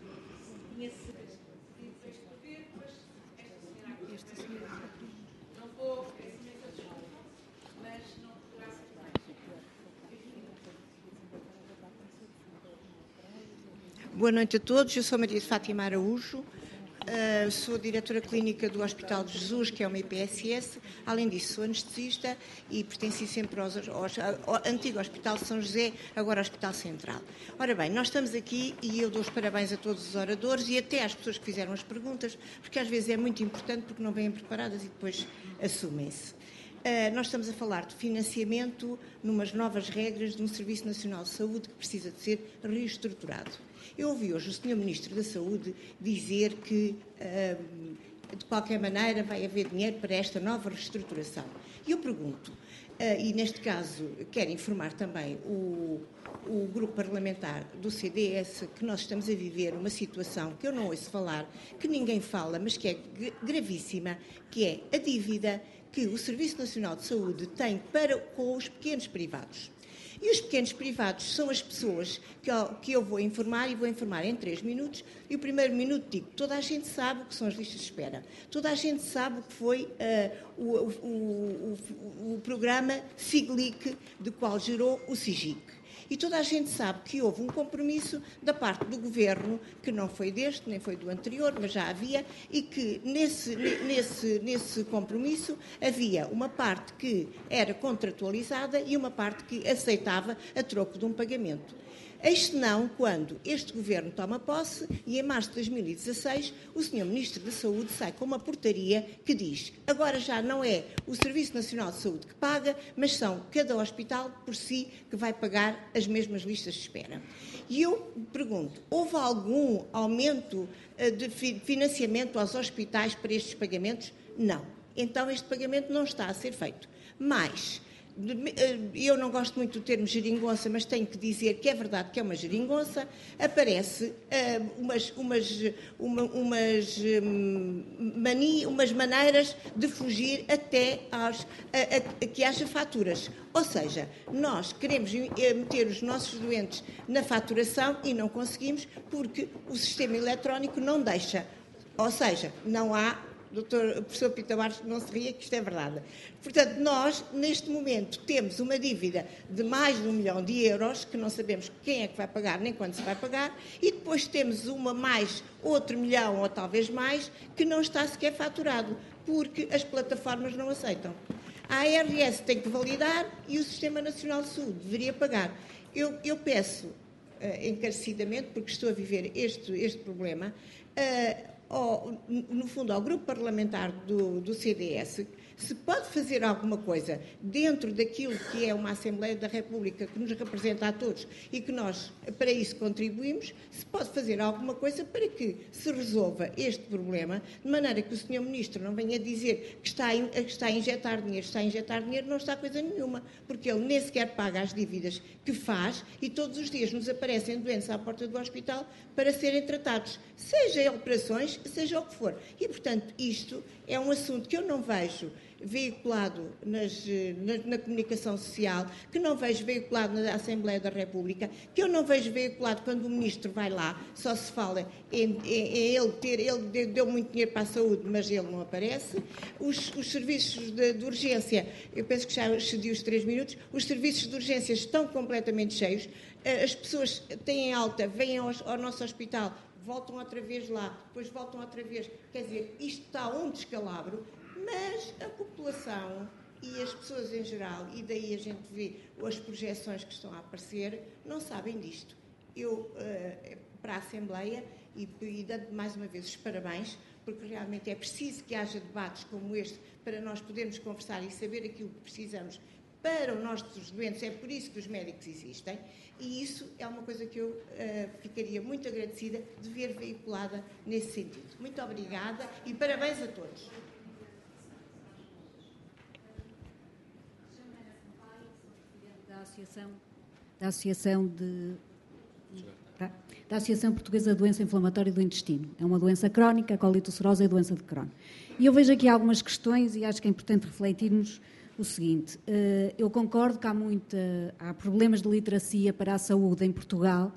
Boa noite a todos, eu sou Maria de Fátima Araújo, uh, sou diretora clínica do Hospital de Jesus, que é uma I P S S, além disso sou anestesista e pertenci sempre aos, aos, ao antigo Hospital de São José, agora Hospital Central. Ora bem, nós estamos aqui e eu dou os parabéns a todos os oradores e até às pessoas que fizeram as perguntas, porque às vezes é muito importante porque não vêm preparadas e depois assumem-se. Uh, nós estamos a falar de financiamento numas novas regras de um Serviço Nacional de Saúde que precisa de ser reestruturado. Eu ouvi hoje o senhor Ministro da Saúde dizer que, uh, de qualquer maneira, vai haver dinheiro para esta nova reestruturação. E eu pergunto, uh, e neste caso quero informar também o, o grupo parlamentar do C D S que nós estamos a viver uma situação que eu não ouço falar, que ninguém fala, mas que é gravíssima, que é a dívida que o Serviço Nacional de Saúde tem para com os pequenos privados. E os pequenos privados são as pessoas que eu, que eu vou informar e vou informar em três minutos. E o primeiro minuto digo, toda a gente sabe o que são as listas de espera. Toda a gente sabe o que foi uh, o, o, o, o programa SIGLIC, do qual gerou o SIGIC. E toda a gente sabe que houve um compromisso da parte do Governo, que não foi deste, nem foi do anterior, mas já havia, e que nesse, nesse, nesse compromisso havia uma parte que era contratualizada e uma parte que aceitava a troco de um pagamento. Eis não quando este Governo toma posse e em março de dois mil e dezasseis o senhor Ministro da Saúde sai com uma portaria que diz agora já não é o Serviço Nacional de Saúde que paga, mas são cada hospital por si que vai pagar as mesmas listas de espera. E eu pergunto, houve algum aumento de financiamento aos hospitais para estes pagamentos? Não. Então este pagamento não está a ser feito. Mas eu não gosto muito do termo geringonça, mas tenho que dizer que é verdade que é uma geringonça. Aparece uh, umas, umas, uma, umas, um, mani, umas maneiras de fugir até aos, a, a, a que haja faturas. Ou seja, nós queremos meter os nossos doentes na faturação e não conseguimos porque o sistema eletrónico não deixa. Ou seja, não há... doutor professor Pita Barros, não se ria que isto é verdade. Portanto, nós, neste momento, temos uma dívida de mais de um milhão de euros, que não sabemos quem é que vai pagar, nem quando se vai pagar, e depois temos uma mais, outro milhão, ou talvez mais, que não está sequer faturado, porque as plataformas não aceitam. A A R S tem que validar e o Sistema Nacional de Saúde deveria pagar. Eu, eu peço, uh, encarecidamente, porque estou a viver este, este problema, uh, Ao, no fundo, ao grupo parlamentar do, do C D S, se pode fazer alguma coisa dentro daquilo que é uma Assembleia da República que nos representa a todos e que nós, para isso, contribuímos, se pode fazer alguma coisa para que se resolva este problema, de maneira que o senhor Ministro não venha dizer que está, a, que está a injetar dinheiro, está a injetar dinheiro, não está coisa nenhuma, porque ele nem sequer paga as dívidas que faz e todos os dias nos aparecem doentes à porta do hospital para serem tratados, seja em operações, seja o que for. E, portanto, isto é um assunto que eu não vejo veiculado nas, na, na comunicação social, que não vejo veiculado na Assembleia da República, que eu não vejo veiculado quando o Ministro vai lá, só se fala em, em, em ele ter, ele deu muito dinheiro para a saúde, mas ele não aparece. Os, os serviços de, de urgência, eu penso que já excedi os três minutos, os serviços de urgência estão completamente cheios, as pessoas têm alta, vêm ao, ao nosso hospital, voltam outra vez lá, depois voltam outra vez, quer dizer, isto está um descalabro, mas a população e as pessoas em geral, e daí a gente vê as projeções que estão a aparecer, não sabem disto. Eu, uh, para a Assembleia, e, e dando mais uma vez os parabéns, porque realmente é preciso que haja debates como este para nós podermos conversar e saber aquilo que precisamos para o nós dos doentes, é por isso que os médicos existem, e isso é uma coisa que eu uh, ficaria muito agradecida de ver veiculada nesse sentido. Muito obrigada e parabéns a todos. Da Associação, da Associação de... da Associação Portuguesa de Doença Inflamatória do Intestino. É uma doença crónica, a colite ulcerosa é doença de Crohn. E eu vejo aqui algumas questões e acho que é importante refletirmos o seguinte. Eu concordo que há, muita, há problemas de literacia para a saúde em Portugal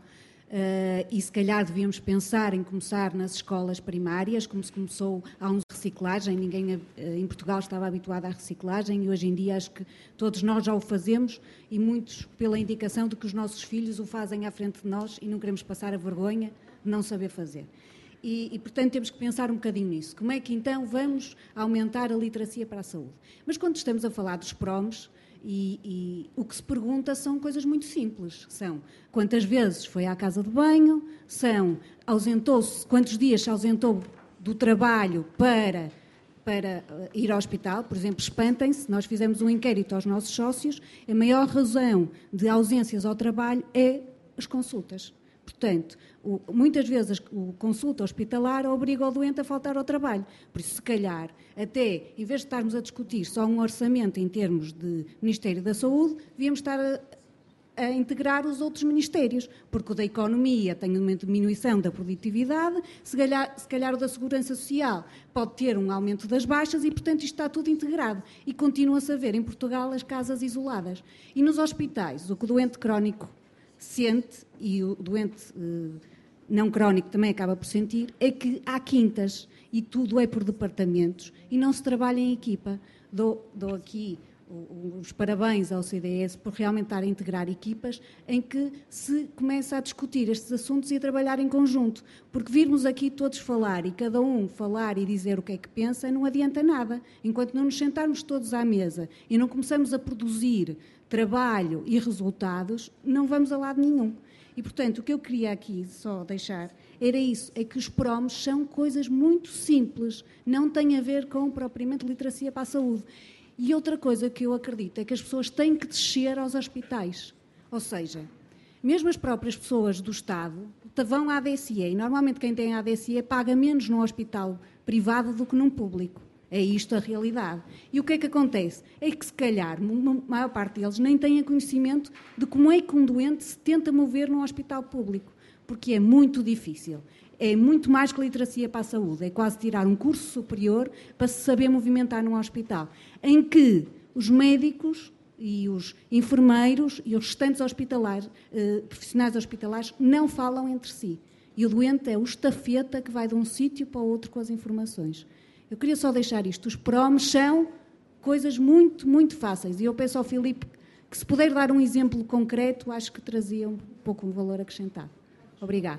e se calhar devíamos pensar em começar nas escolas primárias, como se começou há uns reciclagem, ninguém em Portugal estava habituado à reciclagem e hoje em dia acho que todos nós já o fazemos e muitos pela indicação de que os nossos filhos o fazem à frente de nós e não queremos passar a vergonha de não saber fazer. E, e, portanto, temos que pensar um bocadinho nisso. Como é que, então, vamos aumentar a literacia para a saúde? Mas quando estamos a falar dos P R O Ms, e, e o que se pergunta são coisas muito simples. São quantas vezes foi à casa de banho, são ausentou-se, quantos dias se ausentou do trabalho para, para ir ao hospital. Por exemplo, espantem-se, nós fizemos um inquérito aos nossos sócios, a maior razão de ausências ao trabalho é as consultas. Portanto, o, muitas vezes o consulta hospitalar obriga o doente a faltar ao trabalho. Por isso, se calhar, até, em vez de estarmos a discutir só um orçamento em termos de Ministério da Saúde, devíamos estar a, a integrar os outros ministérios, porque o da Economia tem uma diminuição da produtividade, se calhar, se calhar o da Segurança Social pode ter um aumento das baixas e, portanto, isto está tudo integrado. E continua-se a ver em Portugal as casas isoladas. E nos hospitais, o que o doente crónico sente, e o doente eh, não crónico também acaba por sentir, é que há quintas e tudo é por departamentos e não se trabalha em equipa. Dou, dou aqui os parabéns ao C D S por realmente estar a integrar equipas em que se começa a discutir estes assuntos e a trabalhar em conjunto, porque virmos aqui todos falar e cada um falar e dizer o que é que pensa não adianta nada, enquanto não nos sentarmos todos à mesa e não começamos a produzir trabalho e resultados, não vamos a lado nenhum. E, portanto, o que eu queria aqui só deixar era isso, é que os P R O Ms são coisas muito simples, não têm a ver com propriamente literacia para a saúde. E outra coisa que eu acredito é que as pessoas têm que descer aos hospitais. Ou seja, mesmo as próprias pessoas do Estado vão à A D S E, e normalmente quem tem a AD S E paga menos num hospital privado do que num público. É isto a realidade. E o que é que acontece? É que, se calhar, a maior parte deles nem têm conhecimento de como é que um doente se tenta mover num hospital público, porque é muito difícil. É muito mais que literacia para a saúde. É quase tirar um curso superior para se saber movimentar num hospital, em que os médicos e os enfermeiros e os restantes hospitalares, eh, profissionais hospitalares não falam entre si. E o doente é o estafeta que vai de um sítio para o outro com as informações. Eu queria só deixar isto. Os P R O Ms são coisas muito, muito fáceis. E eu peço ao Filipe que, se puder dar um exemplo concreto, acho que trazia um pouco um valor acrescentado. Obrigada.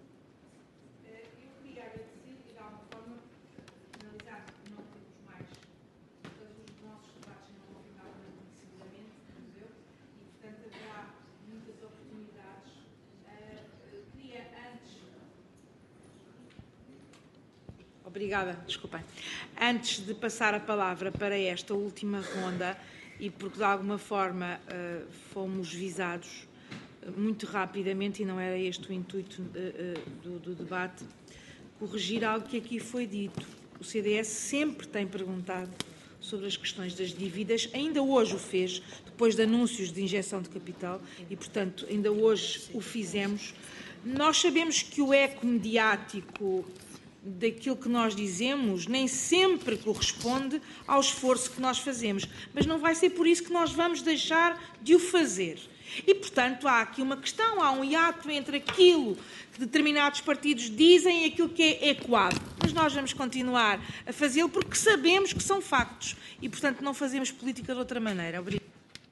Obrigada, desculpem. Antes de passar a palavra para esta última ronda, e porque de alguma forma uh, fomos visados uh, muito rapidamente, e não era este o intuito uh, uh, do, do debate, corrigir algo que aqui foi dito. O C D S sempre tem perguntado sobre as questões das dívidas, ainda hoje o fez, depois de anúncios de injeção de capital, e, portanto, ainda hoje o fizemos. Nós sabemos que o eco mediático daquilo que nós dizemos nem sempre corresponde ao esforço que nós fazemos, mas não vai ser por isso que nós vamos deixar de o fazer. E, portanto, há aqui uma questão, há um hiato entre aquilo que determinados partidos dizem e aquilo que é ecoado. Mas nós vamos continuar a fazê-lo porque sabemos que são factos e, portanto, não fazemos política de outra maneira. Obrigada.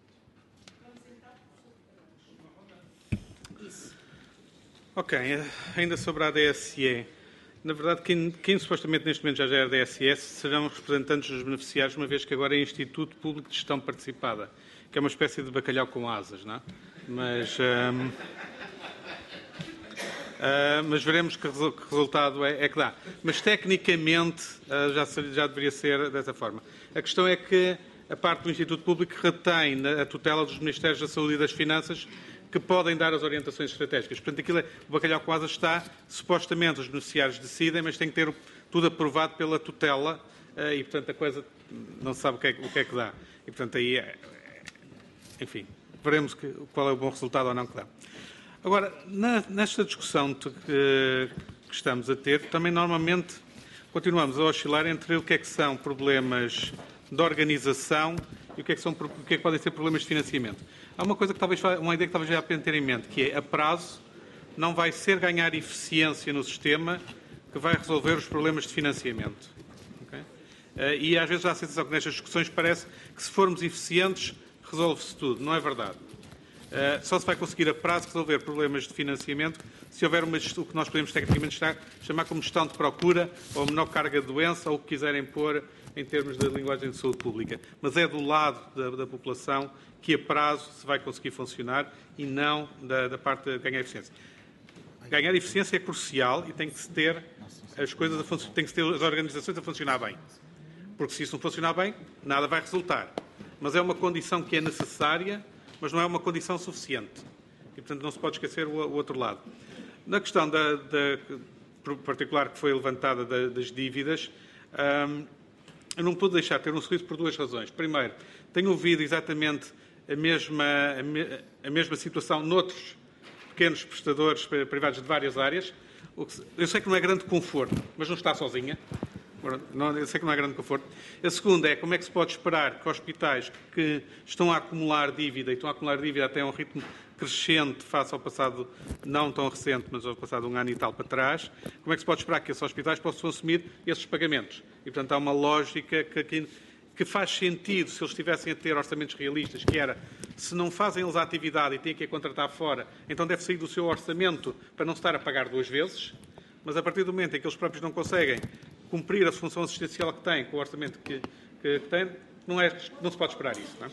Ok, ainda sobre a A D S E. Na verdade, quem, quem supostamente neste momento já é a A D S E serão os representantes dos beneficiários, uma vez que agora é Instituto Público de Gestão Participada, que é uma espécie de bacalhau com asas, não é? Mas, um, uh, mas veremos que, que resultado é, é que dá. Mas, tecnicamente, uh, já, já deveria ser dessa forma. A questão é que a parte do Instituto Público retém a tutela dos Ministérios da Saúde e das Finanças, que podem dar as orientações estratégicas. Portanto, aquilo é, o bacalhau com asas está, supostamente os beneficiários decidem, mas tem que ter tudo aprovado pela tutela e, portanto, a coisa não se sabe o que é, o que, é que dá. E, portanto, aí, enfim, veremos que, qual é o bom resultado ou não que dá. Agora, na, nesta discussão que, que estamos a ter, também normalmente continuamos a oscilar entre o que é que são problemas de organização e o que é que, são, o que é que podem ser problemas de financiamento. Há uma coisa que talvez, uma ideia que talvez já apenas ter em mente, que é a prazo não vai ser ganhar eficiência no sistema que vai resolver os problemas de financiamento. Okay? Uh, e às vezes há a sensação que nestas discussões parece que se formos eficientes resolve-se tudo. Não é verdade. Uh, só se vai conseguir a prazo resolver problemas de financiamento se houver uma, o que nós podemos tecnicamente chamar como gestão de procura ou menor carga de doença ou o que quiserem pôr em termos de linguagem de saúde pública. Mas é do lado da, da população que a prazo se vai conseguir funcionar e não da, da parte de ganhar eficiência. Ganhar eficiência é crucial e tem que se ter as coisas, a tem que se ter as organizações a funcionar bem. Porque se isso não funcionar bem, nada vai resultar. Mas é uma condição que é necessária, mas não é uma condição suficiente. E, portanto, não se pode esquecer o, o outro lado. Na questão da, da particular que foi levantada da, das dívidas, hum, eu não pude deixar de ter um sorriso por duas razões. Primeiro, tenho ouvido exatamente a mesma, a, me, a mesma situação noutros pequenos prestadores privados de várias áreas. Eu sei que não é grande conforto, mas não está sozinha. Eu sei que não é grande conforto. A segunda é como é que se pode esperar que hospitais que estão a acumular dívida, e estão a acumular dívida até a um ritmo crescente face ao passado não tão recente, mas ao passado um ano e tal para trás, como é que se pode esperar que esses hospitais possam assumir esses pagamentos? E, portanto, há uma lógica que, que, que faz sentido se eles estivessem a ter orçamentos realistas, que era, se não fazem eles a atividade e têm que a contratar fora, então deve sair do seu orçamento para não estar a pagar duas vezes, mas a partir do momento em que eles próprios não conseguem cumprir a função assistencial que têm, com o orçamento que, que, que têm, não, é, não se pode esperar isso, não é?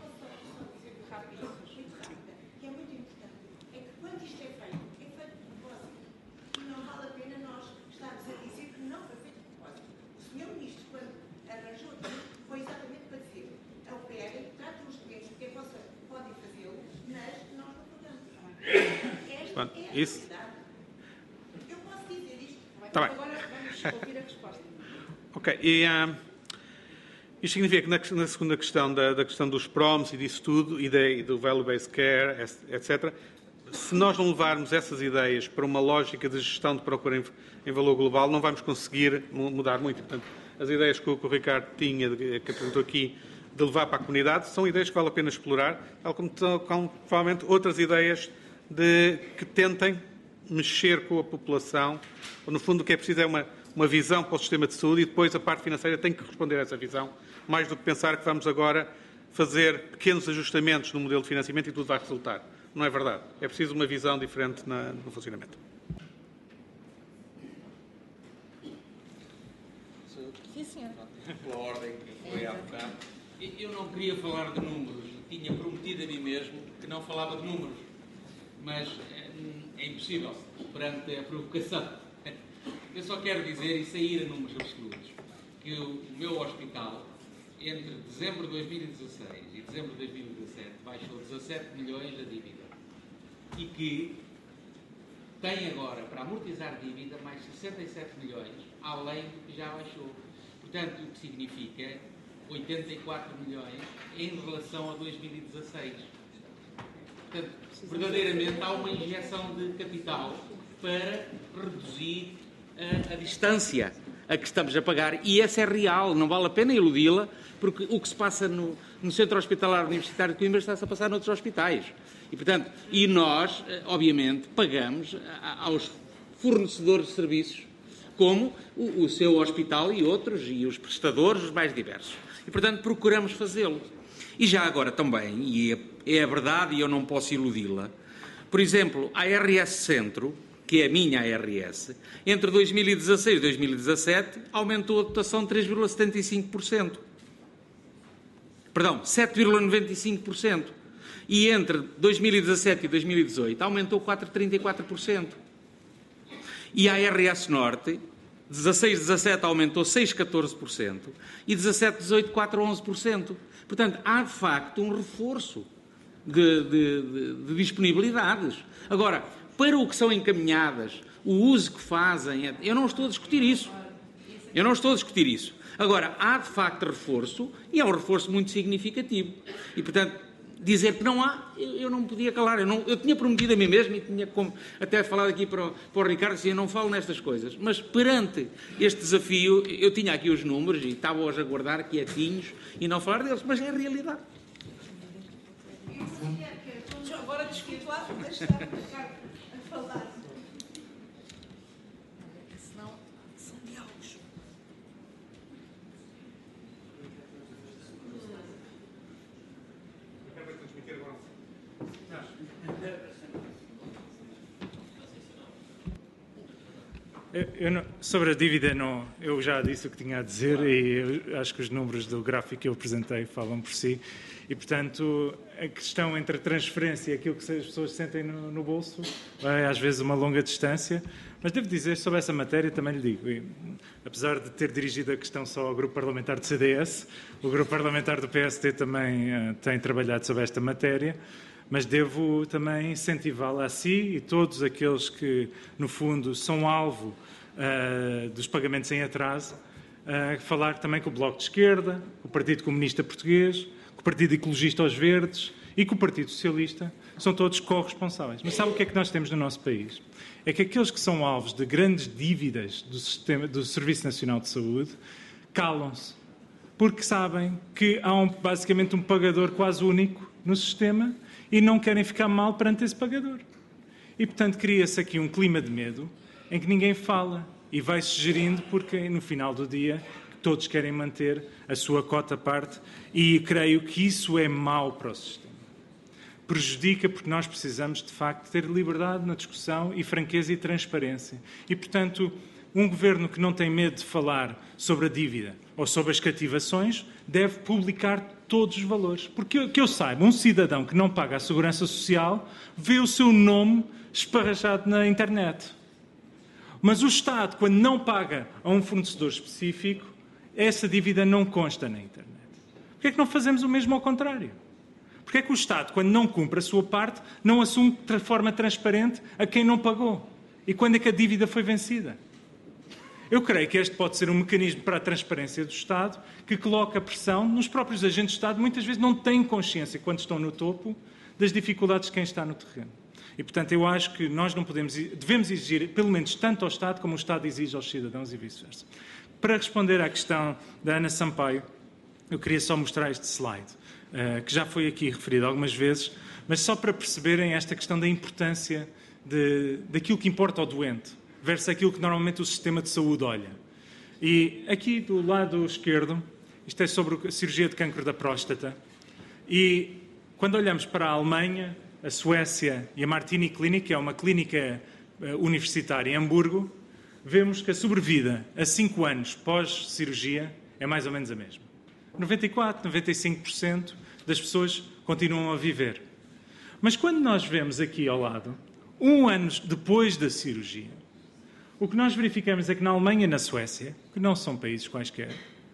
Que é muito importante. É que quando isto é feito, é feito de propósito. E não vale a pena nós estarmos a dizer que não foi feito de propósito. O senhor Ministro, quando arranjou aquilo, foi exatamente para dizer ao P R, tratem os doentes, porque podem fazê-lo, mas nós não podemos. Esta Bom, é a isso. realidade. Eu posso dizer isto. Tá bem. Agora vamos ouvir a resposta. Ok. E, um, isto significa que na, na segunda questão, da, da questão dos proms e disso tudo, e, de, e do value-based care, etcétera, se nós não levarmos essas ideias para uma lógica de gestão de procura em, em valor global, não vamos conseguir mudar muito. Portanto, as ideias que o, que o Ricardo tinha, de, que apresentou aqui, de levar para a comunidade, são ideias que vale a pena explorar, tal como, como provavelmente outras ideias de, que tentem mexer com a população. No fundo, o que é preciso é uma, uma visão para o sistema de saúde e depois a parte financeira tem que responder a essa visão, mais do que pensar que vamos agora fazer pequenos ajustamentos no modelo de financiamento e tudo vai resultar. Não é verdade. É preciso uma visão diferente na, no funcionamento. Sim, senhor. Pela ordem que foi há bocado. Eu não queria falar de números. Tinha prometido a mim mesmo que não falava de números. Mas é impossível, perante a provocação. Eu só quero dizer, e sair a números absolutos, que o meu hospital, entre dezembro de dois mil e dezasseis e dezembro de dois mil e dezassete, baixou dezassete milhões da dívida. E que tem agora, para amortizar dívida, mais sessenta e sete milhões, além do que já baixou. Portanto, o que significa oitenta e quatro milhões em relação a dois mil e dezasseis. Portanto, verdadeiramente há uma injeção de capital para reduzir a, a distância a que estamos a pagar. E essa é real, não vale a pena iludi-la, porque o que se passa no, no Centro Hospitalar Universitário de Coimbra está-se a passar noutros hospitais. E, portanto, e nós, obviamente, pagamos aos fornecedores de serviços, como o, o seu hospital e outros, e os prestadores, os mais diversos. E, portanto, procuramos fazê-lo. E já agora também, e é, é a verdade e eu não posso iludi-la, por exemplo, a A R S Centro, que é a minha A R S, entre dois mil e dezasseis e dois mil e dezassete, aumentou a dotação de três vírgula setenta e cinco por cento. Perdão, sete vírgula noventa e cinco por cento. E entre dois mil e dezassete e dois mil e dezoito, aumentou quatro vírgula trinta e quatro por cento. E a A R S Norte, dezasseis, dezassete aumentou seis, catorze por cento e dezassete, dezoito, quatro, onze por cento. Portanto, há de facto um reforço de, de, de, de disponibilidades. Agora, para o que são encaminhadas, o uso que fazem, eu não estou a discutir isso. Eu não estou a discutir isso. Agora, há de facto reforço, e é um reforço muito significativo. E, portanto, dizer que não há, eu, eu não me podia calar. Eu, não, eu tinha prometido a mim mesmo, e tinha como, até falado aqui para o, para o Ricardo, assim, eu não falo nestas coisas. Mas, perante este desafio, eu tinha aqui os números, e estava-os a guardar quietinhos, e não falar deles, mas é a realidade. Agora discuto lá, deixa a falar. Senão, são diálogos. Eu, eu não, sobre a dívida, não, eu já disse o que tinha a dizer e eu acho que os números do gráfico que eu apresentei falam por si. E, portanto, a questão entre a transferência e aquilo que as pessoas sentem no, no bolso é, às vezes, uma longa distância. Mas devo dizer, sobre essa matéria, também lhe digo, e, apesar de ter dirigido a questão só ao grupo parlamentar do C D S, o grupo parlamentar do P S D também uh, tem trabalhado sobre esta matéria, mas devo também incentivá-la a si e todos aqueles que, no fundo, são alvo uh, dos pagamentos em atraso, a uh, falar também com o Bloco de Esquerda, com o Partido Comunista Português, com o Partido Ecologista aos Verdes e com o Partido Socialista, são todos corresponsáveis. Mas sabe o que é que nós temos no nosso país? É que aqueles que são alvos de grandes dívidas do, sistema, do Serviço Nacional de Saúde calam-se, porque sabem que há um, basicamente um pagador quase único no sistema e não querem ficar mal perante esse pagador. E, portanto, cria-se aqui um clima de medo em que ninguém fala e vai-se gerindo porque, no final do dia, todos querem manter a sua cota à parte e creio que isso é mau para o sistema. Prejudica porque nós precisamos, de facto, ter liberdade na discussão e franqueza e transparência. E, portanto, um governo que não tem medo de falar sobre a dívida ou sobre as cativações deve publicar todos os valores. Porque, que eu saiba, um cidadão que não paga a segurança social vê o seu nome esparrajado na internet. Mas o Estado, quando não paga a um fornecedor específico, essa dívida não consta na internet. Porquê é que não fazemos o mesmo ao contrário? Porquê é que o Estado, quando não cumpre a sua parte, não assume de forma transparente a quem não pagou? E quando é que a dívida foi vencida? Eu creio que este pode ser um mecanismo para a transparência do Estado que coloca pressão nos próprios agentes do Estado, muitas vezes não têm consciência, quando estão no topo, das dificuldades de quem está no terreno. E, portanto, eu acho que nós não podemos, devemos exigir, pelo menos tanto ao Estado como o Estado exige aos cidadãos e vice-versa. Para responder à questão da Ana Sampaio, eu queria só mostrar este slide, uh, que já foi aqui referido algumas vezes, mas só para perceberem esta questão da importância de, daquilo que importa ao doente, versus aquilo que normalmente o sistema de saúde olha. E aqui do lado esquerdo, isto é sobre a cirurgia de cancro da próstata, e quando olhamos para a Alemanha, a Suécia e a Martini Clinic, que é uma clínica uh, universitária em Hamburgo, vemos que a sobrevida a cinco anos pós-cirurgia é mais ou menos a mesma. noventa e quatro, noventa e cinco por cento das pessoas continuam a viver. Mas quando nós vemos aqui ao lado, um ano depois da cirurgia, o que nós verificamos é que na Alemanha e na Suécia, que não são países quaisquer,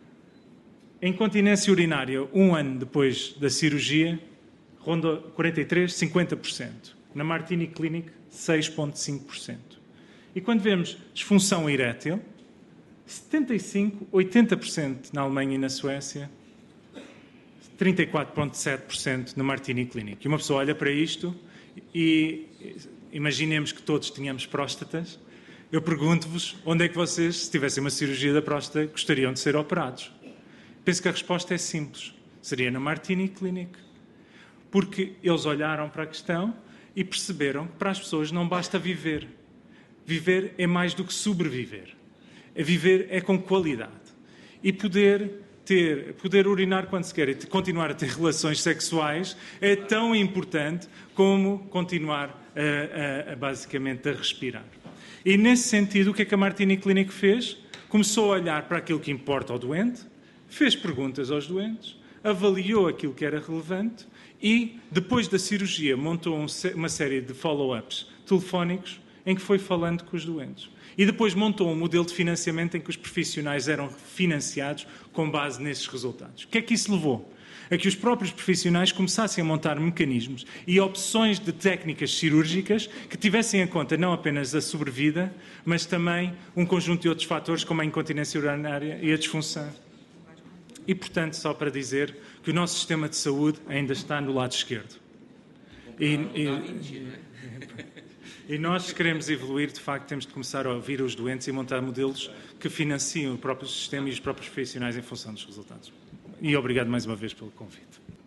a incontinência urinária, um ano depois da cirurgia, ronda quarenta e três, cinquenta por cento. Na Martini Clinic, seis vírgula cinco por cento. E quando vemos disfunção erétil, setenta e cinco, oitenta por cento na Alemanha e na Suécia, trinta e quatro vírgula sete por cento na Martini Clinic. E uma pessoa olha para isto e imaginemos que todos tínhamos próstatas. Eu pergunto-vos onde é que vocês, se tivessem uma cirurgia da próstata, gostariam de ser operados. Penso que a resposta é simples. Seria na Martini Clinic. Porque eles olharam para a questão e perceberam que para as pessoas não basta viver. Viver é mais do que sobreviver. A viver é com qualidade. E poder ter, poder urinar quando se quer e continuar a ter relações sexuais é tão importante como continuar a, a, a, basicamente a respirar. E nesse sentido, o que é que a Martini Clinic fez? Começou a olhar para aquilo que importa ao doente, fez perguntas aos doentes, avaliou aquilo que era relevante e, depois da cirurgia, montou um, uma série de follow-ups telefónicos em que foi falando com os doentes. E depois montou um modelo de financiamento em que os profissionais eram financiados com base nesses resultados. O que é que isso levou? A que os próprios profissionais começassem a montar mecanismos e opções de técnicas cirúrgicas que tivessem em conta não apenas a sobrevida, mas também um conjunto de outros fatores como a incontinência urinária e a disfunção. E, portanto, só para dizer que o nosso sistema de saúde ainda está no lado esquerdo. E, e, e nós queremos evoluir, de facto, temos de começar a ouvir os doentes e montar modelos que financiam o próprio sistema e os próprios profissionais em função dos resultados. E obrigado mais uma vez pelo convite.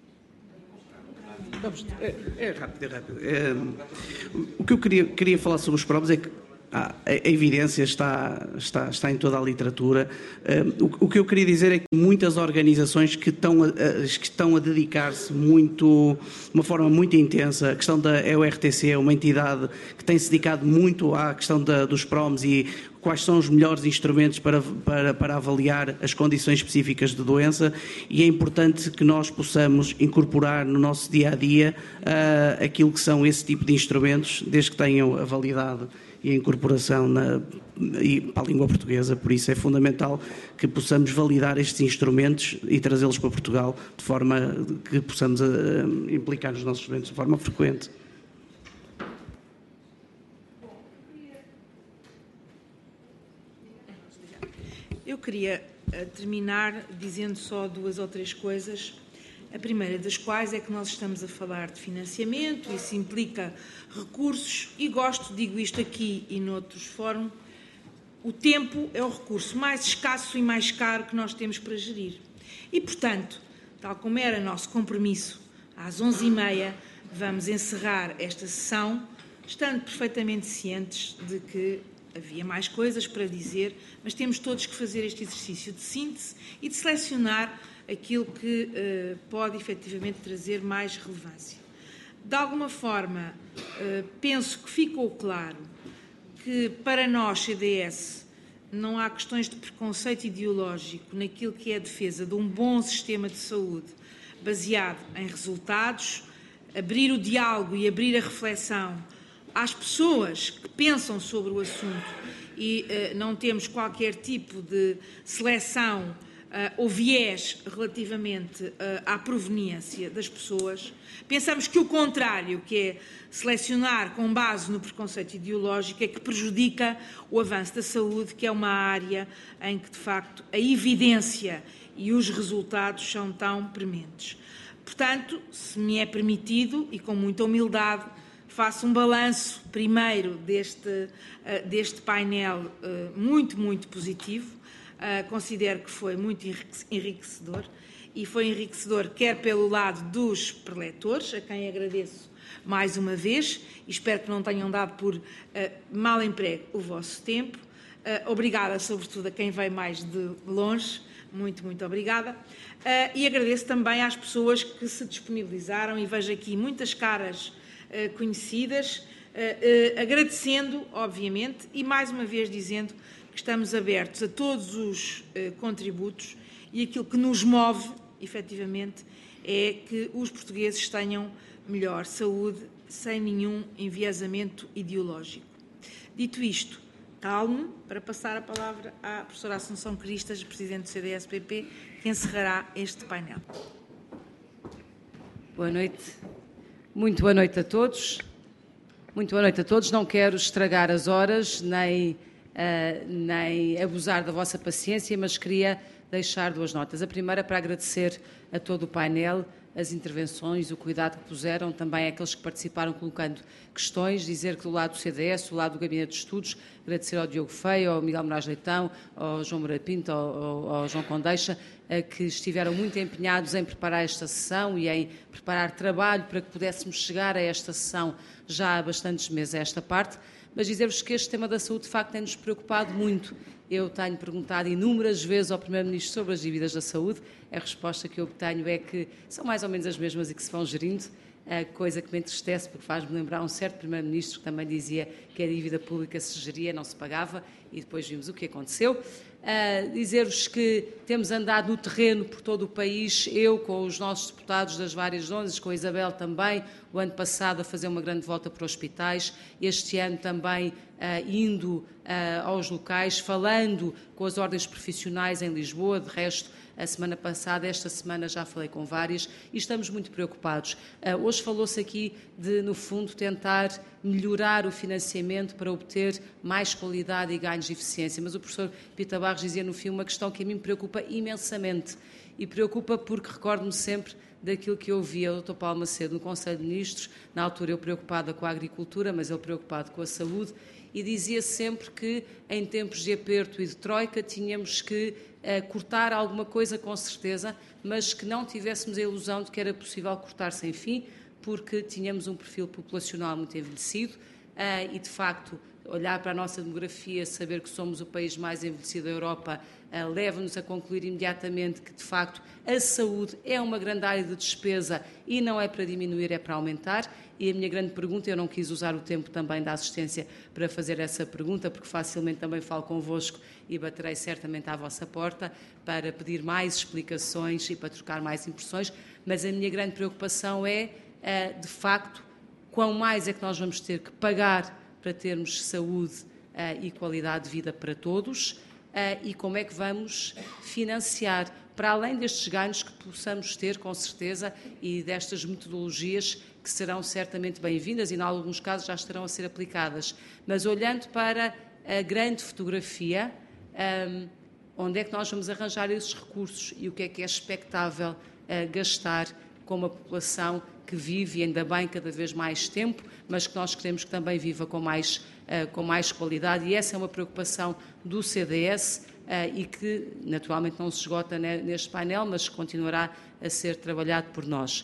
Vamos, é, é rápido, é rápido. É, o que eu queria, queria falar sobre os próprios é que ah, a, a evidência está, está, está em toda a literatura. Uh, o, o que eu queria dizer é que muitas organizações que estão a, a, que estão a dedicar-se muito, de uma forma muito intensa, a questão da E U R T C é uma entidade que tem se dedicado muito à questão da, dos P R O Ms e quais são os melhores instrumentos para, para, para avaliar as condições específicas de doença, e é importante que nós possamos incorporar no nosso dia-a-dia uh, aquilo que são esse tipo de instrumentos, desde que tenham a validade e a incorporação na, e para a língua portuguesa. Por isso é fundamental que possamos validar estes instrumentos e trazê-los para Portugal de forma que possamos uh, implicar os nossos doentes de forma frequente. Eu queria uh, terminar dizendo só duas ou três coisas. A primeira das quais é que nós estamos a falar de financiamento, isso implica recursos, e gosto, digo isto aqui e noutros fóruns, o tempo é o recurso mais escasso e mais caro que nós temos para gerir. E, portanto, tal como era nosso compromisso, às onze e meia vamos encerrar esta sessão, estando perfeitamente cientes de que havia mais coisas para dizer, mas temos todos que fazer este exercício de síntese e de selecionar aquilo que uh, pode efetivamente trazer mais relevância. De alguma forma, uh, penso que ficou claro que para nós, C D S, não há questões de preconceito ideológico naquilo que é a defesa de um bom sistema de saúde baseado em resultados, abrir o diálogo e abrir a reflexão às pessoas que pensam sobre o assunto e uh, não temos qualquer tipo de seleção Uh, ou viés relativamente uh, à proveniência das pessoas. Pensamos que o contrário, que é selecionar com base no preconceito ideológico, é que prejudica o avanço da saúde, que é uma área em que, de facto, a evidência e os resultados são tão prementes. Portanto, se me é permitido, e com muita humildade, faço um balanço, primeiro, deste, uh, deste painel uh, muito, muito positivo. Uh, considero que foi muito enriquecedor, e foi enriquecedor quer pelo lado dos preletores, a quem agradeço mais uma vez, e espero que não tenham dado por uh, mal emprego o vosso tempo. Uh, obrigada, sobretudo, a quem veio mais de longe, muito, muito obrigada. Uh, e agradeço também às pessoas que se disponibilizaram, e vejo aqui muitas caras uh, conhecidas, uh, uh, agradecendo, obviamente, e mais uma vez dizendo que estamos abertos a todos os uh, contributos, e aquilo que nos move, efetivamente, é que os portugueses tenham melhor saúde sem nenhum enviesamento ideológico. Dito isto, calmo para passar a palavra à professora Assunção Cristas, Presidente do C D S P P, que encerrará este painel. Boa noite. Muito boa noite a todos. Muito boa noite a todos. Não quero estragar as horas, nem... Uh, nem abusar da vossa paciência, mas queria deixar duas notas. A primeira, para agradecer a todo o painel as intervenções, o cuidado que puseram, também àqueles que participaram colocando questões, dizer que do lado do C D S, do lado do Gabinete de Estudos, agradecer ao Diogo Feio, ao Miguel Moraes Leitão, ao João Moreira Pinto, ao, ao João Condeixa, uh, que estiveram muito empenhados em preparar esta sessão e em preparar trabalho para que pudéssemos chegar a esta sessão já há bastantes meses a esta parte. Mas dizer-vos que este tema da saúde, de facto, tem-nos preocupado muito. Eu tenho perguntado inúmeras vezes ao Primeiro-Ministro sobre as dívidas da saúde. A resposta que eu obtenho é que são mais ou menos as mesmas e que se vão gerindo, a coisa que me entristece, porque faz-me lembrar um certo Primeiro-Ministro que também dizia que a dívida pública se geria, não se pagava, e depois vimos o que aconteceu. Uh, dizer-vos que temos andado no terreno por todo o país, eu com os nossos deputados das várias zonas, com a Isabel também, o ano passado a fazer uma grande volta para hospitais, este ano também uh, indo uh, aos locais, falando com as ordens profissionais em Lisboa, de resto, a semana passada, esta semana já falei com várias e estamos muito preocupados. Uh, hoje falou-se aqui de, no fundo, tentar melhorar o financiamento para obter mais qualidade e ganhos de eficiência, mas o professor Pita Barros dizia no fim uma questão que a mim me preocupa imensamente e preocupa porque recordo-me sempre daquilo que eu ouvia o doutor Paulo Macedo no Conselho de Ministros, na altura eu preocupada com a agricultura, mas ele preocupado com a saúde, e dizia sempre que em tempos de aperto e de troika tínhamos que uh, cortar alguma coisa com certeza, mas que não tivéssemos a ilusão de que era possível cortar sem fim, porque tínhamos um perfil populacional muito envelhecido uh, e, de facto, olhar para a nossa demografia, saber que somos o país mais envelhecido da Europa, uh, leva-nos a concluir imediatamente que, de facto, a saúde é uma grande área de despesa e não é para diminuir, é para aumentar. E a minha grande pergunta, eu não quis usar o tempo também da assistência para fazer essa pergunta, porque facilmente também falo convosco e baterei certamente à vossa porta para pedir mais explicações e para trocar mais impressões, mas a minha grande preocupação é, uh, de facto, quão mais é que nós vamos ter que pagar para termos saúde uh, e qualidade de vida para todos uh, e como é que vamos financiar, para além destes ganhos que possamos ter, com certeza, e destas metodologias que serão certamente bem-vindas e, em alguns casos, já estarão a ser aplicadas. Mas olhando para a grande fotografia, um, onde é que nós vamos arranjar esses recursos e o que é que é expectável uh, gastar com uma população que vive, e ainda bem, cada vez mais tempo, mas que nós queremos que também viva com mais, uh, com mais qualidade, e essa é uma preocupação do C D S uh, e que, naturalmente, não se esgota neste painel, mas continuará a ser trabalhado por nós.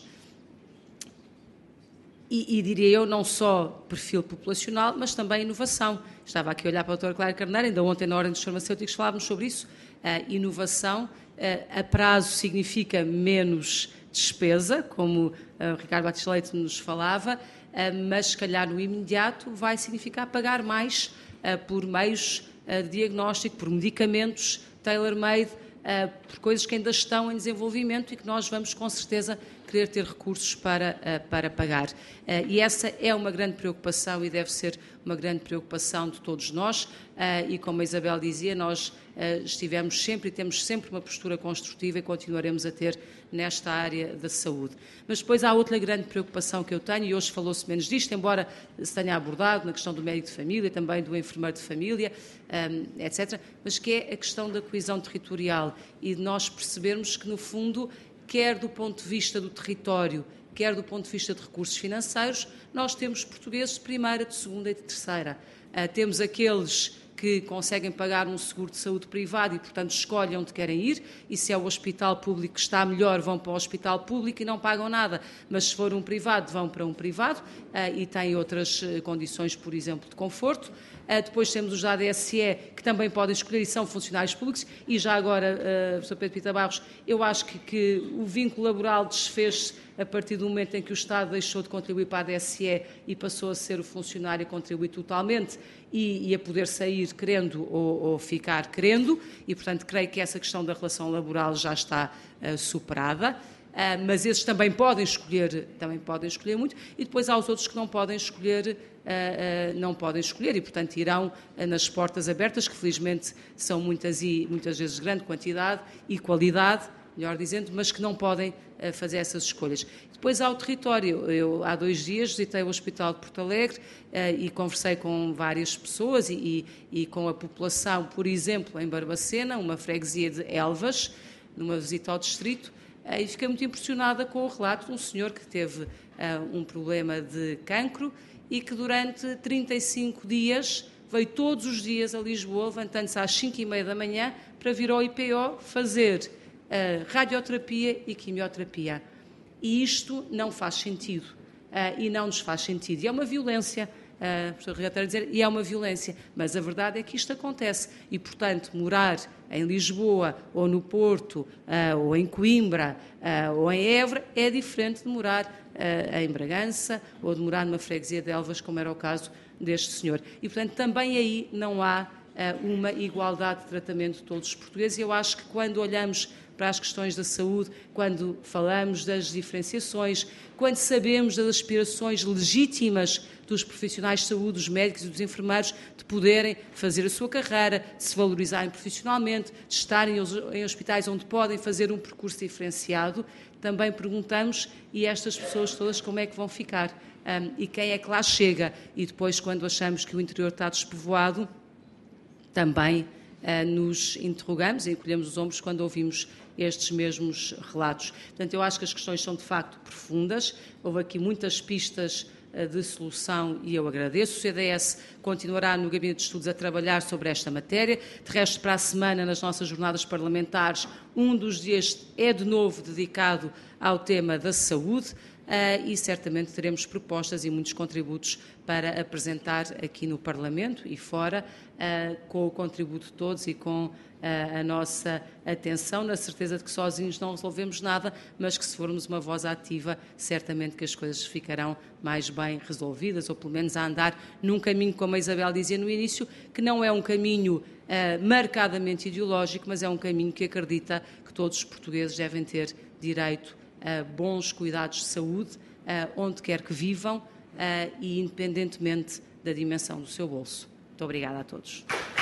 E, e diria eu, não só perfil populacional, mas também inovação. Estava aqui a olhar para a doutora Clara Carneiro, ainda ontem na Ordem dos Farmacêuticos falávamos sobre isso. Uh, inovação, uh, a prazo significa menos despesa, como uh, o Ricardo Batista Leite nos falava, uh, mas se calhar no imediato vai significar pagar mais uh, por meios uh, de diagnóstico, por medicamentos tailor-made, uh, por coisas que ainda estão em desenvolvimento e que nós vamos com certeza querer ter recursos para, uh, para pagar. Uh, e essa é uma grande preocupação e deve ser uma grande preocupação de todos nós uh, e, como a Isabel dizia, nós uh, estivemos sempre e temos sempre uma postura construtiva e continuaremos a ter nesta área da saúde. Mas depois há outra grande preocupação que eu tenho, e hoje falou-se menos disto, embora se tenha abordado na questão do médico de família, também do enfermeiro de família, um, etcétera, mas que é a questão da coesão territorial e de nós percebermos que, no fundo, quer do ponto de vista do território, quer do ponto de vista de recursos financeiros, nós temos portugueses de primeira, de segunda e de terceira. Uh, temos aqueles que conseguem pagar um seguro de saúde privado e, portanto, escolhem onde querem ir, e se é o hospital público que está melhor, vão para o hospital público e não pagam nada, mas se for um privado, vão para um privado uh, e têm outras uh, condições, por exemplo, de conforto. Uh, depois temos os da A D S E, que também podem escolher e são funcionários públicos, e já agora, uh, professor Pedro Pita Barros, eu acho que, que o vínculo laboral desfez-se a partir do momento em que o Estado deixou de contribuir para a A D S E e passou a ser o funcionário a contribuir totalmente e, e a poder sair querendo ou, ou ficar querendo, e, portanto, creio que essa questão da relação laboral já está uh, superada. Uh, mas esses também podem escolher, também podem escolher muito, e depois há os outros que não podem escolher, uh, uh, não podem escolher e, portanto, irão uh, nas portas abertas, que felizmente são muitas e muitas vezes de grande quantidade e qualidade, melhor dizendo, mas que não podem uh, fazer essas escolhas. Depois há o território. Eu, há dois dias, visitei o Hospital de Porto Alegre uh, e conversei com várias pessoas e, e, e com a população, por exemplo, em Barbacena, uma freguesia de Elvas, numa visita ao distrito, e fiquei muito impressionada com o relato de um senhor que teve uh, um problema de cancro e que durante trinta e cinco dias veio todos os dias a Lisboa, levantando-se às cinco e meia da manhã para vir ao I P O fazer uh, radioterapia e quimioterapia. E isto não faz sentido. Uh, e não nos faz sentido. E é uma violência. Uh, o professor Regateiro dizer, e é uma violência, mas a verdade é que isto acontece e, portanto, morar em Lisboa ou no Porto uh, ou em Coimbra uh, ou em Évora é diferente de morar uh, em Bragança ou de morar numa freguesia de Elvas, como era o caso deste senhor. E, portanto, também aí não há uma igualdade de tratamento de todos os portugueses. Eu acho que quando olhamos para as questões da saúde, quando falamos das diferenciações, quando sabemos das aspirações legítimas dos profissionais de saúde, dos médicos e dos enfermeiros, de poderem fazer a sua carreira, de se valorizarem profissionalmente, de estarem em hospitais onde podem fazer um percurso diferenciado, também perguntamos, e estas pessoas todas como é que vão ficar? Um, e quem é que lá chega? E depois, quando achamos que o interior está despovoado, também uh, nos interrogamos e encolhemos os ombros quando ouvimos estes mesmos relatos. Portanto, eu acho que as questões são de facto profundas, houve aqui muitas pistas uh, de solução e eu agradeço. O C D S continuará no Gabinete de Estudos a trabalhar sobre esta matéria. De resto, para a semana, nas nossas jornadas parlamentares, um dos dias é de novo dedicado ao tema da saúde. Uh, e certamente teremos propostas e muitos contributos para apresentar aqui no Parlamento e fora, uh, com o contributo de todos e com uh, a nossa atenção, na certeza de que sozinhos não resolvemos nada, mas que se formos uma voz ativa, certamente que as coisas ficarão mais bem resolvidas, ou pelo menos a andar num caminho, como a Isabel dizia no início, que não é um caminho uh, marcadamente ideológico, mas é um caminho que acredita que todos os portugueses devem ter direito a bons cuidados de saúde, onde quer que vivam e independentemente da dimensão do seu bolso. Muito obrigada a todos.